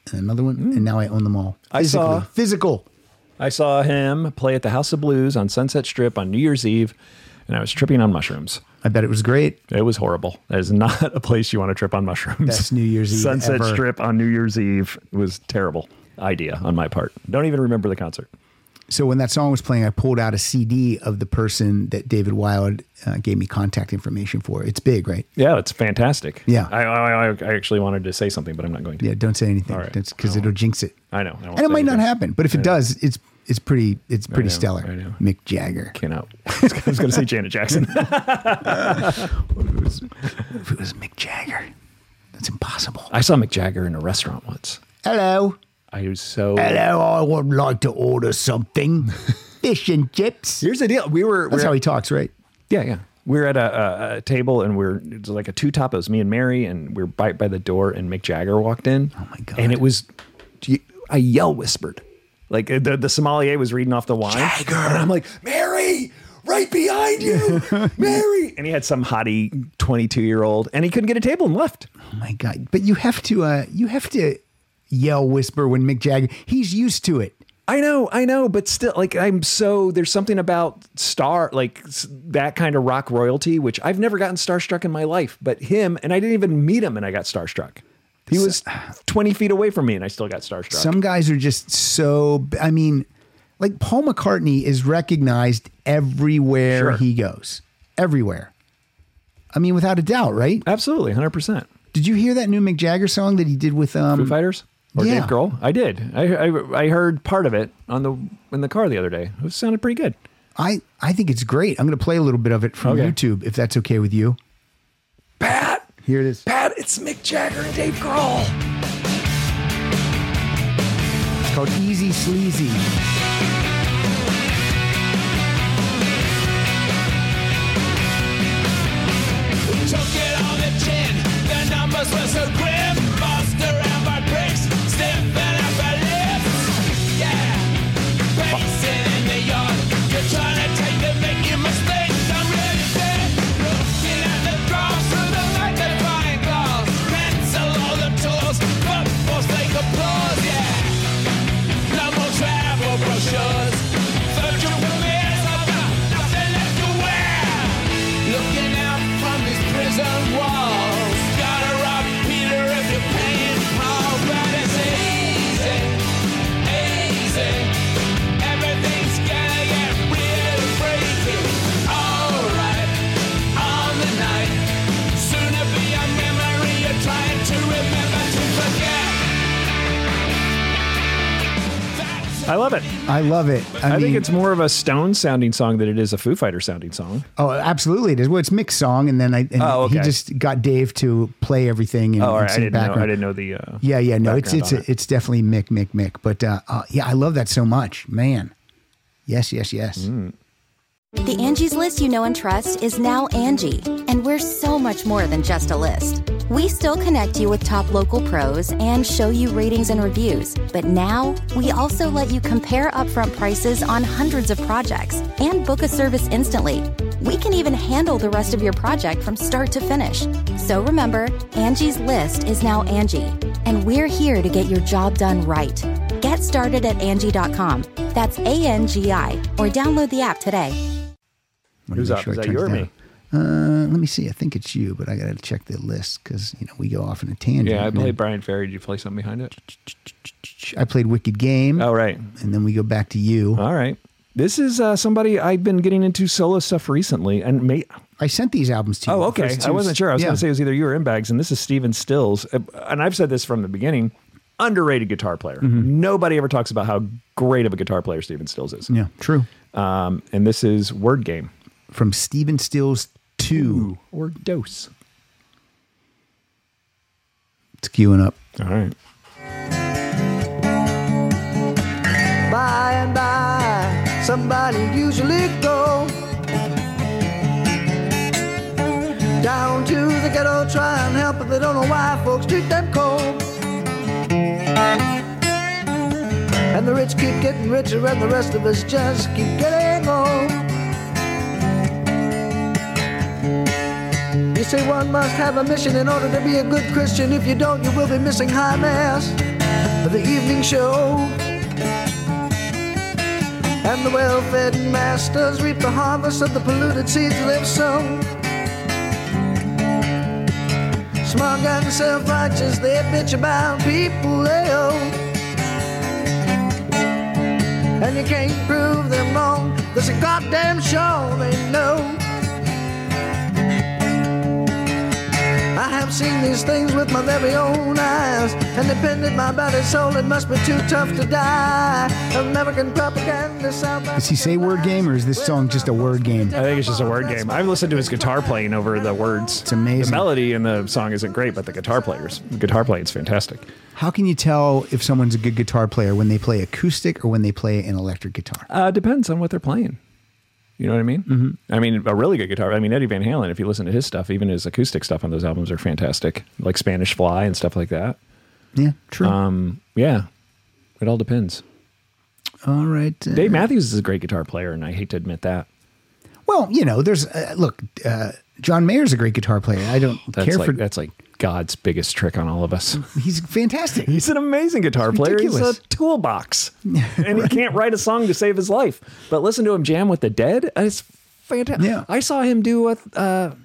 [SPEAKER 2] another one, and now I own them all.
[SPEAKER 3] I
[SPEAKER 2] Physically.
[SPEAKER 3] saw-
[SPEAKER 2] physical.
[SPEAKER 3] I saw him play at the House of Blues on Sunset Strip on New Year's Eve, and I was tripping on mushrooms.
[SPEAKER 2] I bet it was great.
[SPEAKER 3] It was horrible. That is not a place you want to trip on mushrooms.
[SPEAKER 2] Best New Year's Eve
[SPEAKER 3] Sunset
[SPEAKER 2] ever.
[SPEAKER 3] Strip on New Year's Eve was terrible idea on my part. Don't even remember the concert.
[SPEAKER 2] So when that song was playing, I pulled out a C D of the person that David Wild uh, gave me contact information for. It's big, right?
[SPEAKER 3] Yeah, it's fantastic.
[SPEAKER 2] Yeah.
[SPEAKER 3] I, I, I actually wanted to say something, but I'm not going to.
[SPEAKER 2] Yeah, don't say anything.
[SPEAKER 3] All right.
[SPEAKER 2] Because it'll jinx it.
[SPEAKER 3] I know. I won't
[SPEAKER 2] And it
[SPEAKER 3] say
[SPEAKER 2] might not
[SPEAKER 3] anything.
[SPEAKER 2] happen, but if it does, it's it's pretty it's pretty
[SPEAKER 3] know,
[SPEAKER 2] stellar.
[SPEAKER 3] I know.
[SPEAKER 2] Mick Jagger.
[SPEAKER 3] Cannot. I was going to say Janet Jackson.
[SPEAKER 2] What if, it was, what if it was Mick Jagger? That's impossible.
[SPEAKER 3] I saw Mick Jagger in a restaurant once.
[SPEAKER 2] Hello.
[SPEAKER 3] I was so.
[SPEAKER 2] Hello, I would like to order something. Fish and chips.
[SPEAKER 3] Here's the deal. We were.
[SPEAKER 2] That's
[SPEAKER 3] we're
[SPEAKER 2] how he talks, right?
[SPEAKER 3] Yeah, yeah. We're at a, a, a table and we're it was like a two top. It was me and Mary, and we're right by the door. And Mick Jagger walked in.
[SPEAKER 2] Oh my God.
[SPEAKER 3] And it was, I yell whispered, like the the sommelier was reading off the wine.
[SPEAKER 2] Jagger.
[SPEAKER 3] And I'm like, Mary, right behind you, Mary. And he had some hottie twenty-two year old, and he couldn't get a table and left.
[SPEAKER 2] Oh my God. But you have to uh you have to yell whisper when Mick Jagger, he's used to it.
[SPEAKER 3] I know, I know, but still, like, I'm so, there's something about star, like s- that kind of rock royalty, which I've never gotten starstruck in my life, but him, and I didn't even meet him and I got starstruck. He was twenty feet away from me and I still got starstruck.
[SPEAKER 2] Some guys are just so, I mean, like Paul McCartney is recognized everywhere
[SPEAKER 3] Sure.
[SPEAKER 2] he goes. Everywhere. I mean, without a doubt, right?
[SPEAKER 3] Absolutely, one hundred percent.
[SPEAKER 2] Did you hear that new Mick Jagger song that he did with um
[SPEAKER 3] Foo Fighters? Or
[SPEAKER 2] yeah.
[SPEAKER 3] Dave Grohl? I did. I, I I heard part of it on the in the car the other day. It sounded pretty good.
[SPEAKER 2] I, I think it's great. I'm going to play a little bit of it from
[SPEAKER 3] Okay.
[SPEAKER 2] YouTube, if that's okay with you.
[SPEAKER 3] Pat!
[SPEAKER 2] Here it is.
[SPEAKER 3] Pat, it's Mick Jagger and Dave Grohl.
[SPEAKER 2] It's called Easy Sleazy.
[SPEAKER 8] Took it on the chin, the numbers were so grim. Buster and my bricks, stiffing up her lips. Yeah, pacing in the yard. You're trying to take the making mistakes. I'm ready there. Looking at the grass through the magnifying glass. Pencil all the tools, footballs take applause. Yeah, no more travel brochures. Virtual premieres, I've got nothing left to wear. Looking out from these prison walls. Gotta rob Peter if you're paying Paul. But it's easy, easy. Everything's gonna get real freaky. Alright, on the night. Soon to be a memory you're trying to remember to forget. That's
[SPEAKER 3] I love it.
[SPEAKER 2] I love it. I,
[SPEAKER 3] I,
[SPEAKER 2] mean,
[SPEAKER 3] think it's more of a Stone sounding song than it is a Foo Fighter sounding song.
[SPEAKER 2] Oh, absolutely it is. Well, it's Mick's song, and then I and
[SPEAKER 3] Oh,
[SPEAKER 2] he
[SPEAKER 3] okay.
[SPEAKER 2] just got Dave to play everything and,
[SPEAKER 3] Oh, all
[SPEAKER 2] and
[SPEAKER 3] right. I
[SPEAKER 2] sing
[SPEAKER 3] didn't know.
[SPEAKER 2] background.
[SPEAKER 3] I didn't know the. Uh,
[SPEAKER 2] Yeah, yeah, no, it's
[SPEAKER 3] background
[SPEAKER 2] it's
[SPEAKER 3] on it.
[SPEAKER 2] it's definitely Mick, Mick, Mick. But uh, uh, yeah, I love that so much, man. Yes, yes, yes.
[SPEAKER 3] Mm.
[SPEAKER 11] The Angie's List you know and trust is now Angie, and we're so much more than just a list. We still connect you with top local pros and show you ratings and reviews, but now we also let you compare upfront prices on hundreds of projects and book a service instantly. We can even handle the rest of your project from start to finish. So remember, Angie's List is now Angie, and we're here to get your job done right. Get started at Angie dot com. That's A N G I, or download the app today.
[SPEAKER 2] Wanna
[SPEAKER 3] Who's
[SPEAKER 2] make
[SPEAKER 3] up?
[SPEAKER 2] sure
[SPEAKER 3] Is
[SPEAKER 2] it
[SPEAKER 3] that
[SPEAKER 2] turns
[SPEAKER 3] you or
[SPEAKER 2] down.
[SPEAKER 3] me?
[SPEAKER 2] Uh, let me see. I think it's you, but I got to check the list because you know we go off in a tangent.
[SPEAKER 3] Yeah, I
[SPEAKER 2] And
[SPEAKER 3] played Brian Ferry. Did you play something behind it?
[SPEAKER 2] then I played Wicked Game.
[SPEAKER 3] Oh, right.
[SPEAKER 2] And then we go back to you.
[SPEAKER 3] All right. This is uh, somebody I've been getting into solo stuff recently, and may,
[SPEAKER 2] I sent these albums to you.
[SPEAKER 3] Oh,
[SPEAKER 2] the
[SPEAKER 3] okay.
[SPEAKER 2] first
[SPEAKER 3] I
[SPEAKER 2] two.
[SPEAKER 3] wasn't sure. I was
[SPEAKER 2] Yeah.
[SPEAKER 3] going to say it was either you or Imbags, and this is Steven Stills. Uh, And I've said this from the beginning. Underrated guitar player.
[SPEAKER 2] Mm-hmm.
[SPEAKER 3] Nobody ever talks about how great of a guitar player Steven Stills is.
[SPEAKER 2] Yeah, true.
[SPEAKER 3] Um, and this is Word Game.
[SPEAKER 2] From Steven Stills two.
[SPEAKER 3] Or Dose.
[SPEAKER 2] It's queuing up.
[SPEAKER 3] All right.
[SPEAKER 10] By and by, somebody usually go down to the ghetto, try and help, but they don't know why folks treat them cold. And the rich keep getting richer, and the rest of us just keep getting old. You say one must have a mission in order to be a good Christian. If you don't, you will be missing high mass.
[SPEAKER 12] of the evening show. And the well-fed masters reap the harvest of the polluted seeds they've sown. Smug and self-righteous, they bitch about people they own. And you can't prove them wrong, there's a goddamn sure they know. I have seen these things with my very own eyes, and depended my body soul, it must be too tough to die. American propaganda.
[SPEAKER 2] Does he say word game, or is this song just a word game?
[SPEAKER 3] I think it's just a word game. I've listened to his guitar playing over the words.
[SPEAKER 2] It's amazing.
[SPEAKER 3] The melody in the song isn't great, but the guitar players, guitar playing is fantastic.
[SPEAKER 2] How can you tell if someone's a good guitar player when they play acoustic or when they play an electric guitar?
[SPEAKER 3] Uh, depends on what they're playing. You know what I mean? Mm-hmm. I mean, a really good guitar. I mean, Eddie Van Halen, if you listen to his stuff, even his acoustic stuff on those albums are fantastic, like Spanish Fly and stuff like that.
[SPEAKER 2] Yeah, true.
[SPEAKER 3] Um, yeah, it all depends.
[SPEAKER 2] All right. Uh,
[SPEAKER 3] Dave Matthews is a great guitar player, and I hate to admit that.
[SPEAKER 2] Well, you know, there's, uh, look, uh, John Mayer's a great guitar player. I don't
[SPEAKER 3] That's
[SPEAKER 2] care
[SPEAKER 3] like,
[SPEAKER 2] for...
[SPEAKER 3] That's like God's biggest trick on all of us.
[SPEAKER 2] He's fantastic.
[SPEAKER 3] He's an amazing guitar
[SPEAKER 2] It's
[SPEAKER 3] player.
[SPEAKER 2] ridiculous.
[SPEAKER 3] He's a toolbox. And
[SPEAKER 2] Right.
[SPEAKER 3] he can't write a song to save his life. But listen to him jam with the Dead. It's fantastic.
[SPEAKER 2] Yeah.
[SPEAKER 3] I saw him do a, uh,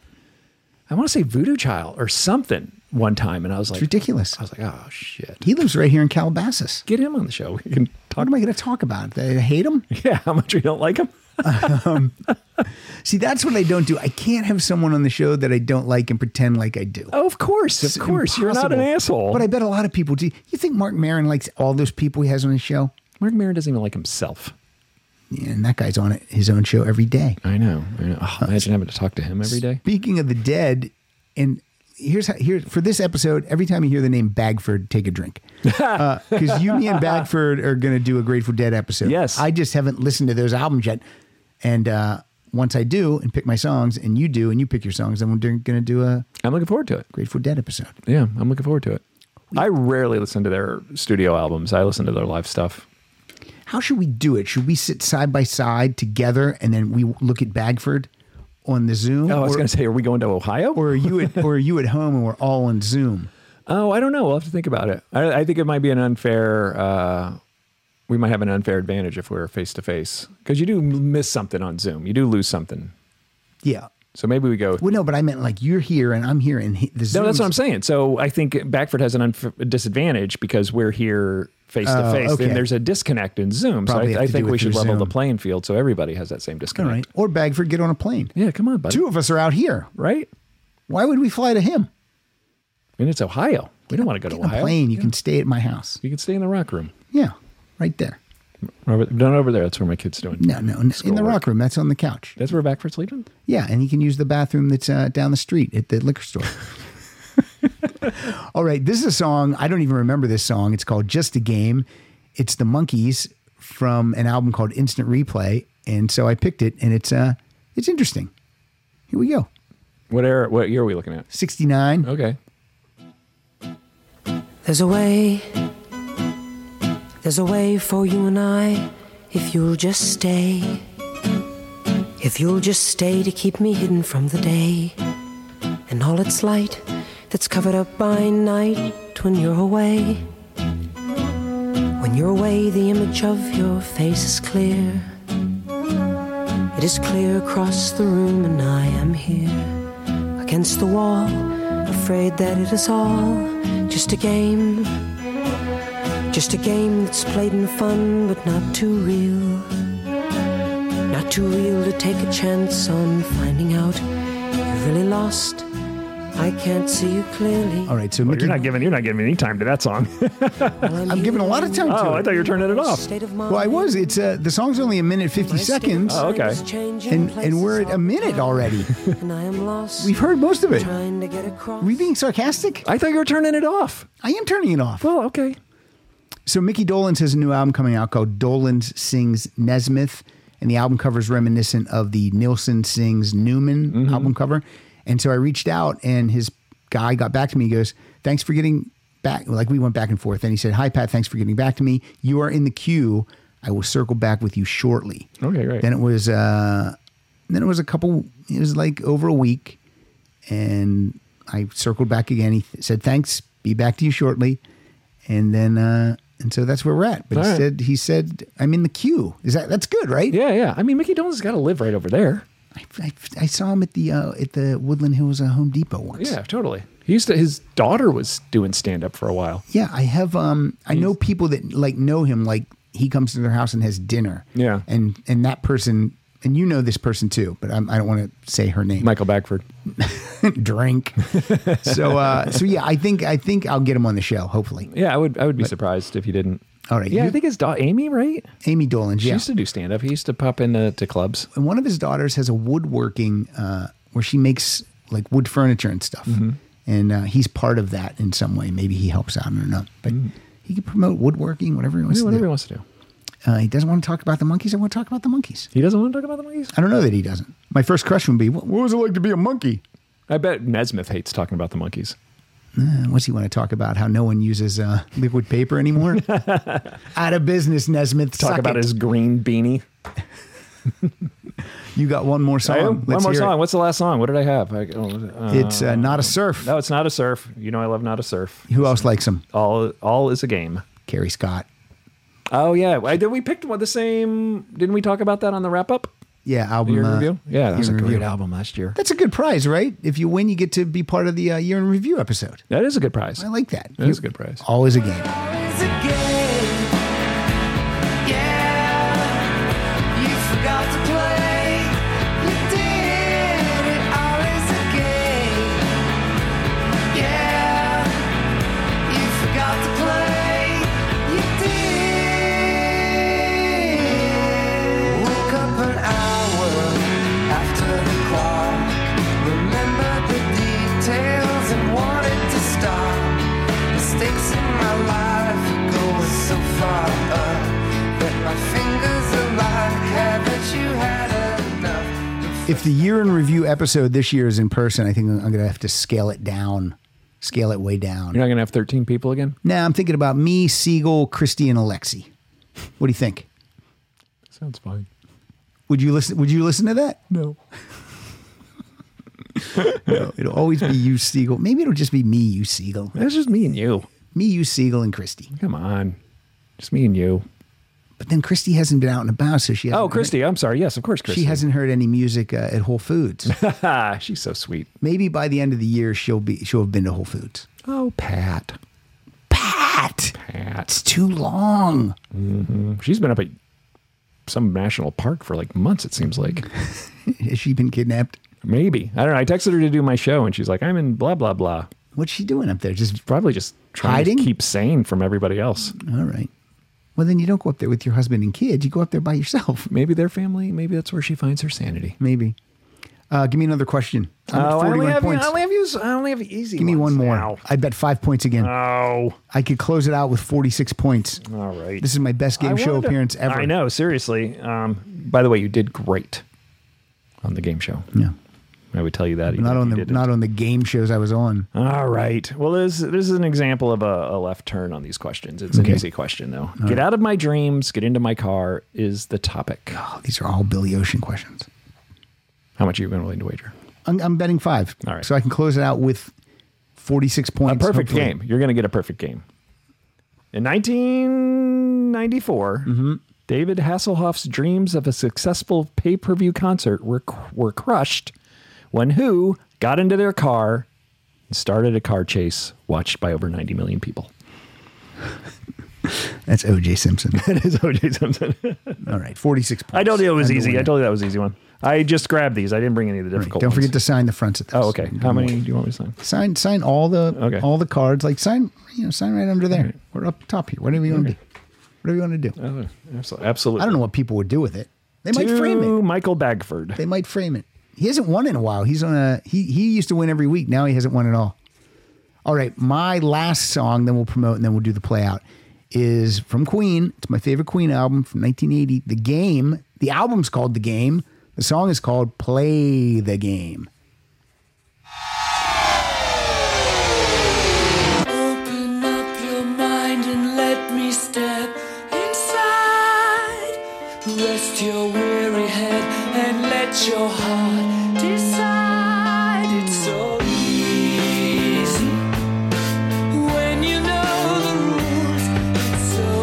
[SPEAKER 3] I want to say Voodoo Child or something one time. And I was like,
[SPEAKER 2] It's ridiculous.
[SPEAKER 3] I was like, oh, shit.
[SPEAKER 2] He lives right here in Calabasas.
[SPEAKER 3] Get him on the show. We can talk.
[SPEAKER 2] What am I going to talk about? I hate him?
[SPEAKER 3] Yeah, how much we don't like him.
[SPEAKER 2] um, see, that's what I don't do. I can't have someone on the show that I don't like and pretend like I do.
[SPEAKER 3] Oh, of course.
[SPEAKER 2] It's
[SPEAKER 3] of course. You're not an
[SPEAKER 2] impossible.
[SPEAKER 3] asshole.
[SPEAKER 2] But I bet a lot of people do. You think Mark Maron likes all those people he has on his show?
[SPEAKER 3] Mark Maron doesn't even like himself.
[SPEAKER 2] Yeah, and that guy's on it, his own show every day.
[SPEAKER 3] I know. I know. Oh, imagine having to talk to him every day.
[SPEAKER 2] Speaking of the Dead, and here's how, here for this episode, every time you hear the name Bagford, take a drink. Because uh, you, me, and Bagford are going to do a Grateful Dead episode.
[SPEAKER 3] Yes.
[SPEAKER 2] I just haven't listened to those albums yet. And uh, once I do and pick my songs, and you do and you pick your songs, then we're going to do a
[SPEAKER 3] I'm looking forward to it.
[SPEAKER 2] Grateful Dead episode.
[SPEAKER 3] Yeah, I'm looking forward to it. I rarely listen to their studio albums. I listen to their live stuff.
[SPEAKER 2] How should we do it? Should we sit side by side together and then we look at Bagford on the Zoom?
[SPEAKER 3] Oh, I was
[SPEAKER 2] Or-
[SPEAKER 3] going to say, are we going to Ohio?
[SPEAKER 2] Or are you at, or are you at home and we're all on Zoom?
[SPEAKER 3] Oh, I don't know. We'll have to think about it. I, I think it might be an unfair. Uh, we might have an unfair advantage if we're face to face because you do miss something on Zoom. You do lose something.
[SPEAKER 2] Yeah.
[SPEAKER 3] So maybe we go.
[SPEAKER 2] Well, no, but I meant like you're here and I'm here and he, the Zoom.
[SPEAKER 3] No, that's what I'm saying. So I think Bagford has an unf- disadvantage because we're here face to
[SPEAKER 2] Oh,
[SPEAKER 3] face.
[SPEAKER 2] okay.
[SPEAKER 3] Then there's a disconnect in Zoom.
[SPEAKER 2] Probably
[SPEAKER 3] so
[SPEAKER 2] have
[SPEAKER 3] I, I
[SPEAKER 2] to
[SPEAKER 3] think
[SPEAKER 2] do it
[SPEAKER 3] we should
[SPEAKER 2] through
[SPEAKER 3] level the
[SPEAKER 2] Zoom.
[SPEAKER 3] playing field so everybody has that same
[SPEAKER 2] All
[SPEAKER 3] disconnect.
[SPEAKER 2] right. Or Bagford, get on a plane.
[SPEAKER 3] Yeah, come on, buddy.
[SPEAKER 2] Two of us are out here.
[SPEAKER 3] Right?
[SPEAKER 2] Why would we fly to him?
[SPEAKER 3] And it's Ohio. We don't want to go to
[SPEAKER 2] Get on a
[SPEAKER 3] Ohio.
[SPEAKER 2] plane. You
[SPEAKER 3] Yeah.
[SPEAKER 2] can stay at my house.
[SPEAKER 3] You can stay in the rock room.
[SPEAKER 2] Yeah, right there.
[SPEAKER 3] Over, not over there. That's where my kid's doing.
[SPEAKER 2] No, no, in the
[SPEAKER 3] schoolwork.
[SPEAKER 2] rock room. That's on the couch.
[SPEAKER 3] That's where Bagford's leaving?
[SPEAKER 2] Yeah, and he can use the bathroom that's uh, down the street at the liquor store. All right, this is a song. I don't even remember this song. It's called Just a Game. It's the Monkees from an album called Instant Replay. And so I picked it, and it's uh, it's interesting. Here we go.
[SPEAKER 3] What era? What year are we looking at?
[SPEAKER 2] sixty-nine.
[SPEAKER 3] Okay.
[SPEAKER 13] There's a way, there's a way for you and I, if you'll just stay. If you'll just stay to keep me hidden from the day and all its light that's covered up by night when you're away. When you're away, the image of your face is clear. It is clear across the room, and I am here against the wall, afraid that it is all just a game. Just a game that's played in fun, but not too real. Not too real to take a chance on finding out you're really lost. I can't see you clearly.
[SPEAKER 2] All right, so
[SPEAKER 3] Well,
[SPEAKER 2] Mickey,
[SPEAKER 3] you're not giving. You're not giving any time to that song.
[SPEAKER 2] I'm giving a lot of time to
[SPEAKER 3] Oh,
[SPEAKER 2] it.
[SPEAKER 3] I thought you were turning it off.
[SPEAKER 2] Well, I was. It's uh, the song's only a minute fifty seconds.
[SPEAKER 3] Oh, okay.
[SPEAKER 2] And and we're at a minute already.
[SPEAKER 13] And I am lost.
[SPEAKER 2] We've heard most of it.
[SPEAKER 13] Trying to get across.
[SPEAKER 2] Are we being sarcastic?
[SPEAKER 3] I thought you were turning it off.
[SPEAKER 2] I am turning it off.
[SPEAKER 3] Well, okay.
[SPEAKER 2] So Mickey Dolenz has a new album coming out called Dolenz Sings Nesmith, and the album cover is reminiscent of the Nilsson Sings Newman
[SPEAKER 3] Mm-hmm.
[SPEAKER 2] album cover. And so I reached out, and his guy got back to me. He goes, "Thanks for getting back." Like we went back and forth, and he said, "Hi Pat, thanks for getting back to me. You are in the queue. I will circle back with you shortly."
[SPEAKER 3] Okay, great.
[SPEAKER 2] Then it was, uh, then it was a couple. It was like over a week, and I circled back again. He said, "Thanks, be back to you shortly," and then. Uh, And so that's where we're at. But
[SPEAKER 3] All
[SPEAKER 2] he
[SPEAKER 3] right.
[SPEAKER 2] said, he said, I'm in the queue. Is that, that's good, right?
[SPEAKER 3] Yeah, yeah. I mean, Mickey Dolenz got to live right over there.
[SPEAKER 2] I, I, I saw him at the, uh, at the Woodland Hills uh, Home Depot once.
[SPEAKER 3] Yeah, totally. He used to, his daughter was doing stand up for a while.
[SPEAKER 2] Yeah. I have, um, I know people that like know him, like he comes to their house and has dinner.
[SPEAKER 3] Yeah.
[SPEAKER 2] And, and that person, and you know this person too, but I'm, I don't want to say her name.
[SPEAKER 3] Michael Bagford.
[SPEAKER 2] Drink. so, uh, so yeah, I think, I think I'll get him on the show, hopefully.
[SPEAKER 3] Yeah, I would I would be surprised if he didn't.
[SPEAKER 2] All right.
[SPEAKER 3] Yeah,
[SPEAKER 2] You-
[SPEAKER 3] I think his daughter, Amy, right?
[SPEAKER 2] Amy Dolenz,
[SPEAKER 3] She
[SPEAKER 2] yeah.
[SPEAKER 3] used to do stand up. He used to pop into to clubs.
[SPEAKER 2] And one of his daughters has a woodworking uh, where she makes like wood furniture and stuff.
[SPEAKER 3] Mm-hmm.
[SPEAKER 2] And uh, he's part of that in some way. Maybe he helps out. I don't know. But he can promote woodworking, whatever he wants
[SPEAKER 3] Yeah,
[SPEAKER 2] to
[SPEAKER 3] whatever
[SPEAKER 2] do.
[SPEAKER 3] he wants to do.
[SPEAKER 2] Uh, he doesn't want to talk about the monkeys. I want to talk about the monkeys.
[SPEAKER 3] He doesn't want to talk about the monkeys?
[SPEAKER 2] I don't know that he doesn't. My first question would be, what, what was it like to be a monkey?
[SPEAKER 3] I bet Nesmith hates talking about the monkeys.
[SPEAKER 2] Uh, what's he want to talk about? How no one uses uh, liquid paper anymore? Out of business, Nesmith.
[SPEAKER 3] Talk
[SPEAKER 2] Suck
[SPEAKER 3] about
[SPEAKER 2] it.
[SPEAKER 3] his green beanie.
[SPEAKER 2] You got one more song.
[SPEAKER 3] I have one
[SPEAKER 2] Let's
[SPEAKER 3] more
[SPEAKER 2] hear it.
[SPEAKER 3] song. What's the last song? What did I have? I, uh,
[SPEAKER 2] It's uh, Not a Surf.
[SPEAKER 3] No, it's Not a Surf. You know I love Not a Surf.
[SPEAKER 2] Who else likes him?
[SPEAKER 3] All all is a game.
[SPEAKER 2] Carrie Scott.
[SPEAKER 3] Oh yeah, I, did we pick one the same? Didn't we talk about that on the wrap up?
[SPEAKER 2] Yeah, album.
[SPEAKER 3] Year in
[SPEAKER 2] uh,
[SPEAKER 3] review. Yeah, that was a
[SPEAKER 2] year in
[SPEAKER 3] great
[SPEAKER 2] review.
[SPEAKER 3] album last year.
[SPEAKER 2] That's a good prize, right? If you win, you get to be part of the uh, year in review episode.
[SPEAKER 3] That is a good prize.
[SPEAKER 2] I like that.
[SPEAKER 3] That is a good prize.
[SPEAKER 2] Always a game.
[SPEAKER 8] It's a game. Yeah, you forgot to play. You did it all as a game. Yeah, you forgot to play. You did. Woke up an hour after the clock. Remembered the details and wanted to stop. Mistakes in my life go so far up that my fingers are like haven't you had enough?
[SPEAKER 2] If the year in review episode this year is in person, I think I'm going to have to scale it down, scale it way down.
[SPEAKER 3] You're not gonna have thirteen people again.
[SPEAKER 2] Now I'm thinking about me, Siegel, Christy, and Alexi. What do you think?
[SPEAKER 3] Sounds fine.
[SPEAKER 2] Would you listen? Would you listen to that?
[SPEAKER 3] No.
[SPEAKER 2] No, it'll always be you, Siegel. Maybe it'll just be me, you, Siegel.
[SPEAKER 3] That's just me and you.
[SPEAKER 2] Me, you, Siegel, and Christy.
[SPEAKER 3] Come on, just me and you.
[SPEAKER 2] But then Christy hasn't been out and about, so she hasn't
[SPEAKER 3] Oh, Christy. I'm sorry. Yes, of course,
[SPEAKER 2] Heard,
[SPEAKER 3] Christy.
[SPEAKER 2] she hasn't heard any music uh, at Whole Foods.
[SPEAKER 3] She's so sweet.
[SPEAKER 2] Maybe by the end of the year, she'll be she'll have been to Whole Foods.
[SPEAKER 3] Oh, Pat.
[SPEAKER 2] Pat.
[SPEAKER 3] Pat.
[SPEAKER 2] It's too long.
[SPEAKER 3] Mm-hmm. She's been up at some national park for like months. It seems like.
[SPEAKER 2] Has she been kidnapped?
[SPEAKER 3] Maybe. I don't know. I texted her to do my show, and she's like, "I'm in blah blah blah."
[SPEAKER 2] What's she doing up there? Just
[SPEAKER 3] Probably just trying
[SPEAKER 2] hiding?
[SPEAKER 3] to keep sane from everybody else.
[SPEAKER 2] all right. Well, then you don't go up there with your husband and kids. You go up there by yourself.
[SPEAKER 3] Maybe their family. Maybe that's where she finds her sanity.
[SPEAKER 2] Maybe. Uh, give me another question. I'm at
[SPEAKER 3] Oh, I only
[SPEAKER 2] forty-one
[SPEAKER 3] have,
[SPEAKER 2] points.
[SPEAKER 3] I only have use. I only have easy.
[SPEAKER 2] Give me
[SPEAKER 3] ones
[SPEAKER 2] one more.
[SPEAKER 3] now.
[SPEAKER 2] I bet five points again.
[SPEAKER 3] Oh,
[SPEAKER 2] I could close it out with forty-six points.
[SPEAKER 3] all right.
[SPEAKER 2] This is my best game
[SPEAKER 3] I
[SPEAKER 2] show
[SPEAKER 3] wanted to-
[SPEAKER 2] appearance ever.
[SPEAKER 3] I know. Seriously. Um, by the way, you did great on the game show.
[SPEAKER 2] Yeah.
[SPEAKER 3] I would tell you that. even
[SPEAKER 2] Not
[SPEAKER 3] if
[SPEAKER 2] on
[SPEAKER 3] you
[SPEAKER 2] the
[SPEAKER 3] didn't.
[SPEAKER 2] not on the game shows I was on.
[SPEAKER 3] All right. Well, this this is an example of a, a left turn on these questions. It's an
[SPEAKER 2] Okay.
[SPEAKER 3] easy question though. Get out of my dreams. Get into my car is the topic.
[SPEAKER 2] Oh, these are all Billy Ocean questions.
[SPEAKER 3] How much are you willing to wager?
[SPEAKER 2] I'm, I'm betting five.
[SPEAKER 3] All right.
[SPEAKER 2] So I can close it out with forty-six
[SPEAKER 3] A
[SPEAKER 2] points.
[SPEAKER 3] perfect
[SPEAKER 2] hopefully.
[SPEAKER 3] game. You're going to get a perfect game. In nineteen ninety-four,
[SPEAKER 2] Mm-hmm.
[SPEAKER 3] David Hasselhoff's dreams of a successful pay-per-view concert were were crushed when who got into their car and started a car chase watched by over ninety million people.
[SPEAKER 2] That's O J Simpson.
[SPEAKER 3] That is O J Simpson.
[SPEAKER 2] All right. forty-six points.
[SPEAKER 3] I told you it was
[SPEAKER 2] I'm the
[SPEAKER 3] easy. I
[SPEAKER 2] winner.
[SPEAKER 3] told you that was an easy one. I just grabbed these. I didn't bring any of the
[SPEAKER 2] All right,
[SPEAKER 3] difficult
[SPEAKER 2] Don't
[SPEAKER 3] ones.
[SPEAKER 2] forget to sign the fronts of this.
[SPEAKER 3] Oh, okay. How many do you want me to sign?
[SPEAKER 2] Sign sign all the
[SPEAKER 3] Okay.
[SPEAKER 2] all the cards. Like sign you know sign right under there or up top here. Whatever you want to do. Whatever you want to do.
[SPEAKER 3] Oh, absolutely. Absolutely.
[SPEAKER 2] I don't know what people would do with it. They might frame
[SPEAKER 3] To
[SPEAKER 2] it.
[SPEAKER 3] Michael Bagford.
[SPEAKER 2] They might frame it. He hasn't won in a while. He's on a he he used to win every week. Now he hasn't won at all. All right, my last song, then we'll promote and then we'll do the play out, is from Queen. It's my favorite Queen album from nineteen eighty. The Game. The album's called The Game. The song is called Play the Game.
[SPEAKER 4] Open up your mind and let me step inside. Rest your weary head and let your heart decide. It's so easy when you know the rules. It's so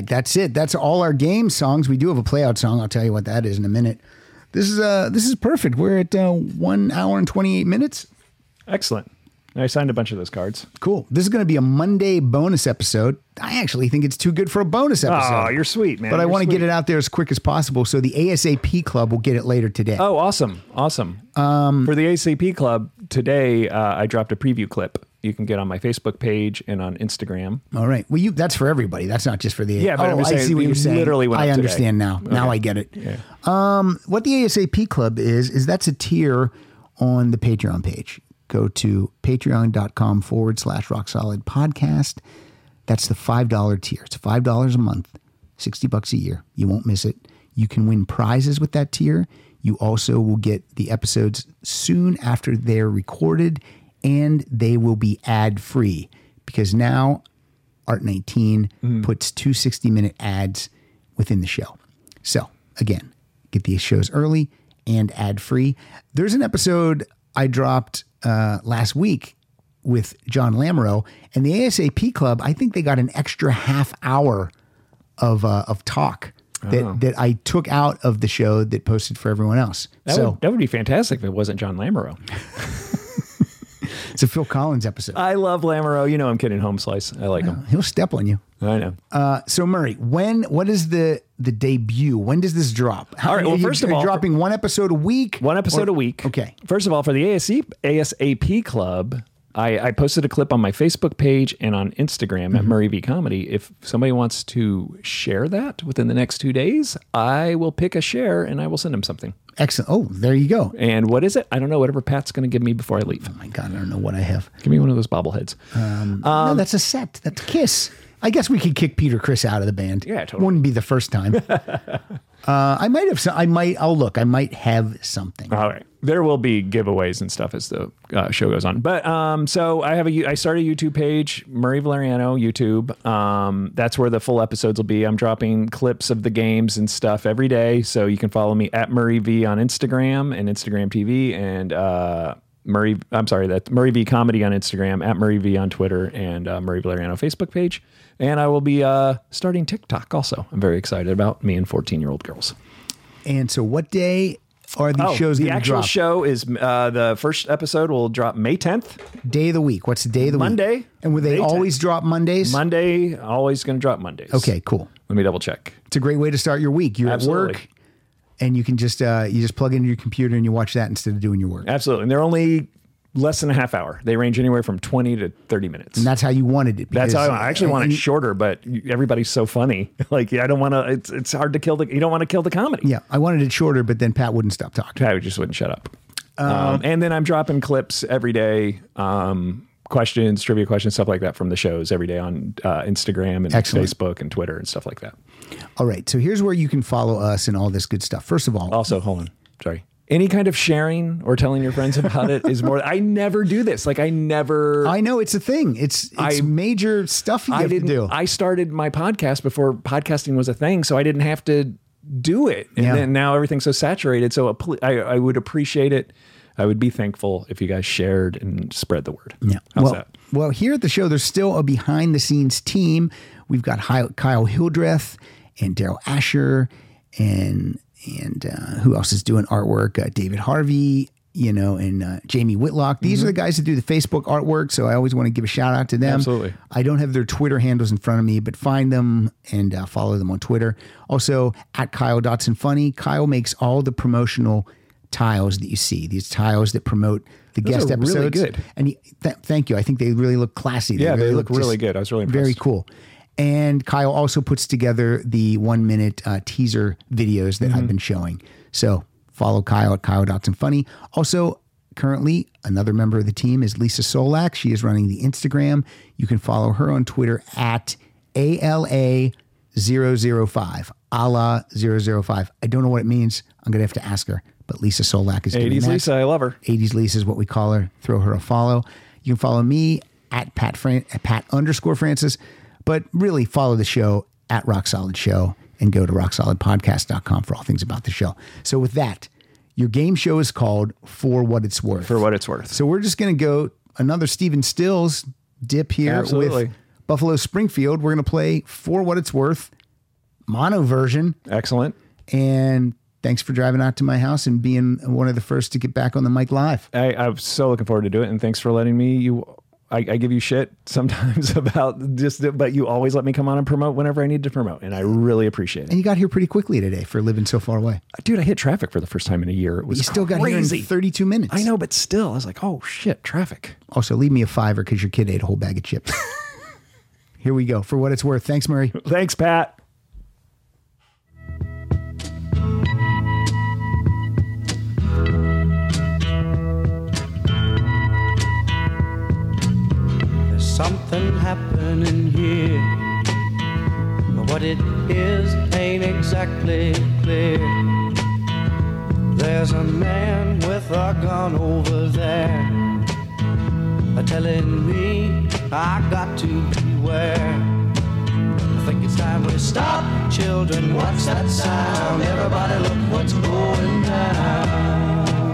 [SPEAKER 2] That's it. That's all our game songs. We do have a play out song. I'll tell you what that is in a minute. This is uh this is perfect. We're at uh, one hour and twenty-eight minutes.
[SPEAKER 3] Excellent. I signed a bunch of those cards.
[SPEAKER 2] Cool. This is going to be a Monday bonus episode. I actually think it's too good for a bonus episode.
[SPEAKER 3] Oh, you're sweet, man.
[SPEAKER 2] But I
[SPEAKER 3] You're
[SPEAKER 2] want to get
[SPEAKER 3] sweet.
[SPEAKER 2] it out there as quick as possible. So the ASAP Club will get it later today.
[SPEAKER 3] Oh, awesome. Awesome. Um, For the A C P Club, today uh, I dropped a preview clip you can get on my Facebook page and on Instagram.
[SPEAKER 2] All right. Well, you that's for everybody. That's not just for the
[SPEAKER 3] Yeah, but
[SPEAKER 2] oh,
[SPEAKER 3] I'm just
[SPEAKER 2] I
[SPEAKER 3] saying,
[SPEAKER 2] see what
[SPEAKER 3] it
[SPEAKER 2] you're saying.
[SPEAKER 3] literally went
[SPEAKER 2] I
[SPEAKER 3] up today.
[SPEAKER 2] understand now. Now
[SPEAKER 3] Okay.
[SPEAKER 2] I get it.
[SPEAKER 3] Yeah.
[SPEAKER 2] Um, what the ASAP Club is, is that's a tier on the Patreon page. Go to patreon.com forward slash rock solid podcast. That's the five dollars tier. It's five dollars a month, sixty bucks a year. You won't miss it. You can win prizes with that tier. You also will get the episodes soon after they're recorded, and they will be ad free because now Art nineteen puts two sixty minute ads within the show. So again, get these shows early and ad free. There's an episode I dropped uh, last week with John Lamoureux, and the ASAP Club, I think they got an extra half hour of uh, of talk that,
[SPEAKER 3] Oh.
[SPEAKER 2] that I took out of the show that posted for everyone else.
[SPEAKER 3] That,
[SPEAKER 2] so
[SPEAKER 3] would, that would be fantastic if it wasn't John Lamoureux.
[SPEAKER 2] it's a Phil Collins episode.
[SPEAKER 3] I love Lamoureux. You know I'm kidding, Home Slice. I like him.
[SPEAKER 2] He'll step on you.
[SPEAKER 3] I know.
[SPEAKER 2] Uh, so Murray, when what is the the debut? When does this drop? How,
[SPEAKER 3] All right, well,
[SPEAKER 2] are you-
[SPEAKER 3] first of
[SPEAKER 2] are you
[SPEAKER 3] all-
[SPEAKER 2] dropping one episode a week.
[SPEAKER 3] One episode
[SPEAKER 2] Or-
[SPEAKER 3] a week.
[SPEAKER 2] Okay.
[SPEAKER 3] First of all, for the A S C, A S A P Club, I, I posted a clip on my Facebook page and on Instagram at Murray V Comedy. If somebody wants to share that within the next two days, I will pick a share and I will send them something.
[SPEAKER 2] Excellent. Oh, there you go.
[SPEAKER 3] And what is it? I don't know. Whatever Pat's going to give me before I leave.
[SPEAKER 2] Oh my God, I don't know what I have.
[SPEAKER 3] Give me one of those bobbleheads.
[SPEAKER 2] no, that's a set. That's Kiss. I guess we could kick Peter Criss out of the band.
[SPEAKER 3] Yeah, totally.
[SPEAKER 2] Wouldn't be the first time. uh, I might have. Some, I might. I'll look. I might have something.
[SPEAKER 3] All right. There will be giveaways and stuff as the uh, show goes on. But um, so I have a I started a YouTube page, Murray Valeriano YouTube. Um, that's where the full episodes will be. I'm dropping clips of the games and stuff every day, so you can follow me at Murray V on Instagram and Instagram T V, and uh, Murray. I'm sorry, that's Murray V Comedy on Instagram, at Murray V on Twitter, and uh, Murray Valeriano Facebook page. And I will be uh, starting TikTok also. I'm very excited about me and fourteen year old girls.
[SPEAKER 2] And so, what day are these shows
[SPEAKER 3] the
[SPEAKER 2] going to
[SPEAKER 3] actual
[SPEAKER 2] drop?
[SPEAKER 3] show is uh, the first episode will drop May tenth.
[SPEAKER 2] Day of the week. What's the day of the
[SPEAKER 3] Monday.
[SPEAKER 2] week? And will they
[SPEAKER 3] May
[SPEAKER 2] always
[SPEAKER 3] tenth.
[SPEAKER 2] drop Mondays?
[SPEAKER 3] Monday, always going to drop Mondays.
[SPEAKER 2] Okay, cool.
[SPEAKER 3] Let me double check.
[SPEAKER 2] It's a great way to start your week. You're
[SPEAKER 3] Absolutely.
[SPEAKER 2] at work, and you can just uh, you just plug into your computer and you watch that instead of doing your work.
[SPEAKER 3] Absolutely. And they're only less than a half hour. They range anywhere from twenty to thirty minutes.
[SPEAKER 2] And that's how you wanted it.
[SPEAKER 3] That's how
[SPEAKER 2] because-
[SPEAKER 3] I, I actually want it
[SPEAKER 2] and-
[SPEAKER 3] shorter, but everybody's so funny. Like, I don't want to, it's, it's hard to kill the, you don't want to kill the comedy.
[SPEAKER 2] Yeah, I wanted it shorter, but then Pat wouldn't stop talking.
[SPEAKER 3] I just wouldn't shut up. Um, and then I'm dropping clips every day, um, questions, trivia questions, stuff like that from the shows every day on uh, Instagram and
[SPEAKER 2] Excellent.
[SPEAKER 3] Facebook and Twitter and stuff like that.
[SPEAKER 2] All right, so here's where you can follow us and all this good stuff. First of all,
[SPEAKER 3] Also, hold on. Sorry. Any kind of sharing or telling your friends about it is more. I never do this. Like, I never.
[SPEAKER 2] I know it's a thing. It's it's
[SPEAKER 3] I-
[SPEAKER 2] major stuff you
[SPEAKER 3] I
[SPEAKER 2] have to
[SPEAKER 3] didn't.
[SPEAKER 2] do.
[SPEAKER 3] I started my podcast before podcasting was a thing, so I didn't have to do it. And
[SPEAKER 2] Yeah.
[SPEAKER 3] then now everything's so saturated. So a- I, I would appreciate it. I would be thankful if you guys shared and spread the word.
[SPEAKER 2] Yeah.
[SPEAKER 3] How's
[SPEAKER 2] well,
[SPEAKER 3] that?
[SPEAKER 2] well, here at the show, there's still a behind the scenes team. We've got Hi- Kyle Hildreth and Daryl Asher and and uh, who else is doing artwork? Uh, David Harvey, you know, and uh, Jamie Whitlock. These are the guys that do the Facebook artwork. So I always want to give a shout out to them.
[SPEAKER 3] Absolutely.
[SPEAKER 2] I don't have their Twitter handles in front of me, but find them and uh, follow them on Twitter. Also at Kyle Dotson Funny. Kyle makes all the promotional tiles that you see. These tiles that promote the
[SPEAKER 3] Those
[SPEAKER 2] guest
[SPEAKER 3] are really
[SPEAKER 2] episodes.
[SPEAKER 3] good.
[SPEAKER 2] And he, th- thank you. I think they really look classy.
[SPEAKER 3] Yeah, they look
[SPEAKER 2] just
[SPEAKER 3] really good. I was really
[SPEAKER 2] very
[SPEAKER 3] impressed.
[SPEAKER 2] cool. And Kyle also puts together the one minute uh, teaser videos that
[SPEAKER 3] Mm-hmm.
[SPEAKER 2] I've been showing. So follow Kyle at Kyle Dotson Funny. Also, currently, another member of the team is Lisa Solak. She is running the Instagram. You can follow her on Twitter at A L A zero zero five. A la zero zero five. I don't know what it means. I'm going to have to ask her. But Lisa Solak is doing
[SPEAKER 3] eighties
[SPEAKER 2] that.
[SPEAKER 3] Lisa, I love her.
[SPEAKER 2] eighties Lisa is what we call her. Throw her a follow. You can follow me at Pat Fran- at Pat underscore Francis, but really follow the show at Rock Solid Show and go to rock solid podcast dot com for all things about the show. So with that, your game show is called For What It's Worth.
[SPEAKER 3] For what it's worth.
[SPEAKER 2] So we're just going to go another Stephen Stills dip here
[SPEAKER 3] Absolutely.
[SPEAKER 2] with Buffalo Springfield. We're going to play For What It's Worth mono version.
[SPEAKER 3] Excellent.
[SPEAKER 2] And thanks for driving out to my house and being one of the first to get back on the mic live.
[SPEAKER 3] I, I'm so looking forward to do it, and thanks for letting me. You, I, I give you shit sometimes about just, but you always let me come on and promote whenever I need to promote, and I really appreciate it.
[SPEAKER 2] And you got here pretty quickly today for living so far away.
[SPEAKER 3] Dude, I hit traffic for the first time in a year. It was
[SPEAKER 2] You still got here in
[SPEAKER 3] crazy.
[SPEAKER 2] thirty-two minutes.
[SPEAKER 3] I know, but still, I was like, oh shit, traffic.
[SPEAKER 2] Also, leave me a fiver because your kid ate a whole bag of chips. Here we go. For what it's worth. Thanks, Murray.
[SPEAKER 3] Thanks, Pat.
[SPEAKER 9] Something happening here, but what it is ain't exactly clear. There's a man with a gun over there, telling me I got to beware. I think it's time we stop, children. What's that sound? Everybody, look what's going down.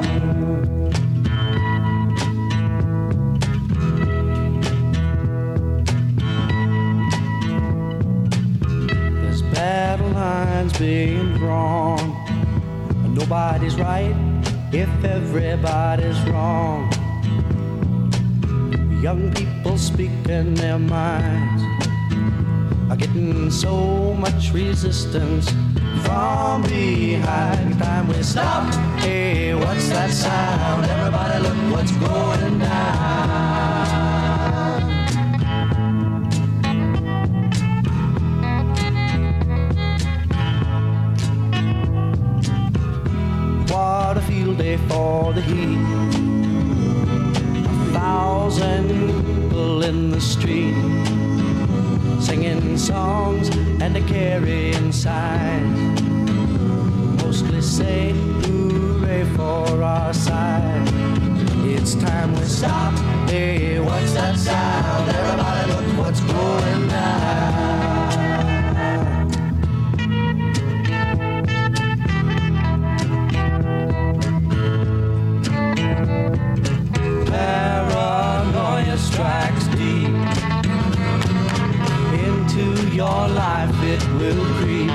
[SPEAKER 9] Battle lines being drawn, and nobody's right if everybody's wrong. Young people speaking their minds are getting so much resistance from behind. Time we stop. Hey, what's that sound? Everybody, look what's going down. What a field day for the heat. A thousand people in the street, singing songs and carrying signs. Mostly say hooray for our side. It's time we stop. Hey, what's that sound? Everybody look what's going down. Paranoia strikes deep into your life, it will creep.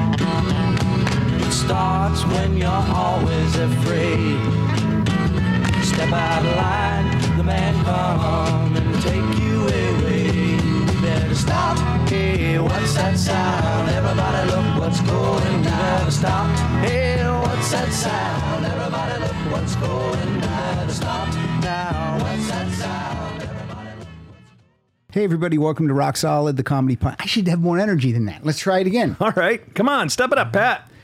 [SPEAKER 9] It starts when you're always afraid. Step out of line, the man come and take you away. You better stop. Hey, what's that sound? Everybody look what's going down. You better stop. Hey, what's that sound? Everybody look what's going down. You better stop now. What's that sound? Everybody look.
[SPEAKER 2] Hey, everybody. Welcome to Rock Solid, the comedy pod. I should have more energy than that. Let's try it again.
[SPEAKER 3] All right. Come on. Step it up, Pat.